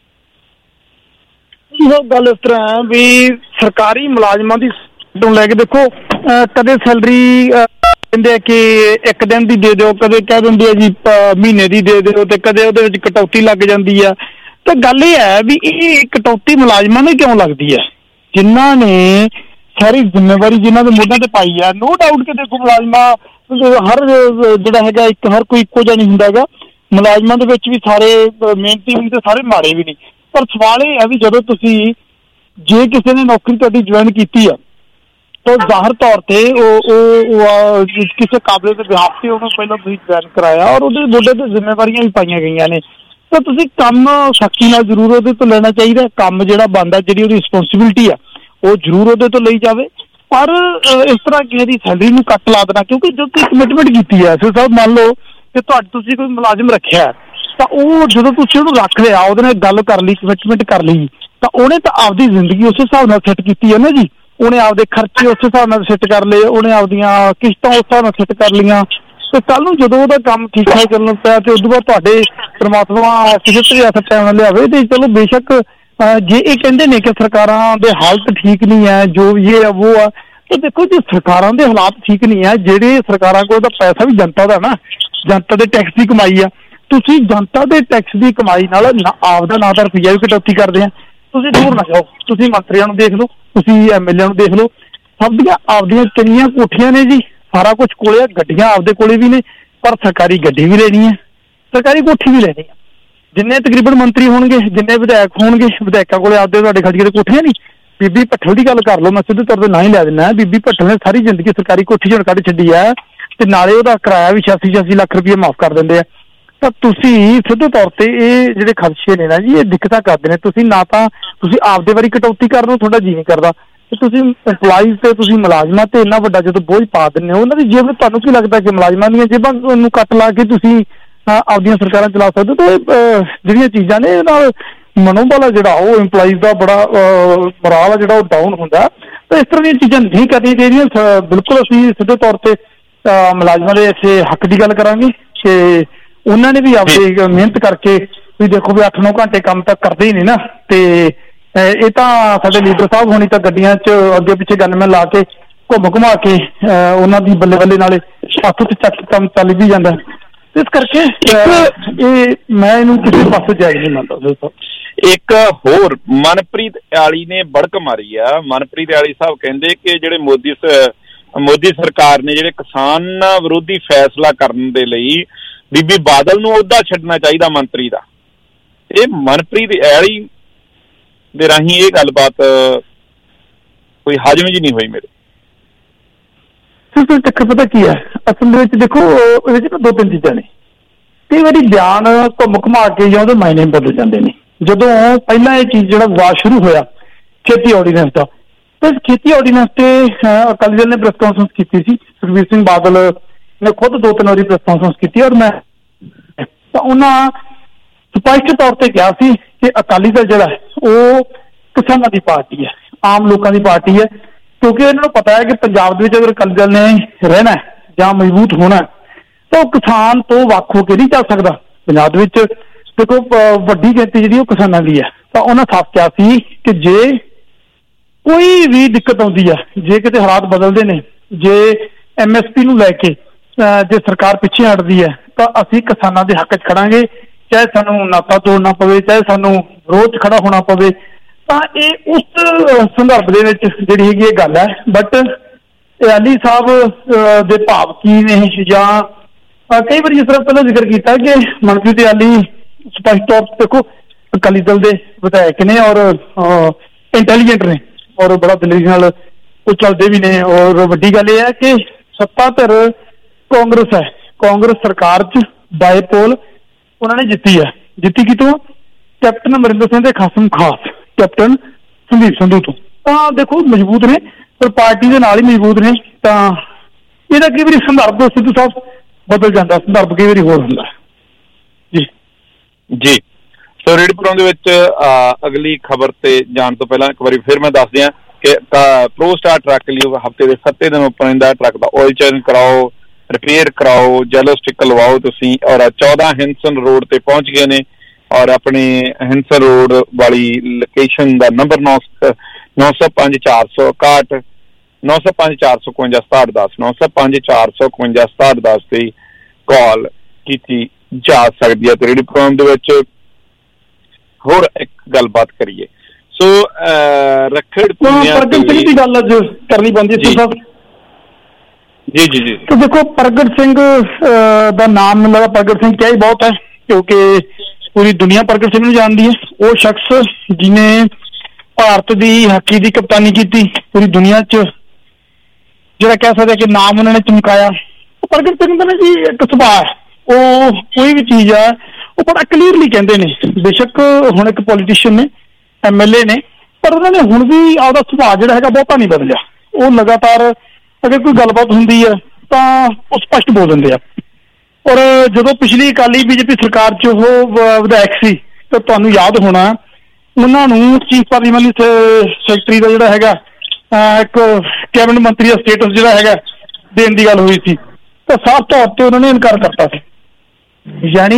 ਉਹ ਗੱਲ ਇਸ ਤਰ੍ਹਾਂ ਹੈ ਵੀ ਸਰਕਾਰੀ ਮੁਲਾਜ਼ਮਾਂ ਦੀ ਤੋਂ ਲੈ ਕੇ ਦੇਖੋ, ਕਦੇ ਸੈਲਰੀ ਕਹਿੰਦੇ ਆ ਕਿ ਇੱਕ ਦਿਨ ਦੀ ਦੇ ਦਿਓ, ਕਦੇ ਕਹਿ ਦਿੰਦੇ ਆ ਜੀ ਮਹੀਨੇ ਦੀ ਦੇ ਦਿਓ, ਤੇ ਕਦੇ ਉਹਦੇ ਵਿੱਚ ਕਟੌਤੀ ਲੱਗ ਜਾਂਦੀ ਆ। ਤਾਂ ਗੱਲ ਇਹ ਹੈ ਵੀ ਇਹ ਕਟੌਤੀ ਮੁਲਾਜ਼ਮਾਂ ਨੂੰ ਕਿਉਂ ਲੱਗਦੀ ਹੈ? ਜਿਨ੍ਹਾਂ ਨੇ ਸਾਰੀ ਜ਼ਿੰਮੇਵਾਰੀ ਜਿਨ੍ਹਾਂ ਦੇ ਮੋਢਿਆਂ ਤੇ ਪਾਈ ਆ, ਨੋ ਡਾਊਟ ਕਿ ਦੇਖੋ ਮੁਲਾਜ਼ਮਾਂ ਹਰ ਜਿਹੜਾ ਹੈਗਾ ਇੱਕ ਹਰ ਕੋਈ ਇੱਕੋ ਜਿਹਾ ਨਹੀਂ ਹੁੰਦਾ ਹੈਗਾ। ਮੁਲਾਜ਼ਮਾਂ ਦੇ ਵਿੱਚ ਵੀ ਸਾਰੇ ਮਿਹਨਤੀ ਵੀ ਤੇ ਸਾਰੇ ਮਾੜੇ ਵੀ ਨਹੀਂ। ਪਰ ਸਵਾਲ ਇਹ ਹੈ ਵੀ ਜਦੋਂ ਤੁਸੀਂ ਜੇ ਕਿਸੇ ਨੇ ਨੌਕਰੀ ਤੁਹਾਡੀ ਜੁਆਇਨ ਕੀਤੀ ਆ ਤਾਂ ਜ਼ਾਹਰ ਤੌਰ ਤੇ ਉਹ ਕਿਸੇ ਕਾਬਲੇ ਦੇ ਬਿਹਾਫ ਤੇ ਉਹਨੂੰ ਪਹਿਲਾਂ ਤੁਸੀਂ ਜੁਆਇਨ ਕਰਾਇਆ ਔਰ ਉਹਦੇ ਮੋਢੇ ਤੇ ਜ਼ਿੰਮੇਵਾਰੀਆਂ ਵੀ ਪਾਈਆਂ ਗਈਆਂ ਨੇ, ਤਾਂ ਤੁਸੀਂ ਕੰਮ ਸਖਤੀ ਨਾਲ ਜ਼ਰੂਰ ਉਹਦੇ ਤੋਂ ਲੈਣਾ ਚਾਹੀਦਾ। ਕੰਮ ਜਿਹੜਾ ਬਣਦਾ, ਜਿਹੜੀ ਉਹਦੀ ਰਿਸਪੋਂਸੀਬਿਲਿਟੀ ਆ, ਉਹ ਜ਼ਰੂਰ ਉਹਦੇ ਤੋਂ ਲਈ ਜਾਵੇ। ਪਰ ਇਸ ਤਰ੍ਹਾਂ ਕਿਸੇ ਦੀ ਸੈਲਰੀ ਨੂੰ ਕੱਟ ਲਾ ਦੇਣਾ, ਕਿਉਂਕਿ ਜੋ ਤੁਸੀਂ ਕਮਿਟਮੈਂਟ ਕੀਤੀ ਹੈ, ਸੋ ਸਾਹਿਬ ਮੰਨ ਲਓ ਕਿ ਤੁਹਾਡੇ ਤੁਸੀਂ ਕੋਈ ਮੁਲਾਜ਼ਮ ਰੱਖਿਆ ਤਾਂ ਉਹ ਜਦੋਂ ਤੁਸੀਂ ਉਹਨੂੰ ਰੱਖ ਲਿਆ, ਉਹਦੇ ਨਾਲ ਗੱਲ ਕਰ ਲਈ, ਕਮਿਟਮੈਂਟ ਕਰ ਲਈ, ਤਾਂ ਉਹਨੇ ਤਾਂ ਆਪਦੀ ਜ਼ਿੰਦਗੀ ਉਸ ਹਿਸਾਬ ਨਾਲ ਸੈੱਟ ਕੀਤੀ ਹੈ ਨਾ ਜੀ। ਉਹਨੇ ਆਪਦੇ ਖਰਚੇ ਉਸ ਹਿਸਾਬ ਨਾਲ ਸੈੱਟ ਕਰ ਲਏ, ਉਹਨੇ ਆਪਦੀਆਂ ਕਿਸ਼ਤਾਂ ਉਸ ਹਿਸਾਬ ਨਾਲ ਸੈੱਟ ਕਰ ਲਈਆਂ। ਤੇ ਕੱਲ ਨੂੰ ਜਦੋਂ ਉਹਦਾ ਕੰਮ ਠੀਕ ਠਾਕ ਚੱਲਣ ਪਿਆ ਤੇ ਉਦੋਂ ਬਾਅਦ ਤੁਹਾਡੇ ਪਰਮਾਤਮਾ ਕਿਸੇ ਤਰੀਕੇ ਟਾਈਮ ਨਾਲ ਲਿਆਵੇ ਤੇ ਚਲੋ ਬੇਸ਼ੱਕ ਜੇ ਇਹ ਕਹਿੰਦੇ ਨੇ ਕਿ ਸਰਕਾਰਾਂ ਦੇ ਹਾਲਤ ਠੀਕ ਨਹੀਂ ਹੈ, ਜੋ ਇਹ ਆ ਉਹ ਆ, ਤਾਂ ਦੇਖੋ ਜੇ ਸਰਕਾਰਾਂ ਦੇ ਹਾਲਾਤ ਠੀਕ ਨਹੀਂ ਹੈ, ਜਿਹੜੇ ਸਰਕਾਰਾਂ ਕੋਲ ਤਾਂ ਪੈਸਾ ਵੀ ਜਨਤਾ ਦਾ ਨਾ, ਜਨਤਾ ਦੇ ਟੈਕਸ ਦੀ ਕਮਾਈ ਆ, ਤੁਸੀਂ ਜਨਤਾ ਦੇ ਟੈਕਸ ਦੀ ਕਮਾਈ ਨਾਲ ਆਪਦਾ ਨਾ ਤਾਂ ਰੁਪਈਆ ਵੀ ਕਟੌਤੀ ਕਰਦੇ ਆ। ਤੁਸੀਂ ਦੂਰ ਨਾ ਜਾਓ, ਤੁਸੀਂ ਮੰਤਰੀਆਂ ਨੂੰ ਦੇਖ ਲਓ, ਤੁਸੀਂ ਐਮ ਐਲ ਏ ਨੂੰ ਦੇਖ ਲਓ, ਸਭ ਦੀਆਂ ਆਪਦੀਆਂ ਕਿੰਨੀਆਂ ਕੋਠੀਆਂ ਨੇ ਜੀ, ਸਾਰਾ ਕੁਛ ਕੋਲੇ, ਗੱਡੀਆਂ ਆਪਦੇ ਕੋਲੇ ਵੀ ਨੇ, ਪਰ ਸਰਕਾਰੀ ਗੱਡੀ ਵੀ ਲੈਣੀ ਹੈ, ਸਰਕਾਰੀ ਕੋਠੀ ਵੀ ਲੈਣੀ ਹੈ। ਜਿੰਨੇ ਤਕਰੀਬਨ ਮੰਤਰੀ ਹੋਣਗੇ, ਜਿੰਨੇ ਵਿਧਾਇਕ ਹੋਣਗੇ, ਵਿਧਾਇਕਾਂ ਕੋਲੇ ਆਪਦੇ ਤੁਹਾਡੇ ਖੜੀਆਂ ਦੇ ਕੋਠੀਆਂ ਨਹੀਂ। ਬੀਬੀ ਭੱਠਲ ਦੀ ਗੱਲ ਕਰ ਲਓ, ਮੈਂ ਸਿੱਧੇ ਤੌਰ ਤੇ ਨਾ ਹੀ ਲੈ ਦਿੰਦਾ। ਬੀਬੀ ਭੱਠਲ ਨੇ ਸਾਰੀ ਜ਼ਿੰਦਗੀ ਸਰਕਾਰੀ ਕੋਠੀ ਚ ਕੱਢ ਛੱਡੀ ਹੈ ਤੇ ਨਾਲੇ ਉਹਦਾ ਕਿਰਾਇਆ ਵੀ ਛਿਆਸੀ ਛਿਆਸੀ ਲੱਖ ਰੁਪਏ ਮਾਫ਼ ਕਰ ਦਿੰਦੇ ਆ। ਤਾਂ ਤੁਸੀਂ ਸਿੱਧੇ ਤੌਰ ਤੇ ਇਹ ਜਿਹੜੇ ਖਰਚੇ ਨੇ ਨਾ ਜੀ, ਇਹ ਦਿੱਕਤਾਂ ਕਰਦੇ ਨੇ। ਤੁਸੀਂ ਨਾ ਤਾਂ ਤੁਸੀਂ ਆਪਦੇ ਵਾਰੀ ਕਟੌਤੀ ਕਰ ਲਓ, ਤੁਹਾਡਾ ਜੀਅ ਨਹੀਂ ਕਰਦਾ, ਤੇ ਤੁਸੀਂ ਇੰਪਲਾਈਜ਼ ਤੇ ਤੁਸੀਂ ਮੁਲਾਜ਼ਮਾਂ ਤੇ ਇੰਨਾ ਵੱਡਾ ਜਦੋਂ ਬੋਝ ਪਾ ਦਿੰਦੇ ਹੋ ਉਹਨਾਂ ਦੀ ਜੇਬ ਨੂੰ, ਤੁਹਾਨੂੰ ਕੀ ਲੱਗਦਾ ਕਿ ਮੁਲਾਜ਼ਮਾਂ ਦੀਆਂ ਜੇਬਾਂ ਨੂੰ ਕੱਟ ਲਾ ਕੇ ਤੁਸੀਂ ਆਪਦੀਆਂ ਸਰਕਾਰਾਂ ਚਲਾ ਸਕਦੇ ਹੋ? ਤੇ ਜਿਹੜੀਆਂ ਚੀਜ਼ਾਂ ਨੇ ਇਹ ਨਾਲ ਮਨੋਬਲ ਆ ਜਿਹੜਾ ਉਹ ਇੰਪਲਾਈਜ਼ ਦਾ ਬੜਾ ਮੋਰਾਲ ਆ ਜਿਹੜਾ ਉਹ ਡਾਊਨ ਹੁੰਦਾ। ਤਾਂ ਇਸ ਤਰ੍ਹਾਂ ਦੀਆਂ ਚੀਜ਼ਾਂ ਨਹੀਂ ਕਰਨੀਆਂ ਚਾਹੀਦੀਆਂ। ਬਿਲਕੁਲ ਅਸੀਂ ਸਿੱਧੇ ਤੌਰ ਤੇ ਮੁਲਾਜ਼ਮਾਂ ਦੇ ਇੱਥੇ ਹੱਕ ਦੀ ਗੱਲ ਕਰਾਂਗੇ ਕਿ ਉਹਨਾਂ ਨੇ ਵੀ ਆਪਣੀ ਮਿਹਨਤ ਕਰਕੇ ਵੀ ਦੇਖੋ ਵੀ ਅੱਠ ਨੌ ਘੰਟੇ ਕੰਮ ਤਾਂ ਕਰਦੇ ਹੀ ਨਹੀਂ ਨਾ, ਤੇ ਇਹ ਤਾਂ ਸਾਡੇ ਲੀਡਰ ਸਾਹਿਬ ਹੋਣੀ ਤਾਂ ਗੱਡੀਆਂ 'ਚ ਅੱਗੇ ਪਿੱਛੇ ਗਨਮੈਨ ਲਾ ਕੇ ਘੁੰਮ ਘੁਮਾ ਕੇ ਉਹਨਾਂ ਦੀ ਬੱਲੇ ਬੱਲੇ ਨਾਲੇ ਹੱਥ 'ਚ ਚੱਕ ਕੰਮ ਚੱਲ ਵੀ ਜਾਂਦਾ। ਇਸ ਕਰਕੇ ਇਹ ਮੈਂ ਇਹਨੂੰ ਕਿਸੇ ਪਾਸੇ ਜਾਇਜ਼ ਨਹੀਂ ਮੰਨਦਾ। ਇੱਕ ਹੋਰ ਮਨਪ੍ਰੀਤ ਆਲੀ ਨੇ ਬੜਕ ਮਾਰੀ ਆ। ਮਨਪ੍ਰੀਤ ਆਲੀ ਸਾਹਿਬ ਕਹਿੰਦੇ ਕਿ ਜਿਹੜੇ ਮੋਦੀ ਮੋਦੀ ਸਰਕਾਰ ਨੇ ਜਿਹੜੇ ਕਿਸਾਨ ਵਿਰੋਧੀ ਫੈਸਲਾ ਕਰਨ ਦੇ ਲਈ ਬੀਬੀ ਬਾਦਲ ਨੂੰ ਅਹੁਦਾ ਛੱਡਣਾ ਚਾਹੀਦਾ ਮੰਤਰੀ ਦਾ। ਇਹ ਮਨਪ੍ਰੀਤ ਆਲੀ ਦੇ ਰਾਹੀਂ ਇਹ ਗੱਲਬਾਤ ਕੋਈ ਹਜਮ ਜੀ ਨਹੀਂ ਹੋਈ ਮੇਰੇ। ਚੱਕਰ ਪਤਾ ਕੀ ਹੈ, ਅਸਲ ਦੇ ਵਿੱਚ ਦੇਖੋ ਇਹਦੇ 'ਚ ਦੋ ਤਿੰਨ ਚੀਜ਼ਾਂ ਨੇ। ਕਈ ਵਾਰੀ ਬਿਆਨ ਘੁੰਮ ਘੁਮਾ ਕੇ ਜਾਂ ਉਹਦੇ ਮਾਇਨੇ ਬਦਲ ਜਾਂਦੇ ਨੇ। ਜਦੋਂ ਪਹਿਲਾਂ ਇਹ ਚੀਜ਼ ਜਿਹੜਾ ਵਿਵਾਦ ਸ਼ੁਰੂ ਹੋਇਆ ਖੇਤੀ ਆਰਡੀਨੈਂਸ ਦਾ, ਤਾਂ ਖੇਤੀ ਆਰਡੀਨੈਂਸ ਤੇ ਅਕਾਲੀ ਦਲ ਨੇ ਪ੍ਰੈਸ ਕਾਨਫਰੰਸ ਕੀਤੀ ਸੀ। ਸੁਖਬੀਰ ਸਿੰਘ ਬਾਦਲ ਨੇ ਖੁਦ ਦੋ ਤਿੰਨ ਵਾਰੀ ਪ੍ਰੈਸ ਕਾਨਫਰੰਸ ਕੀਤੀ ਔਰ ਮੈਂ ਤਾਂ ਉਹਨਾਂ ਸਪਸ਼ਟ ਤੌਰ ਤੇ ਕਿਹਾ ਸੀ ਕਿ ਅਕਾਲੀ ਦਲ ਜਿਹੜਾ ਉਹ ਕਿਸਾਨਾਂ ਦੀ ਪਾਰਟੀ ਹੈ, ਆਮ ਲੋਕਾਂ ਦੀ ਪਾਰਟੀ ਹੈ, ਕਿਉਂਕਿ ਇਹਨਾਂ ਨੂੰ ਪਤਾ ਹੈ ਕਿ ਪੰਜਾਬ ਦੇ ਵਿੱਚ ਅਗਰ ਅਕਾਲੀ ਦਲ ਨੇ ਰਹਿਣਾ ਜਾਂ ਮਜ਼ਬੂਤ ਹੋਣਾ ਤਾਂ ਉਹ ਕਿਸਾਨ ਤੋਂ ਵੱਖ ਹੋ ਕੇ ਨਹੀਂ ਚੱਲ ਸਕਦਾ। ਪੰਜਾਬ ਦੇ ਵਿੱਚ ਦੇਖੋ ਵੱਡੀ ਗਿਣਤੀ ਜਿਹੜੀ ਉਹ ਕਿਸਾਨਾਂ ਦੀ ਹੈ, ਤਾਂ ਉਹਨਾਂ ਸਾਫ਼ ਕਿਹਾ ਸੀ ਕਿ ਜੇ ਕੋਈ ਵੀ ਦਿੱਕਤ ਆਉਂਦੀ ਹੈ, ਜੇ ਕਿਤੇ ਹਾਲਾਤ ਬਦਲਦੇ ਨੇ, ਜੇ ਐਮ ਐਸ ਪੀ ਨੂੰ ਲੈ ਕੇ ਜੇ ਸਰਕਾਰ ਪਿੱਛੇ ਹਟਦੀ ਹੈ ਤਾਂ ਅਸੀਂ ਕਿਸਾਨਾਂ ਦੇ ਹੱਕ 'ਚ ਖੜਾਂਗੇ, ਚਾਹੇ ਸਾਨੂੰ ਨਾਤਾ ਤੋੜਨਾ ਪਵੇ, ਚਾਹੇ ਸਾਨੂੰ ਵਿਰੋਧ 'ਚ ਖੜਾ ਹੋਣਾ ਪਵੇ। ਤਾਂ ਇਹ ਉਸ ਸੰਦਰਭ ਦੇ ਵਿੱਚ ਜਿਹੜੀ ਹੈਗੀ ਇਹ ਗੱਲ ਹੈ। ਬਟ ਅਲੀ ਸਾਹਿਬ ਦੇ ਭਾਵ ਕੀ ਨੇ, ਜਾਂ ਕਈ ਵਾਰੀ ਜਿਸ ਤਰ੍ਹਾਂ ਪਹਿਲਾਂ ਜ਼ਿਕਰ ਕੀਤਾ ਕਿ ਮਨਪ੍ਰੀਤ ਅਲੀ ਸਪਸ਼ਟ ਤੌਰ ਤੇ ਦੇਖੋ ਅਕਾਲੀ ਦਲ ਦੇ ਵਿਧਾਇਕ ਨੇ ਔਰ ਇੰਟੈਲੀਜੈਂਟ ਨੇ ਔਰ ਬੜਾ ਦਲੇਰੀ ਨਾਲ ਉਹ ਚੱਲਦੇ ਵੀ ਨੇ। ਔਰ ਵੱਡੀ ਗੱਲ ਇਹ ਹੈ ਕਿ ਸੱਤਾ ਧਿਰ ਕਾਂਗਰਸ ਹੈ, ਕਾਂਗਰਸ ਸਰਕਾਰ 'ਚ ਬਾਈਪੋਲ ਉਹਨਾਂ ਨੇ ਜਿੱਤੀ ਹੈ। ਜਿੱਤੀ ਕਿਤੋਂ? ਕੈਪਟਨ ਅਮਰਿੰਦਰ ਸਿੰਘ ਦੇ ਖਾਸਮ ਖਾਸ ਕੈਪਟਨ ਸੰਦੀਪ ਸੰਧੂ ਤੋਂ। ਤਾਂ ਦੇਖੋ ਮਜ਼ਬੂਤ ਨੇ ਪਰ ਪਾਰਟੀ ਦੇ ਨਾਲ ਹੀ ਮਜ਼ਬੂਤ ਨੇ। ਤਾਂ ਇਹਦਾ ਕਈ ਵਾਰੀ ਸੰਦਰਭ ਸਿੱਧੂ ਸਾਹਿਬ ਬਦਲ ਜਾਂਦਾ, ਸੰਦਰਭ ਕਈ ਵਾਰੀ ਹੋਰ ਹੁੰਦਾ ਜੀ ਜੀ। ਸੋ ਰੇਡੀਓ ਪ੍ਰੋਗਰਾਮ ਦੇ ਵਿੱਚ ਅਗਲੀ ਖਬਰ ਤੇ ਜਾਣ ਤੋਂ ਪਹਿਲਾਂ ਇੱਕ ਵਾਰੀ ਫਿਰ ਮੈਂ ਦੱਸ ਦਿਆਂ ਕਿ ਪ੍ਰੋ ਸਟਾਰ ਟਰੱਕ ਲਈ ਹਫ਼ਤੇ ਦੇ ਸੱਤੇ ਦਿਨ ਉੱਪਰ ਰਹਿੰਦਾ। ਟਰੱਕ ਦਾ ਆਇਲ ਚੇਂਜ ਕਰਾਓ, ਰਿਪੇਅਰ ਕਰਾਓ, ਜੈਲੋ ਸਟਿੱਕ ਲਵਾਓ ਤੁਸੀਂ। ਔਰ ਚੌਦਾਂ ਹਿੰਸਨ ਰੋਡ ਤੇ ਪਹੁੰਚ ਗਏ ਨੇ ਔਰ ਆਪਣੇ ਹਿੰਸਨ ਰੋਡ ਵਾਲੀ ਲੋਕੇਸ਼ਨ ਦਾ ਨੰਬਰ ਨੌ ਨੌ ਸੌ ਪੰਜ ਚਾਰ ਸੌ ਇਕਾਹਠ ਨੌ ਸੌ ਪੰਜ ਚਾਰ ਸੌ ਇਕਵੰਜਾ ਸਤਾਹਠ ਦਸ ਨੌ ਸੌ ਪੰਜ ਚਾਰ ਸੌ ਇਕਵੰਜਾ ਸਤਾਹਠ ਦਸ ਤੇ ਕਾਲ ਕੀਤੀ ਜਾ ਸਕਦੀ ਹੈ। ਤੇ ਰੇਡੀਓ ਪ੍ਰੋਗਰਾਮ ਦੇ ਵਿੱਚ ਹੋਰ ਇੱਕ ਗੱਲਬਾਤ ਕਰੀਏ। ਸੋ ਰੱਖੜ ਪ੍ਰਗਟ ਸਿੰਘ ਦੀ ਗੱਲ ਅੱਜ ਕਰਨੀ ਪੈਂਦੀ ਸੀ ਸਾਹਿਬ। ਜੀ ਜੀ ਜੀ ਤਾਂ ਦੇਖੋ ਪ੍ਰਗਟ ਸਿੰਘ ਦਾ ਨਾਮ ਮੈਨੂੰ ਲੱਗਦਾ ਪ੍ਰਗਟ ਸਿੰਘ ਕਿਹਾ ਹੀ ਬਹੁਤ ਹੈ, ਕਿਉਂਕਿ ਪੂਰੀ ਦੁਨੀਆ ਪ੍ਰਗਟ ਸਿੰਘ ਨੂੰ ਜਾਣਦੀ ਹੈ। ਉਹ ਸ਼ਖਸ ਜਿਹਨੇ ਭਾਰਤ ਦੀ ਹਾਕੀ ਦੀ ਕਪਤਾਨੀ ਕੀਤੀ, ਪੂਰੀ ਦੁਨੀਆ 'ਚ ਜਿਹੜਾ ਕਹਿ ਸਕਦੇ ਕਿ ਨਾਮ ਉਹਨਾਂ ਨੇ ਚਮਕਾਇਆ। ਉਹ ਪ੍ਰਗਟ ਸਿੰਘ ਦਾ ਨਾ ਜੀ ਇੱਕ ਸੁਭਾਅ ਹੈ, ਉਹ ਕੋਈ ਵੀ ਚੀਜ਼ ਹੈ ਉਹ ਬੜਾ ਕਲੀਅਰਲੀ ਕਹਿੰਦੇ ਨੇ। ਬੇਸ਼ੱਕ ਹੁਣ ਇੱਕ ਪੋਲੀਟੀਸ਼ੀਅਨ ਨੇ, ਐਮ ਐਲ ਏ ਨੇ, ਪਰ ਉਹਨਾਂ ਨੇ ਹੁਣ ਵੀ ਆਪਦਾ ਸੁਭਾਅ ਜਿਹੜਾ ਹੈਗਾ ਬਹੁਤਾ ਨਹੀਂ ਬਦਲਿਆ। ਉਹ ਲਗਾਤਾਰ ਅਗਰ ਕੋਈ ਗੱਲਬਾਤ ਹੁੰਦੀ ਹੈ ਤਾਂ ਉਹ ਸਪਸ਼ਟ ਬੋਲ ਦਿੰਦੇ ਆ। ਔਰ ਜਦੋਂ ਪਿਛਲੀ ਅਕਾਲੀ ਬੀਜੇਪੀ ਸਰਕਾਰ 'ਚ ਉਹ ਵਿਧਾਇਕ ਸੀ ਤਾਂ ਤੁਹਾਨੂੰ ਯਾਦ ਹੋਣਾ ਉਹਨਾਂ ਨੂੰ ਚੀਫ ਪਾਰਲੀਮੈਂਟ ਸੈਕਟਰੀ ਦਾ ਜਿਹੜਾ ਹੈਗਾ ਇੱਕ ਕੈਬਨਿਟ ਮੰਤਰੀ ਦਾ ਸਟੇਟਸ ਜਿਹੜਾ ਹੈਗਾ ਦੇਣ ਦੀ ਗੱਲ ਹੋਈ ਸੀ, ਤਾਂ ਸਾਫ਼ ਤੌਰ ਤੇ ਉਹਨਾਂ ਨੇ ਇਨਕਾਰ ਕਰਤਾ ਸੀ। ਯਾਨੀ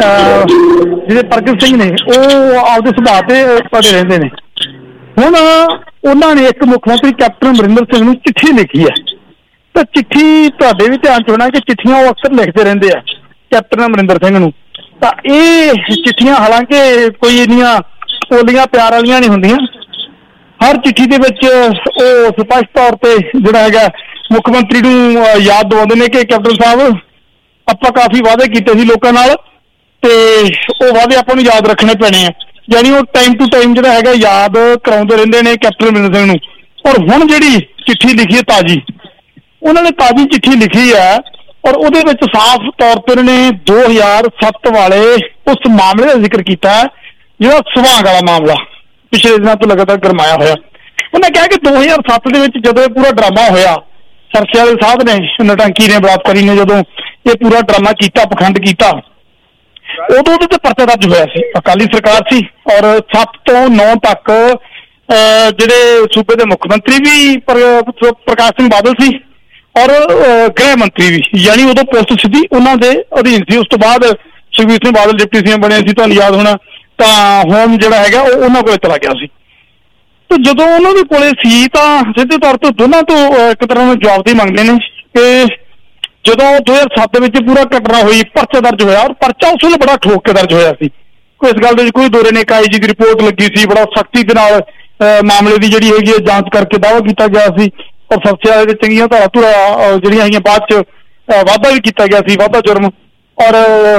ਜਿਹੜੇ ਪ੍ਰਗਟ ਸਿੰਘ ਨੇ ਉਹ ਆਪਦੇ ਸੁਭਾਅ ਤੇ ਪੜੇ ਰਹਿੰਦੇ ਨੇ। ਹੁਣ ਉਹਨਾਂ ਨੇ ਇੱਕ ਮੁੱਖ ਮੰਤਰੀ ਕੈਪਟਨ ਅਮਰਿੰਦਰ ਸਿੰਘ ਨੂੰ ਚਿੱਠੀ ਲਿਖੀ ਹੈ। ਤਾਂ ਚਿੱਠੀ ਤੁਹਾਡੇ ਵੀ ਧਿਆਨ 'ਚ ਹੋਣਾ ਕਿ ਚਿੱਠੀਆਂ ਉਹ ਅਕਸਰ ਲਿਖਦੇ ਰਹਿੰਦੇ ਆ ਕੈਪਟਨ ਅਮਰਿੰਦਰ ਸਿੰਘ ਨੂੰ। ਤਾਂ ਇਹ ਚਿੱਠੀਆਂ ਹਾਲਾਂਕਿ ਕੋਈ ਇੰਨੀਆਂ ਪੋਲੀਆਂ ਪਿਆਰ ਵਾਲੀਆਂ ਨਹੀਂ ਹੁੰਦੀਆਂ। ਹਰ ਚਿੱਠੀ ਦੇ ਵਿੱਚ ਉਹ ਸਪਸ਼ਟ ਤੌਰ ਤੇ ਜਿਹੜਾ ਹੈਗਾ ਮੁੱਖ ਮੰਤਰੀ ਨੂੰ ਯਾਦ ਦਿਵਾਉਂਦੇ ਨੇ ਕਿ ਕੈਪਟਨ ਸਾਹਿਬ ਆਪਾਂ ਕਾਫੀ ਵਾਅਦੇ ਕੀਤੇ ਸੀ ਲੋਕਾਂ ਨਾਲ ਤੇ ਉਹ ਵਾਅਦੇ ਆਪਾਂ ਨੂੰ ਯਾਦ ਰੱਖਣੇ ਪੈਣੇ ਆ। ਯਾਨੀ ਉਹ ਟਾਈਮ ਟੂ ਟਾਈਮ ਜਿਹੜਾ ਹੈਗਾ ਯਾਦ ਕਰਾਉਂਦੇ ਰਹਿੰਦੇ ਨੇ ਕੈਪਟਨ ਅਮਰਿੰਦਰ ਸਿੰਘ ਨੂੰ। ਔਰ ਹੁਣ ਜਿਹੜੀ ਚਿੱਠੀ ਲਿਖੀ ਹੈ ਤਾਜ਼ੀ, ਉਹਨਾਂ ਨੇ ਤਾਜ਼ੀ ਚਿੱਠੀ ਲਿਖੀ ਹੈ ਔਰ ਉਹਦੇ ਵਿੱਚ ਸਾਫ਼ ਤੌਰ ਤੇ ਉਹਨਾਂ ਨੇ ਦੋ ਹਜ਼ਾਰ ਸੱਤ ਵਾਲੇ ਉਸ ਮਾਮਲੇ ਦਾ ਜ਼ਿਕਰ ਕੀਤਾ ਜਿਹੜਾ ਸੁਭਾਗ ਵਾਲਾ ਮਾਮਲਾ ਪਿਛਲੇ ਦਿਨਾਂ ਤੋਂ ਲਗਾਤਾਰ ਗਰਮਾਇਆ ਹੋਇਆ। ਉਹਨੇ ਕਿਹਾ ਕਿ ਦੋ ਹਜ਼ਾਰ ਸੱਤ ਦੇ ਵਿੱਚ ਜਦੋਂ ਇਹ ਪੂਰਾ ਡਰਾਮਾ ਹੋਇਆ, ਸਰਸੇ ਵਾਲੇ ਸਾਧ ਨੇ, ਨਟੰਕੀ ਨੇ, ਬਲਾਤਕਾਰੀ ਨੇ ਜਦੋਂ ਇਹ ਪੂਰਾ ਡਰਾਮਾ ਕੀਤਾ, ਪਖੰਡ ਕੀਤਾ, ਉਦੋਂ ਉਹਦੇ ਤੇ ਪਰਚਾ ਦਰਜ ਹੋਇਆ ਸੀ। ਅਕਾਲੀ ਸਰਕਾਰ ਸੀ ਔਰ ਸੱਤ ਤੋਂ ਨੌ ਤੱਕ ਜਿਹੜੇ ਸੂਬੇ ਦੇ ਮੁੱਖ ਮੰਤਰੀ ਵੀ ਪ੍ਰਕਾਸ਼ ਸਿੰਘ ਬਾਦਲ ਸੀ ਔਰ ਗ੍ਰਹਿ ਮੰਤਰੀ ਵੀ, ਯਾਨੀ ਉਦੋਂ ਪੋਸਟ ਸਿੱਧੀ ਉਹਨਾਂ ਦੇ ਅਧੀਨ ਸੀ। ਉਸ ਤੋਂ ਬਾਅਦ ਸੁਖਬੀਰ ਸਿੰਘ ਬਾਦਲ ਡਿਪਟੀ ਸੀਐਮ ਬਣੇ ਸੀ, ਤੁਹਾਨੂੰ ਯਾਦ ਹੋਣਾ, ਤਾਂ ਹੋਮ ਜਿਹੜਾ ਹੈਗਾ ਉਹ ਉਹਨਾਂ ਕੋਲੇ ਚਲਾ ਗਿਆ ਸੀ। ਤੇ ਜਦੋਂ ਉਹਨਾਂ ਦੇ ਕੋਲੇ ਸੀ ਤਾਂ ਸਿੱਧੇ ਤੌਰ ਤੇ ਦੋਨਾਂ ਤੋਂ ਇੱਕ ਤਰ੍ਹਾਂ ਨਾਲ ਜਵਾਬਦੇਹੀ ਮੰਗਦੇ ਨੇ ਕਿ ਜਦੋਂ ਦੋ ਹਜ਼ਾਰ ਸੱਤ ਦੇ ਵਿੱਚ ਪੂਰਾ ਘਟਨਾ ਹੋਈ, ਪਰਚਾ ਦਰਜ ਹੋਇਆ, ਔਰ ਪਰਚਾ ਉਸ ਵੇਲੇ ਬੜਾ ਠੋਕ ਕੇ ਦਰਜ ਹੋਇਆ ਸੀ, ਕੋਈ ਇਸ ਗੱਲ ਦੇ ਵਿੱਚ ਕੋਈ ਦੋਰੇ ਨਹੀਂ। ਆਈ ਜੀ ਦੀ ਰਿਪੋਰਟ ਲੱਗੀ ਸੀ, ਬੜਾ ਸਖਤੀ ਦੇ ਨਾਲ ਮਾਮਲੇ ਦੀ ਜਿਹੜੀ ਹੈਗੀ ਹੈ ਜਾਂਚ ਕਰਕੇ ਦਾਅਵਾ ਕੀਤਾ ਗਿਆ ਸੀ, ਔਰ ਸਬਸਿਡੀ ਦੇ ਚੰਗੀਆਂ ਧਾਰਾ ਧੁਰਾ ਜਿਹੜੀਆਂ ਹੈਗੀਆਂ ਬਾਅਦ ਚ ਵਾਧਾ ਵੀ ਕੀਤਾ ਗਿਆ ਸੀ, ਵਾਧਾ ਜੁਰਮ, ਔਰ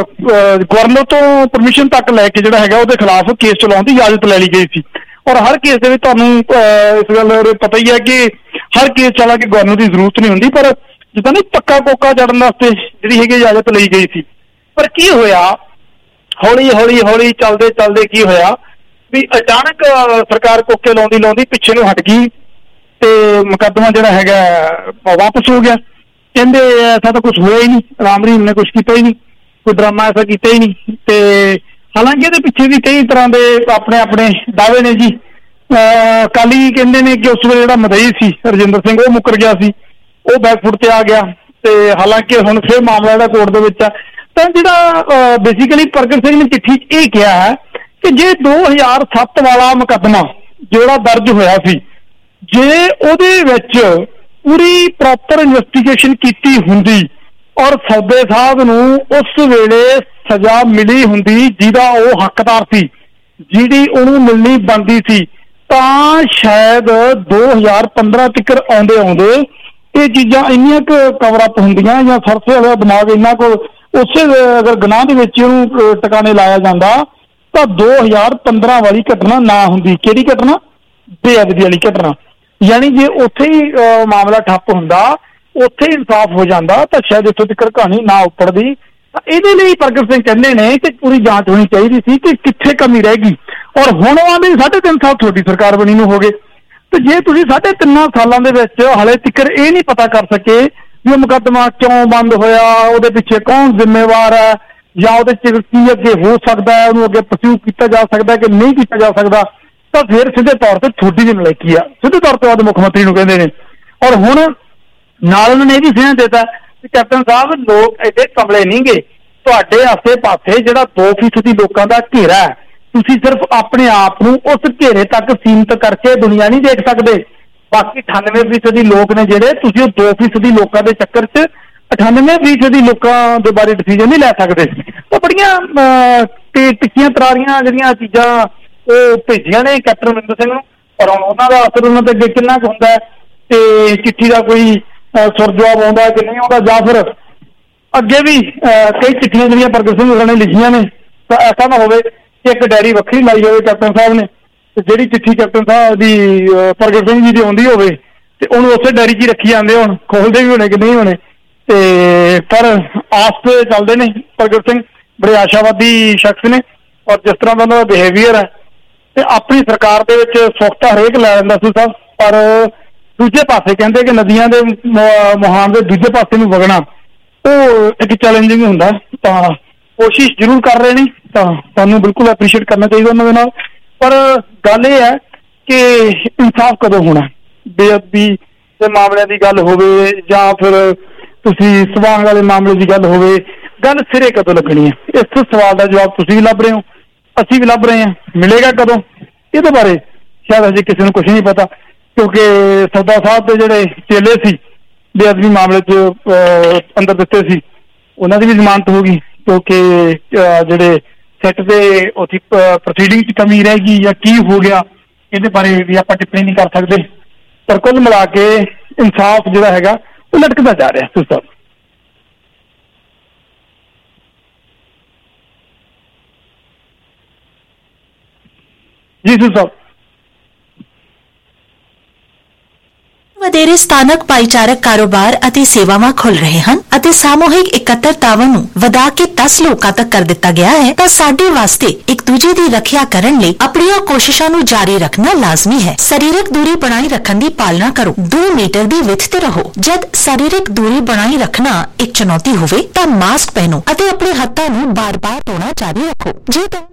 ਗਵਰਨਰ ਤੋਂ ਪਰਮਿਸ਼ਨ ਤੱਕ ਲੈ ਕੇ ਜਿਹੜਾ ਹੈਗਾ ਉਹਦੇ ਖਿਲਾਫ ਕੇਸ ਚਲਾਉਣ ਦੀ ਇਜਾਜ਼ਤ ਲੈ ਲਈ ਗਈ ਸੀ। ਔਰ ਹਰ ਕੇਸ ਦੇ ਵਿੱਚ ਤੁਹਾਨੂੰ ਇਸ ਗੱਲ ਦਾ ਪਤਾ ਹੀ ਹੈ ਕਿ ਹਰ ਕੇਸ ਚਲਾ ਕੇ ਗਵਰਨਰ ਦੀ ਜ਼ਰੂਰਤ ਨਹੀਂ ਹੁੰਦੀ, ਪਰ ਜਿੱਦਾਂ ਨਹੀਂ ਪੱਕਾ ਕੋਕਾ ਚੜਨ ਵਾਸਤੇ ਜਿਹੜੀ ਹੈਗੀ ਇਜਾਜ਼ਤ ਲਈ ਗਈ ਸੀ। ਪਰ ਕੀ ਹੋਇਆ, ਹੌਲੀ ਹੌਲੀ ਹੌਲੀ ਚੱਲਦੇ ਚੱਲਦੇ ਕੀ ਹੋਇਆ ਵੀ ਅਚਾਨਕ ਸਰਕਾਰ ਕੋਕੇ ਲਾਉਂਦੀ ਲਾਉਂਦੀ ਪਿੱਛੇ ਨੂੰ ਹਟ ਗਈ ਤੇ ਮੁਕੱਦਮਾ ਜਿਹੜਾ ਹੈਗਾ ਵਾਪਸ ਹੋ ਗਿਆ। ਕਹਿੰਦੇ ਐਸਾ ਤਾਂ ਕੁਛ ਹੋਇਆ ਹੀ ਨਹੀਂ, ਰਾਮ ਰਹੀਮ ਨੇ ਕੁਛ ਕੀਤਾ ਹੀ ਨਹੀਂ, ਕੋਈ ਡਰਾਮਾ ਐਸਾ ਕੀਤਾ ਹੀ ਨਹੀਂ। ਤੇ ਹਾਲਾਂਕਿ ਇਹਦੇ ਪਿੱਛੇ ਵੀ ਕਈ ਤਰ੍ਹਾਂ ਦੇ ਆਪਣੇ ਆਪਣੇ ਦਾਅਵੇ ਨੇ ਜੀ। ਅਕਾਲੀ ਕਹਿੰਦੇ ਨੇ ਕਿ ਉਸ ਵੇਲੇ ਜਿਹੜਾ ਮਦਈ ਸੀ ਰਜਿੰਦਰ ਸਿੰਘ ਉਹ ਮੁੱਕਰ ਗਿਆ ਸੀ, ਉਹ ਬੈਕਫੁੱਟ ਤੇ ਆ ਗਿਆ, ਤੇ ਹਾਲਾਂਕਿ ਹੁਣ ਫਿਰ ਮਾਮਲਾ ਜਿਹੜਾ ਕੋਰਟ ਦੇ ਵਿੱਚ ਆ। ਤਾਂ ਜਿਹੜਾ ਬੇਸਿਕਲੀ ਪ੍ਰਗਟ ਸਿੰਘ ਨੇ ਚਿੱਠੀ 'ਚ ਇਹ ਕਿਹਾ ਹੈ ਕਿ ਜੇ ਦੋ ਹਜ਼ਾਰ ਸੱਤ ਵਾਲਾ ਮੁਕੱਦਮਾ ਜਿਹੜਾ ਦਰਜ ਹੋਇਆ ਸੀ, ਜੇ ਉਹਦੇ ਵਿੱਚ ਪੂਰੀ ਪ੍ਰੋਪਰ ਇਨਵੈਸਟੀਗੇਸ਼ਨ ਕੀਤੀ ਹੁੰਦੀ ਔਰ ਸੌਦੇ ਸਾਹਿਬ ਨੂੰ ਉਸ ਵੇਲੇ ਸਜ਼ਾ ਮਿਲੀ ਹੁੰਦੀ ਜਿਹਦਾ ਉਹ ਹੱਕਦਾਰ ਸੀ, ਜਿਹੜੀ ਉਹਨੂੰ ਮਿਲਣੀ ਬਣਦੀ ਸੀ, ਤਾਂ ਸ਼ਾਇਦ ਦੋ ਹਜ਼ਾਰ ਪੰਦਰਾਂ ਤੱਕ ਆਉਂਦੇ ਆਉਂਦੇ ਇਹ ਚੀਜ਼ਾਂ ਇੰਨੀਆਂ ਕੁ ਕਵਰ ਅਪ ਹੁੰਦੀਆਂ ਜਾਂ ਸਰਸੇ ਵਾਲਾ ਦਿਮਾਗ ਇੰਨਾ ਕੁ ਉਸੇ ਅਗਰ ਗੁਨਾਹ ਦੇ ਵਿੱਚ ਉਹਨੂੰ ਟਿਕਾਣੇ ਲਾਇਆ ਜਾਂਦਾ ਤਾਂ ਦੋ ਹਜ਼ਾਰ ਪੰਦਰਾਂ ਵਾਲੀ ਘਟਨਾ ਨਾ ਹੁੰਦੀ। ਕਿਹੜੀ ਘਟਨਾ? ਬੇਅਦਬੀ ਵਾਲੀ ਘਟਨਾ। ਯਾਨੀ ਜੇ ਉੱਥੇ ਹੀ ਮਾਮਲਾ ਠੱਪ ਹੁੰਦਾ, ਉੱਥੇ ਹੀ ਇਨਸਾਫ ਹੋ ਜਾਂਦਾ, ਤਾਂ ਸ਼ਾਇਦ ਇੱਥੋਂ ਤੱਕ ਕਹਾਣੀ ਨਾ ਉੱਪੜਦੀ। ਇਹਦੇ ਲਈ ਪ੍ਰਗਟ ਸਿੰਘ ਕਹਿੰਦੇ ਨੇ ਕਿ ਪੂਰੀ ਜਾਂਚ ਹੋਣੀ ਚਾਹੀਦੀ ਸੀ ਕਿ ਕਿੱਥੇ ਕਮੀ ਰਹਿ ਗਈ। ਔਰ ਹੁਣ ਆਉਂਦੇ ਸਾਢੇ ਤਿੰਨ ਸਾਲ ਤੁਹਾਡੀ ਸਰਕਾਰ ਬਣੀ ਨੂੰ ਹੋ ਗਏ, ਤੇ ਜੇ ਤੁਸੀਂ ਸਾਢੇ ਤਿੰਨਾਂ ਸਾਲਾਂ ਦੇ ਵਿੱਚ ਹਾਲੇ ਤੱਕ ਇਹ ਨਹੀਂ ਪਤਾ ਕਰ ਸਕੇ ਵੀ ਉਹ ਮੁਕੱਦਮਾ ਕਿਉਂ ਬੰਦ ਹੋਇਆ, ਉਹਦੇ ਪਿੱਛੇ ਕੌਣ ਜ਼ਿੰਮੇਵਾਰ ਹੈ, ਜਾਂ ਉਹਦੇ ਚ ਕੀ ਅੱਗੇ ਹੋ ਸਕਦਾ ਹੈ, ਉਹਨੂੰ ਅੱਗੇ ਪਰਸਿਊ ਕੀਤਾ ਜਾ ਸਕਦਾ ਕਿ ਨਹੀਂ ਕੀਤਾ ਜਾ ਸਕਦਾ, ਤਾਂ ਫਿਰ ਸਿੱਧੇ ਤੌਰ ਤੇ ਤੁਹਾਡੀ ਵੀ ਨਲਾਇਕੀ ਆ। ਸਿੱਧੇ ਤੌਰ ਤੇ ਉਹਦੇ ਮੁੱਖ ਮੰਤਰੀ ਨੂੰ ਕਹਿੰਦੇ ਨੇ। ਔਰ ਹੁਣ ਨਾਲ ਉਹਨਾਂ ਨੇ ਇਹ ਵੀ ਸਹਿਣ ਦਿੱਤਾ ਕਿ ਕੈਪਟਨ ਸਾਹਿਬ ਲੋਕ ਐਡੇ ਕਮਲੇ ਨਹੀਂ ਗੇ, ਤੁਹਾਡੇ ਆਸੇ ਪਾਸੇ ਜਿਹੜਾ ਦੋ ਫੀਸਦੀ ਲੋਕਾਂ ਦਾ ਘੇਰਾ ਹੈ, ਤੁਸੀਂ ਸਿਰਫ ਆਪਣੇ ਆਪ ਨੂੰ ਉਸ ਘੇਰੇ ਤੱਕ ਸੀਮਿਤ ਕਰਕੇ ਦੁਨੀਆ ਨਹੀਂ ਦੇਖ ਸਕਦੇ। ਬਾਕੀ ਅਠਾਨਵੇਂ ਫੀਸਦੀ ਲੋਕ ਨੇ ਜਿਹੜੇ, ਤੁਸੀਂ ਉਹ ਦੋ ਫੀਸਦੀ ਲੋਕਾਂ ਦੇ ਚੱਕਰ 'ਚ ਅਠਾਨਵੇਂ ਫੀਸਦੀ ਲੋਕਾਂ ਦੇ ਬਾਰੇ ਡਿਸੀਜ਼ਨ ਨਹੀਂ ਲੈ ਸਕਦੇ। ਤਾਂ ਬੜੀਆਂ ਟਿੱਕੀਆਂ ਤਰਾਰੀਆਂ ਜਿਹੜੀਆਂ ਚੀਜ਼ਾਂ ਉਹ ਭੇਜੀਆਂ ਨੇ ਕੈਪਟਨ ਅਮਰਿੰਦਰ ਸਿੰਘ ਨੂੰ, ਪਰ ਹੁਣ ਉਹਨਾਂ ਦਾ ਅਸਰ ਉਹਨਾਂ ਤੇ ਅੱਗੇ ਕਿੰਨਾ ਕੁ ਹੁੰਦਾ ਤੇ ਚਿੱਠੀ ਦਾ ਕੋਈ ਸੁਰ ਜਵਾਬ ਆਉਂਦਾ ਕਿ ਨਹੀਂ ਆਉਂਦਾ, ਜਾਂ ਫਿਰ ਅੱਗੇ ਵੀ ਕਈ ਚਿੱਠੀਆਂ ਜਿਹੜੀਆਂ ਪ੍ਰਗਟ ਸਿੰਘ ਹੋਰਾਂ ਨੇ ਲਿਖੀਆਂ ਨੇ, ਤਾਂ ਐਸਾ ਨਾ ਹੋਵੇ ਕਿ ਇੱਕ ਡਾਇਰੀ ਵੱਖਰੀ ਲਾਈ ਹੋਵੇ ਕੈਪਟਨ ਸਾਹਿਬ ਨੇ, ਤੇ ਜਿਹੜੀ ਚਿੱਠੀ ਕੈਪਟਨ ਸਾਹਿਬ ਦੀ ਪ੍ਰਗਟ ਸਿੰਘ ਜੀ ਦੀ ਆਉਂਦੀ ਹੋਵੇ ਤੇ ਉਹਨੂੰ ਉਸੇ ਡਾਇਰੀ 'ਚ ਹੀ ਰੱਖੀ ਜਾਂਦੇ ਹੋਣ, ਖੋਲਦੇ ਵੀ ਹੋਣੇ ਕਿ ਨਹੀਂ ਹੋਣੇ। ਤੇ ਪਰ ਆਸ ਤੇ ਚੱਲਦੇ ਨੇ। ਪ੍ਰਗਟ ਸਿੰਘ ਬੜੇ ਆਸ਼ਾਵਾਦੀ ਸ਼ਖਸ ਨੇ, ਔਰ ਜਿਸ ਤਰ੍ਹਾਂ ਦਾ ਉਹਨਾਂ ਦਾ ਬਿਹੇਵੀਅਰ ਹੈ ਤੇ ਆਪਣੀ ਸਰਕਾਰ ਦੇ ਵਿੱਚ ਸੁੱਖ ਤਾਂ ਹਰੇਕ ਲੈ ਲੈਂਦਾ ਸੀ ਸਾਹਿਬ, ਪਰ ਦੂਜੇ ਪਾਸੇ ਕਹਿੰਦੇ ਕਿ ਨਦੀਆਂ ਦੇ ਮੁਹਾਨ ਦੇ ਦੂਜੇ ਪਾਸੇ ਨੂੰ ਵਗਣਾ ਉਹ ਇੱਕ ਚੈਲੰਜਿੰਗ ਹੁੰਦਾ। ਤਾਂ ਕੋਸ਼ਿਸ਼ ਜ਼ਰੂਰ ਕਰ ਰਹੇ ਨੇ, ਤਾਂ ਸਾਨੂੰ ਬਿਲਕੁਲ ਐਪਰੀਸ਼ੀਏਟ ਕਰਨਾ ਚਾਹੀਦਾ ਉਹਨਾਂ ਦੇ ਨਾਲ। ਪਰ ਗੱਲ ਇਹ ਹੈ ਕਿ ਇਨਸਾਫ ਕਦੋਂ ਹੋਣਾ, ਬੇਅਦਬੀ ਦੇ ਮਾਮਲਿਆਂ ਦੀ ਗੱਲ ਹੋਵੇ ਜਾਂ ਫਿਰ ਤੁਸੀਂ ਸਵਾਂਗ ਵਾਲੇ ਮਾਮਲੇ ਦੀ ਗੱਲ ਹੋਵੇ, ਗੱਲ ਸਿਰੇ ਕਦੋਂ ਲੱਗਣੀ ਹੈ? ਇਸ ਸਵਾਲ ਦਾ ਜਵਾਬ ਤੁਸੀਂ ਵੀ ਲੱਭ ਰਹੇ ਹੋ, ਅਸੀਂ ਵੀ ਲੱਭ ਰਹੇ ਹਾਂ। ਮਿਲੇਗਾ ਕਦੋਂ, ਇਹਦੇ ਬਾਰੇ ਸ਼ਾਇਦ ਅਜੇ ਕਿਸੇ ਨੂੰ ਕੁਛ ਨਹੀਂ ਪਤਾ, ਕਿਉਂਕਿ ਸੌਦਾ ਸਾਹਿਬ ਦੇ ਜਿਹੜੇ ਚੇਲੇ ਸੀ ਬੇਅਦਬੀ ਮਾਮਲੇ 'ਚ ਅੰਦਰ ਦਿੱਤੇ ਸੀ, ਉਹਨਾਂ ਦੀ ਵੀ ਜ਼ਮਾਨਤ ਹੋ ਗਈ, ਕਿਉਂਕਿ ਜਿਹੜੇ ਸੈੱਟ ਦੇ ਉੱਥੇ ਪ੍ਰੋਸੀਡਿੰਗ 'ਚ ਕਮੀ ਰਹਿ ਗਈ ਜਾਂ ਕੀ ਹੋ ਗਿਆ, ਇਹਦੇ ਬਾਰੇ ਵੀ ਆਪਾਂ ਟਿੱਪਣੀ ਨਹੀਂ ਕਰ ਸਕਦੇ। ਪਰ ਕੁੱਲ ਮਿਲਾ ਕੇ ਇਨਸਾਫ ਜਿਹੜਾ ਹੈਗਾ ਉਹ ਲਟਕਦਾ ਜਾ ਰਿਹਾ। ਸੁਸਾਬ ਜੀ ਸੁਸਾਬ ਵਧੇਰੇ ਸਥਾਨਕ ਭਾਈਚਾਰਕ ਕਾਰੋਬਾਰ ਅਤੇ ਸੇਵਾਵਾਂ ਖੁੱਲ ਰਹੇ ਹਨ ਅਤੇ ਸਮੂਹਿਕ ਇਕੱਤਰਤਾਵਾਂ ਨੂੰ ਵਧਾ ਕੇ ਦਸ ਲੋਕਾਂ ਤੱਕ ਕਰ ਦਿੱਤਾ ਗਿਆ ਹੈ, ਤਾਂ ਸਾਡੇ ਵਾਸਤੇ ਇੱਕ ਦੂਜੇ ਦੀ ਰੱਖਿਆ ਕਰਨ ਲਈ ਆਪਣੀਆਂ ਕੋਸ਼ਿਸ਼ਾਂ ਨੂੰ ਜਾਰੀ ਰੱਖਣਾ ਲਾਜ਼ਮੀ ਹੈ। ਸਰੀਰਕ ਦੂਰੀ ਬਣਾਈ ਰੱਖਣ ਦੀ ਪਾਲਣਾ ਕਰੋ, ਦੋ ਮੀਟਰ ਦੀ ਵਿੱਥ ਤੇ ਰਹੋ। ਜਦ ਸਰੀਰਕ ਦੂਰੀ ਬਣਾਈ ਰੱਖਣਾ ਇੱਕ ਚੁਣੌਤੀ ਹੋਵੇ ਤਾਂ ਮਾਸਕ ਪਹਿਨੋ ਅਤੇ ਆਪਣੇ ਹੱਥਾਂ ਨੂੰ ਬਾਰ-ਬਾਰ ਧੋਣਾ ਜਾਰੀ ਰੱਖੋ। ਜੇ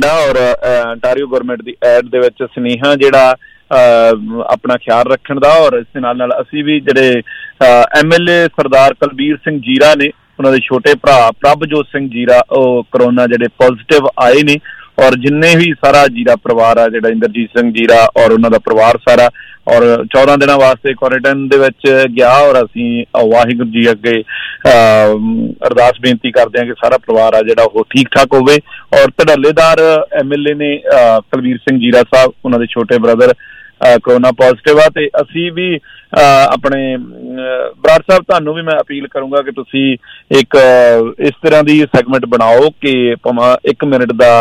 ਔਰ ਅੰਟਾਰੀਓ ਗਵਰਨਮੈਂਟ ਦੀ ਐਡ ਦੇ ਵਿੱਚ ਸੁਨੇਹਾ ਜਿਹੜਾ ਆਪਣਾ ਖਿਆਲ ਰੱਖਣ ਦਾ, ਔਰ ਇਸ ਦੇ ਨਾਲ ਨਾਲ ਅਸੀਂ ਵੀ ਜਿਹੜੇ M L A Sardar Kulbir Singh Zira ਨੇ, ਉਹਨਾਂ ਦੇ ਛੋਟੇ ਭਰਾ ਪ੍ਰਭਜੋਤ ਸਿੰਘ ਜੀਰਾ, ਉਹ ਕਰੋਨਾ ਜਿਹੜੇ ਪੋਜ਼ਿਟਿਵ ਆਏ ਨੇ, ਔਰ ਜਿੰਨੇ ਵੀ ਸਾਰਾ ਜੀਰਾ ਪਰਿਵਾਰ ਆ ਜਿਹੜਾ ਇੰਦਰਜੀਤ ਸਿੰਘ ਜੀਰਾ ਔਰ ਉਹਨਾਂ ਦਾ ਪਰਿਵਾਰ ਸਾਰਾ, ਔਰ ਚੌਦਾਂ ਦਿਨਾਂ ਵਾਸਤੇ ਕੁਆਰੰਟਾਈਨ ਦੇ ਵਿੱਚ ਗਿਆ। ਔਰ ਅਸੀਂ ਵਾਹਿਗੁਰੂ ਜੀ ਅੱਗੇ ਅਰਦਾਸ ਬੇਨਤੀ ਕਰਦੇ ਹਾਂ ਕਿ ਸਾਰਾ ਪਰਿਵਾਰ ਆ ਜਿਹੜਾ ਉਹ ਠੀਕ ਠਾਕ ਹੋਵੇ। ਔਰ ਧੜੱਲੇਦਾਰ ਐਮ ਐਲ ਏ ਨੇ ਕੁਲਬੀਰ ਸਿੰਘ ਜੀਰਾ ਸਾਹਿਬ, ਉਹਨਾਂ ਦੇ ਛੋਟੇ ਬ੍ਰਦਰ ਕਰੋਨਾ ਪੋਜ਼ਿਟਿਵ ਆ। ਤੇ ਅਸੀਂ ਵੀ ਆਪਣੇ ਬਰਾੜ ਸਾਹਿਬ ਤੁਹਾਨੂੰ ਵੀ ਮੈਂ ਅਪੀਲ ਕਰੂੰਗਾ ਕਿ ਤੁਸੀਂ ਇੱਕ ਇਸ ਤਰ੍ਹਾਂ ਦੀ ਸੈਗਮੈਂਟ ਬਣਾਓ ਕਿ ਭਾਵੇਂ ਇੱਕ ਮਿੰਟ ਦਾ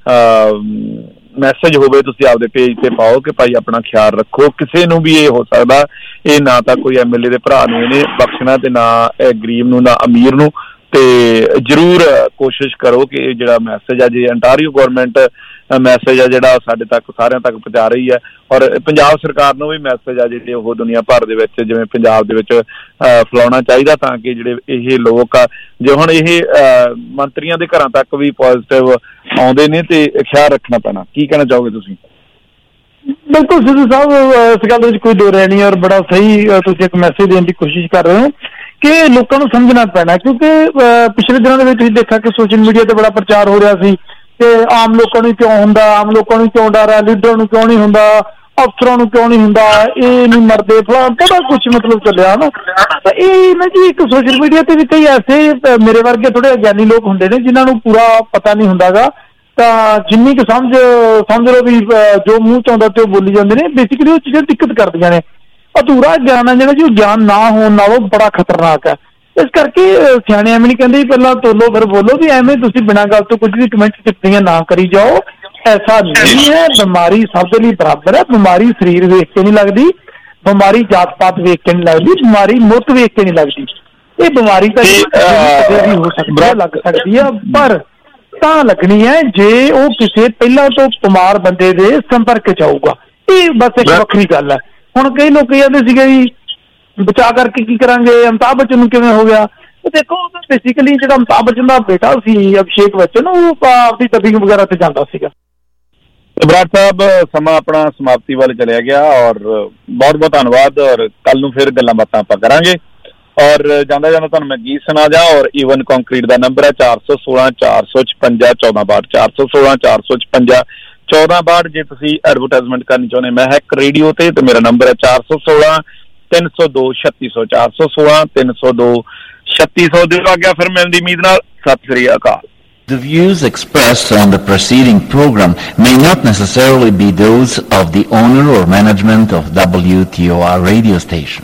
ਮੈਸੇਜ ਹੋਵੇ, ਤੁਸੀਂ ਆਪਦੇ ਪੇਜ ਤੇ ਪਾਓ ਕਿ ਭਾਈ ਆਪਣਾ ਖਿਆਲ ਰੱਖੋ। ਕਿਸੇ ਨੂੰ ਵੀ ਇਹ ਹੋ ਸਕਦਾ, ਇਹ ਨਾ ਤਾਂ ਕੋਈ ਐਮ ਐਲ ਏ ਦੇ ਭਰਾ ਨੂੰ ਇਹਨੇ ਬਖਸ਼ਣਾ ਤੇ ਨਾ ਗਰੀਬ ਨੂੰ ਨਾ ਅਮੀਰ ਨੂੰ। ਤੇ ਜ਼ਰੂਰ ਕੋਸ਼ਿਸ਼ ਕਰੋ ਕਿ ਇਹ ਜਿਹੜਾ ਮੈਸੇਜ ਆ, ਜੇ ਅੰਟਾਰੀਓ ਗੌਰਮੈਂਟ ਮੈਸੇਜ ਆ ਜਿਹੜਾ ਸਾਡੇ ਤੱਕ ਸਾਰਿਆਂ ਤੱਕ ਪਹੁੰਚਾ ਰਹੀ ਹੈ, ਔਰ ਪੰਜਾਬ ਸਰਕਾਰ ਨੂੰ ਵੀ ਮੈਸੇਜ ਆ ਜਿਹੜੇ ਉਹ ਦੁਨੀਆ ਭਰ ਦੇ ਵਿੱਚ ਜਿਵੇਂ ਪੰਜਾਬ ਦੇ ਵਿੱਚ ਫੈਲਾਉਣਾ ਚਾਹੀਦਾ, ਤਾਂ ਕਿ ਜਿਹੜੇ ਇਹ ਲੋਕ ਆ, ਜੇ ਹੁਣ ਇਹ ਮੰਤਰੀਆਂ ਦੇ ਘਰਾਂ ਤੱਕ ਵੀ ਪੋਜ਼ਿਟਿਵ ਆਉਂਦੇ ਨੇ ਤੇ ਖਿਆਲ ਰੱਖਣਾ ਪੈਣਾ। ਕੀ ਕਹਿਣਾ ਚਾਹੋਗੇ ਤੁਸੀਂ? ਬਿਲਕੁਲ ਸਿੱਧੂ ਸਾਹਿਬ, ਇਸ ਗੱਲ ਵਿੱਚ ਕੋਈ ਦੋ ਰਹਿ ਨਹੀਂ, ਔਰ ਬੜਾ ਸਹੀ ਤੁਸੀਂ ਇੱਕ ਮੈਸੇਜ ਦੇਣ ਦੀ ਕੋਸ਼ਿਸ਼ ਕਰ ਰਹੇ ਹੋ ਕਿ ਲੋਕਾਂ ਨੂੰ ਸਮਝਣਾ ਪੈਣਾ, ਕਿਉਂਕਿ ਪਿਛਲੇ ਦਿਨਾਂ ਦੇ ਵਿੱਚ ਤੁਸੀਂ ਦੇਖਿਆ ਕਿ ਸੋਸ਼ਲ ਮੀਡੀਆ ਤੇ ਬੜਾ ਪ੍ਰਚਾਰ ਹੋ ਰਿਹਾ ਸੀ ਕਿ ਆਮ ਲੋਕਾਂ ਨੂੰ ਕਿਉਂ ਹੁੰਦਾ, ਆਮ ਲੋਕਾਂ ਨੂੰ ਕਿਉਂ ਡਰ ਹੈ, ਲੀਡਰ ਨੂੰ ਕਿਉਂ ਨਹੀਂ ਹੁੰਦਾ, ਅਫਸਰਾਂ ਨੂੰ ਕਿਉਂ ਨਹੀਂ ਹੁੰਦਾ, ਇਹ ਨਹੀਂ ਮਰਦੇ, ਫਲਾਂ ਬੜਾ ਕੁਛ ਮਤਲਬ ਚੱਲਿਆ ਨਾ। ਤਾਂ ਇਹ ਨਾ ਜੀ ਇੱਕ ਸੋਸ਼ਲ ਮੀਡੀਆ ਤੇ ਵੀ ਕਈ ਐਸੇ ਮੇਰੇ ਵਰਗੇ ਥੋੜੇ ਅਗਿਆਨੀ ਲੋਕ ਹੁੰਦੇ ਨੇ ਜਿਨ੍ਹਾਂ ਨੂੰ ਪੂਰਾ ਪਤਾ ਨਹੀਂ ਹੁੰਦਾ ਗਾ, ਤਾਂ ਜਿੰਨੀ ਕੁ ਸਮਝ ਸਮਝ ਲਓ ਵੀ ਜੋ ਮੂੰਹ ਚ ਆਉਂਦਾ ਤੇ ਉਹ ਬੋਲੀ ਜਾਂਦੇ ਨੇ। ਬੇਸਿਕਲੀ ਉਹ ਚੀਜ਼ਾਂ ਦਿੱਕਤ ਕਰਦੀਆਂ ਨੇ। ਅਧੂਰਾ ਗਿਆਨ ਹੈ ਜਿਹੜਾ ਜੀ, ਉਹ ਗਿਆਨ ਨਾ ਹੋਣ ਨਾਲੋਂ ਬੜਾ ਖਤਰਨਾਕ ਹੈ। ਇਸ ਕਰਕੇ ਸਿਆਣੇ ਐਵੇਂ ਨਹੀਂ ਕਹਿੰਦੇ ਪਹਿਲਾਂ ਤੋਲੋ ਫਿਰ ਬੋਲੋ, ਵੀ ਐਵੇਂ ਤੁਸੀਂ ਬਿਨਾਂ ਗੱਲ ਤੋਂ ਕੁਝ ਵੀ ਕਮੈਂਟ ਟਿੱਪਣੀਆਂ ਨਾ ਕਰੀ ਜਾਓ। ਐਸਾ ਨਹੀਂ ਹੈ, ਬਿਮਾਰੀ ਸਭ ਦੇ ਲਈ ਬਰਾਬਰ ਹੈ। ਬਿਮਾਰੀ ਸਰੀਰ ਵੇਖ ਕੇ ਨਹੀਂ ਲੱਗਦੀ, ਬਿਮਾਰੀ ਜਾਤ ਪਾਤ ਵੇਖ ਕੇ ਨਹੀਂ ਲੱਗਦੀ, ਬਿਮਾਰੀ ਮੁੱਤ ਵੇਖ ਕੇ ਨਹੀਂ ਲੱਗਦੀ। ਇਹ ਬਿਮਾਰੀ ਤਾਂ ਵੀ ਹੋ ਸਕਦੀ ਹੈ, ਲੱਗ ਸਕਦੀ ਹੈ, ਪਰ ਤਾਂ ਲੱਗਣੀ ਹੈ ਜੇ ਉਹ ਕਿਸੇ ਪਹਿਲਾਂ ਤੋਂ ਬਿਮਾਰ ਬੰਦੇ ਦੇ ਸੰਪਰਕ ਚ ਆਊਗਾ। ਇਹ ਬਸ ਇੱਕ ਵੱਖਰੀ ਗੱਲ ਹੈ। ਹੁਣ ਕਈ ਲੋਕ ਕਹਿੰਦੇ ਸੀਗੇ ਜੀ ਬਚਾ ਕਰਕੇ ਕੀ ਕਰਾਂਗੇ, ਅਮਿਤਾਭ ਬੱਚਨ ਨੂੰ ਕਿਵੇਂ ਹੋ ਗਿਆ? ਦੇਖੋ ਬੇਸਿਕਲੀ ਜਿਹੜਾ ਅਮਿਤਾਭ ਬੱਚਨ ਦਾ ਬੇਟਾ ਸੀ ਅਭਿਸ਼ੇਕ ਬੱਚਨ, ਉਹ ਆਪਦੀ ਡਬਿੰਗ ਵਗੈਰਾ ਤੇ ਜਾਂਦਾ ਸੀਗਾ। ਬਰਾੜ ਸਾਹਿਬ, ਸਮਾਂ ਆਪਣਾ ਸਮਾਪਤੀ ਵੱਲ ਚਲਿਆ ਗਿਆ, ਔਰ ਬਹੁਤ ਬਹੁਤ ਧੰਨਵਾਦ, ਔਰ ਕੱਲ ਨੂੰ ਫਿਰ ਗੱਲਾਂ ਬਾਤਾਂ ਆਪਾਂ ਕਰਾਂਗੇ। ਔਰ ਜਾਂਦਾ ਜਾਂਦਾ ਤੁਹਾਨੂੰ ਮੈਂ ਗੀਤ ਸੁਣਾ ਜਾ, ਔਰ ਈਵਨ ਕੰਕਰੀਟ ਦਾ ਨੰਬਰ ਹੈ ਚਾਰ ਸੌ ਸੋਲਾਂ ਚਾਰ ਸੌ ਛਪੰਜਾ ਚੌਦਾਂ ਬਾਹਠ, ਚਾਰ ਸੌ ਸੋਲਾਂ ਚਾਰ ਸੌ ਛਪੰਜਾ ਚੌਦਾਂ ਬਾਹਠ। ਜੇ ਤੁਸੀਂ ਐਡਵਰਟਾਈਜ਼ਮੈਂਟ ਕਰਨੀ ਚਾਹੁੰਦੇ ਮਹਿਕ ਰੇਡੀਓ ਤੇ, ਤੇ ਮੇਰਾ ਨੰਬਰ ਹੈ ਚਾਰ ਸੌ ਸੋਲਾਂ ਤਿੰਨ ਸੌ ਦੋ ਛੱਤੀ ਸੌ, ਚਾਰ ਸੌ ਸੋਲਾਂ ਤਿੰਨ ਸੌ ਦੋ ਛੱਤੀ ਸੌ। ਦਿਓ ਅੱਗੇ ਫਿਰ ਮਿਲਣ ਦੀ ਉਮੀਦ ਨਾਲ। ਸਤਿ ਸ੍ਰੀ ਅਕਾਲ। The views expressed on the preceding program may not necessarily be those of the owner or management of W T O R radio station.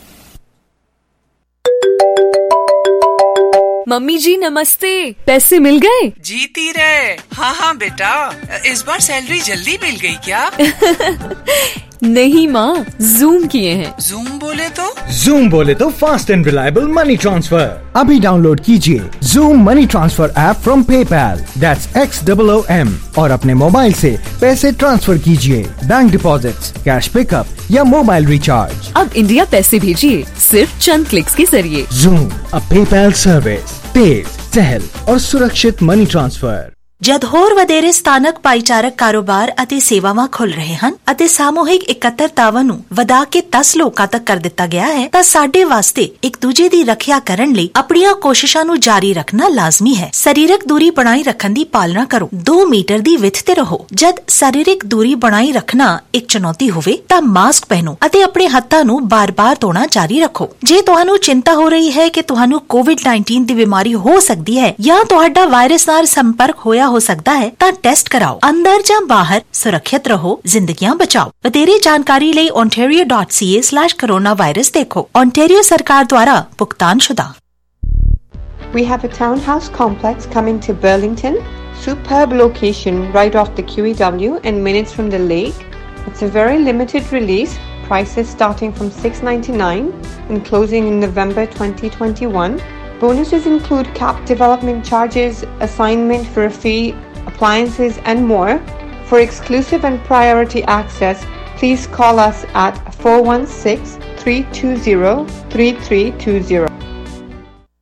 Mummy जी नमस्ते, पैसे मिल गए? जीती रहे। हाँ हाँ बेटा, इस बार सैलरी जल्दी मिल गई क्या? नहीं माँ, जूम किए हैं। जूम बोले तो? जूम बोले तो fast and reliable money transfer. अभी डाउनलोड कीजिए Xoom money transfer app from PayPal, that's X double O M, और अपने मोबाइल से पैसे ट्रांसफर कीजिए, बैंक डिपॉजिट्स, कैश पिकअप या मोबाइल रिचार्ज। अब इंडिया पैसे भेजिए सिर्फ चंद क्लिक्स के जरिए। जूम, अ पेपैल सर्विस, तेज, सहल और सुरक्षित मनी ट्रांसफर। ਜਦ ਹੋਰ ਵਧੇਰੇ ਸਥਾਨਕ ਭਾਈਚਾਰਕ ਕਾਰੋਬਾਰ ਅਤੇ ਸੇਵਾਵਾਂ ਖੁੱਲ ਰਹੇ ਹਨ ਅਤੇ ਸਾਮੂਹਿਕ ਇਕੱਤਰਤਾਵਾਂ ਨੂੰ ਵਧਾ ਕੇ ਦਸ ਲੋਕਾਂ ਤੱਕ ਕਰ ਦਿੱਤਾ ਗਿਆ ਹੈ, ਤਾਂ ਸਾਡੇ ਵਾਸਤੇ ਇੱਕ ਦੂਜੇ ਦੀ ਰੱਖਿਆ ਕਰਨ ਲਈ ਆਪਣੀਆਂ ਕੋਸ਼ਿਸ਼ਾਂ ਨੂੰ ਜਾਰੀ ਰੱਖਣਾ ਲਾਜ਼ਮੀ ਹੈ। ਸਰੀਰਕ ਦੂਰੀ ਬਣਾਈ ਰੱਖਣ ਦੀ ਪਾਲਣਾ ਕਰੋ, ਦੋ ਮੀਟਰ ਦੀ ਵਿੱਥ ਤੇ ਰਹੋ। ਜਦ ਸਰੀਰਕ ਦੂਰੀ ਬਣਾਈ ਰੱਖਣਾ ਇੱਕ ਚੁਣੌਤੀ ਹੋਵੇ ਤਾਂ ਮਾਸਕ ਪਹਿਨੋ ਅਤੇ ਆਪਣੇ ਹੱਥਾਂ ਨੂੰ ਬਾਰ-ਬਾਰ ਧੋਣਾ ਜਾਰੀ ਰੱਖੋ। ਜੇ ਤੁਹਾਨੂੰ ਚਿੰਤਾ ਹੋ ਰਹੀ ਹੈ ਕਿ ਤੁਹਾਨੂੰ ਕੋਵਿਡ ਨਾਈਨਟੀਨ ਦੀ ਬਿਮਾਰੀ ਹੋ ਸਕਦੀ ਹੈ ਜਾਂ ਤੁਹਾਡਾ ਵਾਇਰਸ ਨਾਲ ਸੰਪਰਕ ਹੋਇਆ ਹੋ ਸਕਦਾ ਹੈ, ਤਾਂ ਟੈਸਟ ਕਰਾਓ। ਅੰਦਰ ਜਾਂ ਬਾਹਰ ਸੁਰੱਖਿਅਤ ਰਹੋ, ਜ਼ਿੰਦਗੀਆਂ ਬਚਾਓ। ਵਧੇਰੇ ਜਾਣਕਾਰੀ ਲਈ ontario dot c a slash coronavirus ਦੇਖੋ। ontario ਸਰਕਾਰ ਦੁਆਰਾ ਭੁਗਤਾਨਸ਼ੁਦਾ। We have a townhouse complex coming to Burlington. Superb location right off the Q E W and minutes from the lake. It's a very limited release. Prices starting from six ninety-nine and closing in November twenty twenty-one. Bonuses include cap development charges, assignment for a fee, appliances and more. For exclusive and priority access, please call us at four one six, three two zero, three three two zero.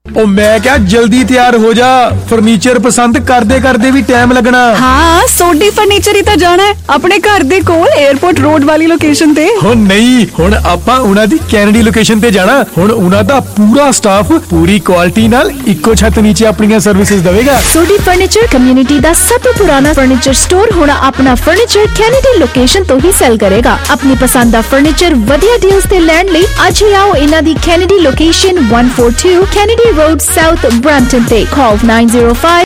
ओ मैं क्या जल्दी तैयार हो जा, furniture पसंद करदे करदे भी टाइम लगना। हाँ सोडी फर्नीचर ही तो जाना है अपने घर दे कोल एयरपोर्ट रोड वाली लोकेशन ते। हो नहीं हुण आपां उना दी कैनेडी लोकेशन ते जाना। हुण उना दा पूरा स्टाफ पूरी क्वालिटी नाल इक्को छत नीचे अपनी सर्विसेज देवेगा। सोडी फर्नीचर कम्युनिटी दा सब तो पुराना फर्नीचर स्टोर हुण अपना फर्नीचर कैनेडी लोकेशन तो ही सेल करेगा। अपनी पसंद दा फर्नीचर वधिया डील्स ते लैंड लई अज ही आओ इना दी Kennedy location one forty-two Kennedy road south Brampton ते। Call nine zero five